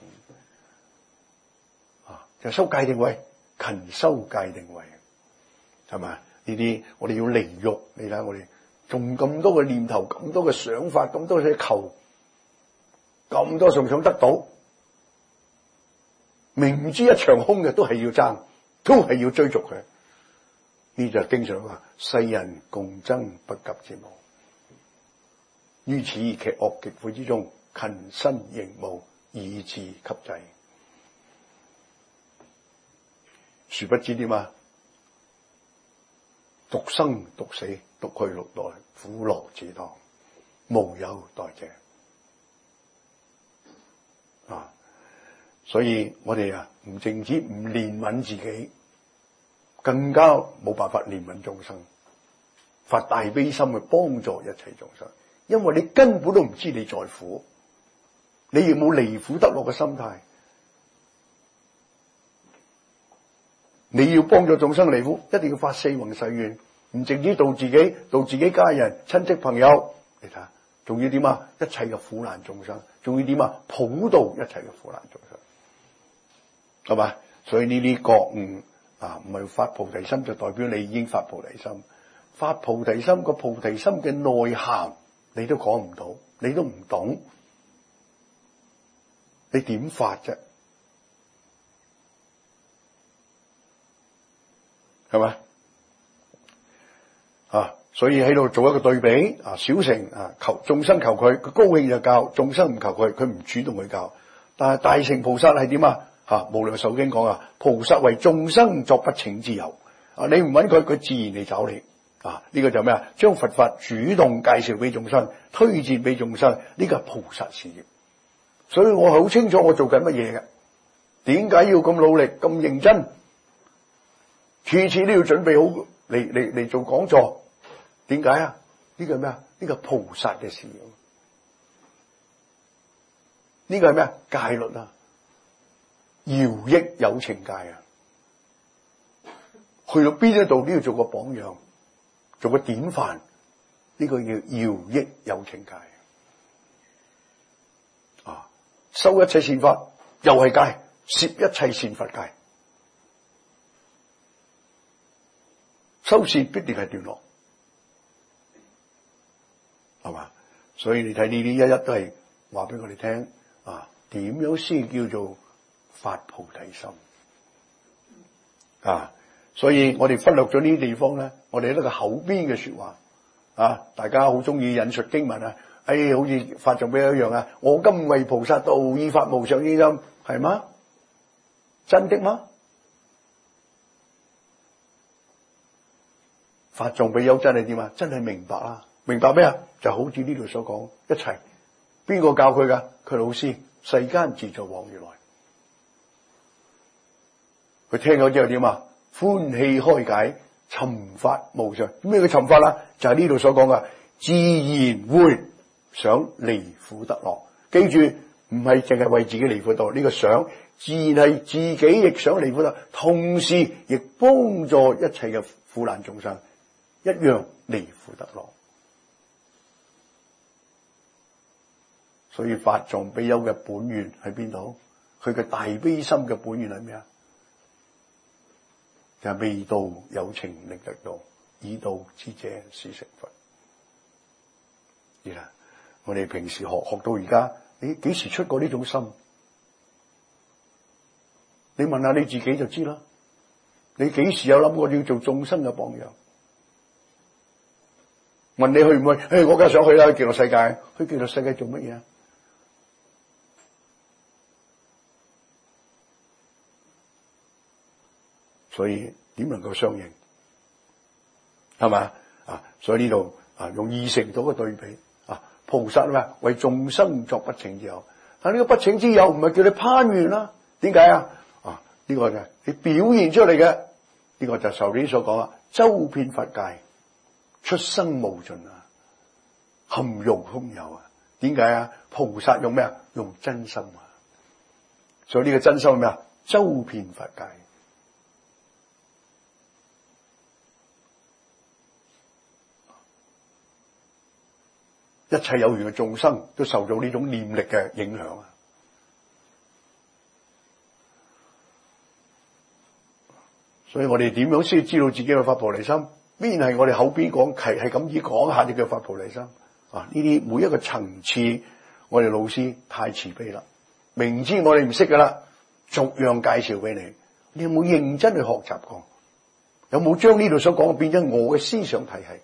啊！就修戒定慧，勤修戒定慧，係咪？呢啲我哋要離欲，你睇下我哋仲咁多嘅念頭，咁多嘅想法，咁多嘅求，咁多想想得到。明知一場空嘅都係要爭，都係要追逐佢。呢就經常話世人共爭不及之務，於此劇惡極苦之中，勤身凝務，以自給濟。殊不知點啊？獨生獨死，獨去六代，苦樂自當，無有代謝。啊！所以我哋啊，唔淨止唔憐憫自己，更加冇辦法憐憫眾生，發大悲心去幫助一切眾生。因為你根本都唔知你在苦，你亦冇離苦得樂嘅心態。你要幫助眾生離苦，一定要發四弘誓願，唔淨止度自己，度自己家人、親戚朋友。你睇下，仲要點啊？一切嘅苦難眾生，仲要點啊？普度一切嘅苦難眾生。係嘛？所以呢啲覺悟啊，唔係發菩提心就代表你已經發菩提心。發菩提心個菩提心嘅內涵，你都講唔到，你都唔懂，你點發啫？ 係咪啊？所以喺度做一個對比啊，小乘啊求眾生求佢，佢高興就教；眾生唔求佢，佢唔主動去教。但係大乘菩薩係點啊？吓，無量壽經講啊，菩薩為眾生作不請之友啊！你唔揾佢，佢自然嚟找你啊！呢、這個就咩啊？將佛法主動介紹俾眾生，推薦俾眾生，呢、這個係菩薩事業。所以我好清楚我做緊乜嘢嘅，點解要咁努力、咁認真，次次都要準備好嚟嚟嚟做講座？點解啊？呢、這個係咩啊？呢、這個菩薩嘅事業。呢、這個係咩啊？戒律啊！饒益有情界啊，去到邊一度都要做個榜樣，做個典範，呢、這個叫饒益有情界啊！修一切善法又係戒，攝一切善法戒，修善必定係段落，係嘛？所以你睇呢啲一一都係話俾我哋聽啊，點樣先叫做發菩提心啊！所以我哋忽略咗呢啲地方咧，我哋喺個口邊嘅說話啊，大家好中意引述經文啊，哎，好似法藏比丘一樣啊，我今為菩薩道，以發無上之心，係嗎？真的嗎？法藏比丘真係點啊？真係明白啊！明白咩啊？就好似呢度所講，一切邊個教佢噶？佢老師，世間自在往如來。佢聽咗之後點啊？歡喜開解，尋法無上。咩叫尋法啊？就係呢度所講噶，自然會想離苦得樂。記住，唔係淨係為自己離苦得樂，呢個想自然係自己亦想離苦得樂，同時亦幫助一切嘅苦難眾生一樣離苦得樂。所以法藏比丘嘅本願喺邊度？佢嘅大悲心嘅本願係咩啊？就係未度有情力得度，已度之者是成佛。而家我哋平時學學到而家，你幾時出過呢種心？你問下你自己就知啦。你幾時有諗過要做眾生嘅榜樣？問你去唔去？誒，我梗係想去啦！去極樂世界，去極樂世界做乜嘢啊？所以點能夠相應？係咪啊？所以呢度啊，用二乘做個對比啊，菩薩咩？為眾生作不請之友。但呢個不請之友唔係叫你攀緣啦。點解啊？啊，呢個就係你表現出嚟嘅。呢個就受你所講啊，周遍法界，出生無盡啊，含容空有啊。點解啊？菩薩用咩啊？用真心啊。所以呢個真心係咩啊？周遍法界。一切有緣嘅眾生都受到呢種念力嘅影響啊！所以我哋點樣先知道自己嘅發菩提心？邊係我哋口邊講係係咁意講下就叫發菩提心啊！呢啲每一個層次，我哋老師太慈悲啦，明知我哋唔識噶啦，逐樣介紹俾你。你有冇認真去學習過？有冇將呢度所講嘅變咗我嘅思想體系？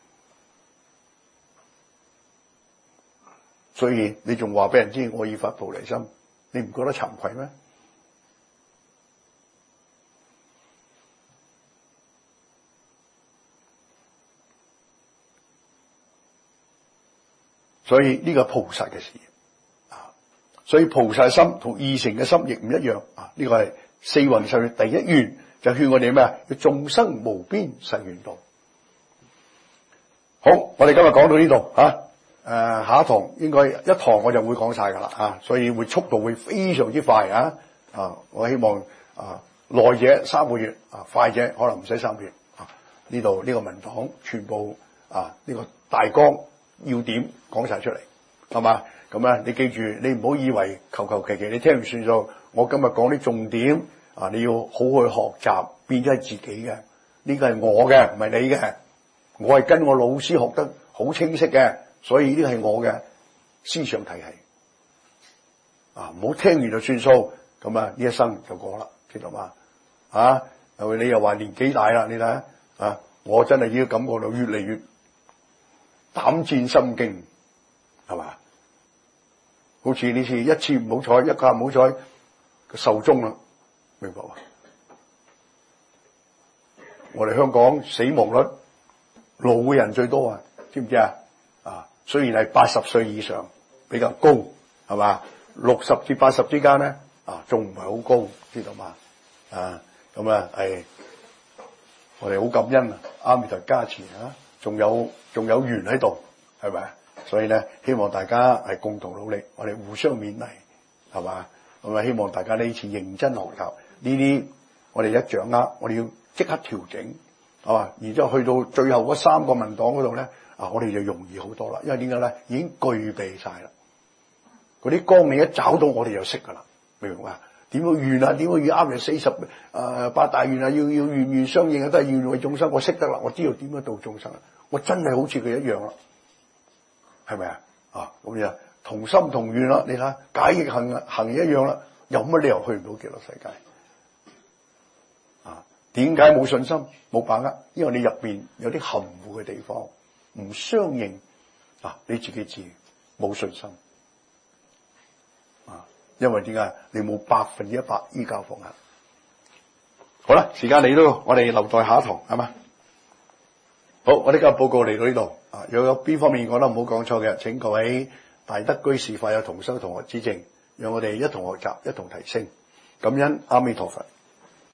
所以你仲話俾人知我已發菩提心，你唔覺得慚愧咩？所以呢個菩薩嘅事啊，所以菩薩心同二乘嘅心亦唔一樣啊！呢個係四弘誓願第一願，就勸我哋咩啊？要眾生無邊誓願度。好，我哋今日講到呢度啊。誒、呃，下一堂應該一堂我就會講晒噶啦啊，所以會速度會非常之快啊！啊，我希望啊耐者三個月啊，快者可能唔使三個月啊。呢度呢個文檔全部啊呢、這個大綱要點講晒出嚟，係嘛？咁啊，你記住，你唔好以為求求其其你聽完算數。我今日講啲重點啊，你要好去學習，變咗係自己嘅。呢、這個係我嘅，唔係你嘅。我係跟我老師學得好清晰嘅。所以呢個係我嘅思想體系啊，唔好聽完就算數，咁啊呢一生就過啦，知道嘛？啊， 係咪？你又話年紀大啦，你睇下啊，我真係已經感覺到越嚟越膽戰心驚，係嘛？好似呢次一次唔好彩，一架唔好彩，壽終啦，明白嘛？我哋香港死亡率老嘅人最多啊，知唔知啊？啊，雖然係八十歲以上比較高，係嘛？六十至八十之間咧，啊，仲唔係好高，知道嘛？啊，咁啊，係我哋好感恩啊，阿彌陀加持啊，仲有仲有緣喺度，係咪？所以咧，希望大家係共同努力，我哋互相勉勵，係嘛？咁啊，希望大家呢次認真學習呢啲，我哋一掌握，我哋要即刻調整，係嘛？然之後去到最後嗰三個文檔嗰度咧，啊，我哋就容易好多啦，因為點解咧？已經具備晒啦。嗰啲光你一找到，我哋就識噶啦，明唔明啊？點樣願啊？點樣要啱嚟四十誒八大願啊？要要願願相應啊，都係願為眾生。我識得啦，我知道點樣度眾生啦。我真係好似佢一樣啦，係咪啊？啊咁樣同心同願啦。你睇下解亦行行一樣啦，有乜理由去唔到極樂世界？啊，點解冇信心冇把握？因為你入邊有啲含糊嘅地方，唔相應啊，你自己知冇信心。因為點解你冇百分之一百依教奉行？好啦，時間嚟到，我哋留待下一堂，係嘛？好，我哋今日報告嚟到呢度啊。如果有邊方面講得唔好講錯嘅，請各位大德居士法友同修同學指正，讓我哋一同學習，一同提升。感恩阿彌陀佛。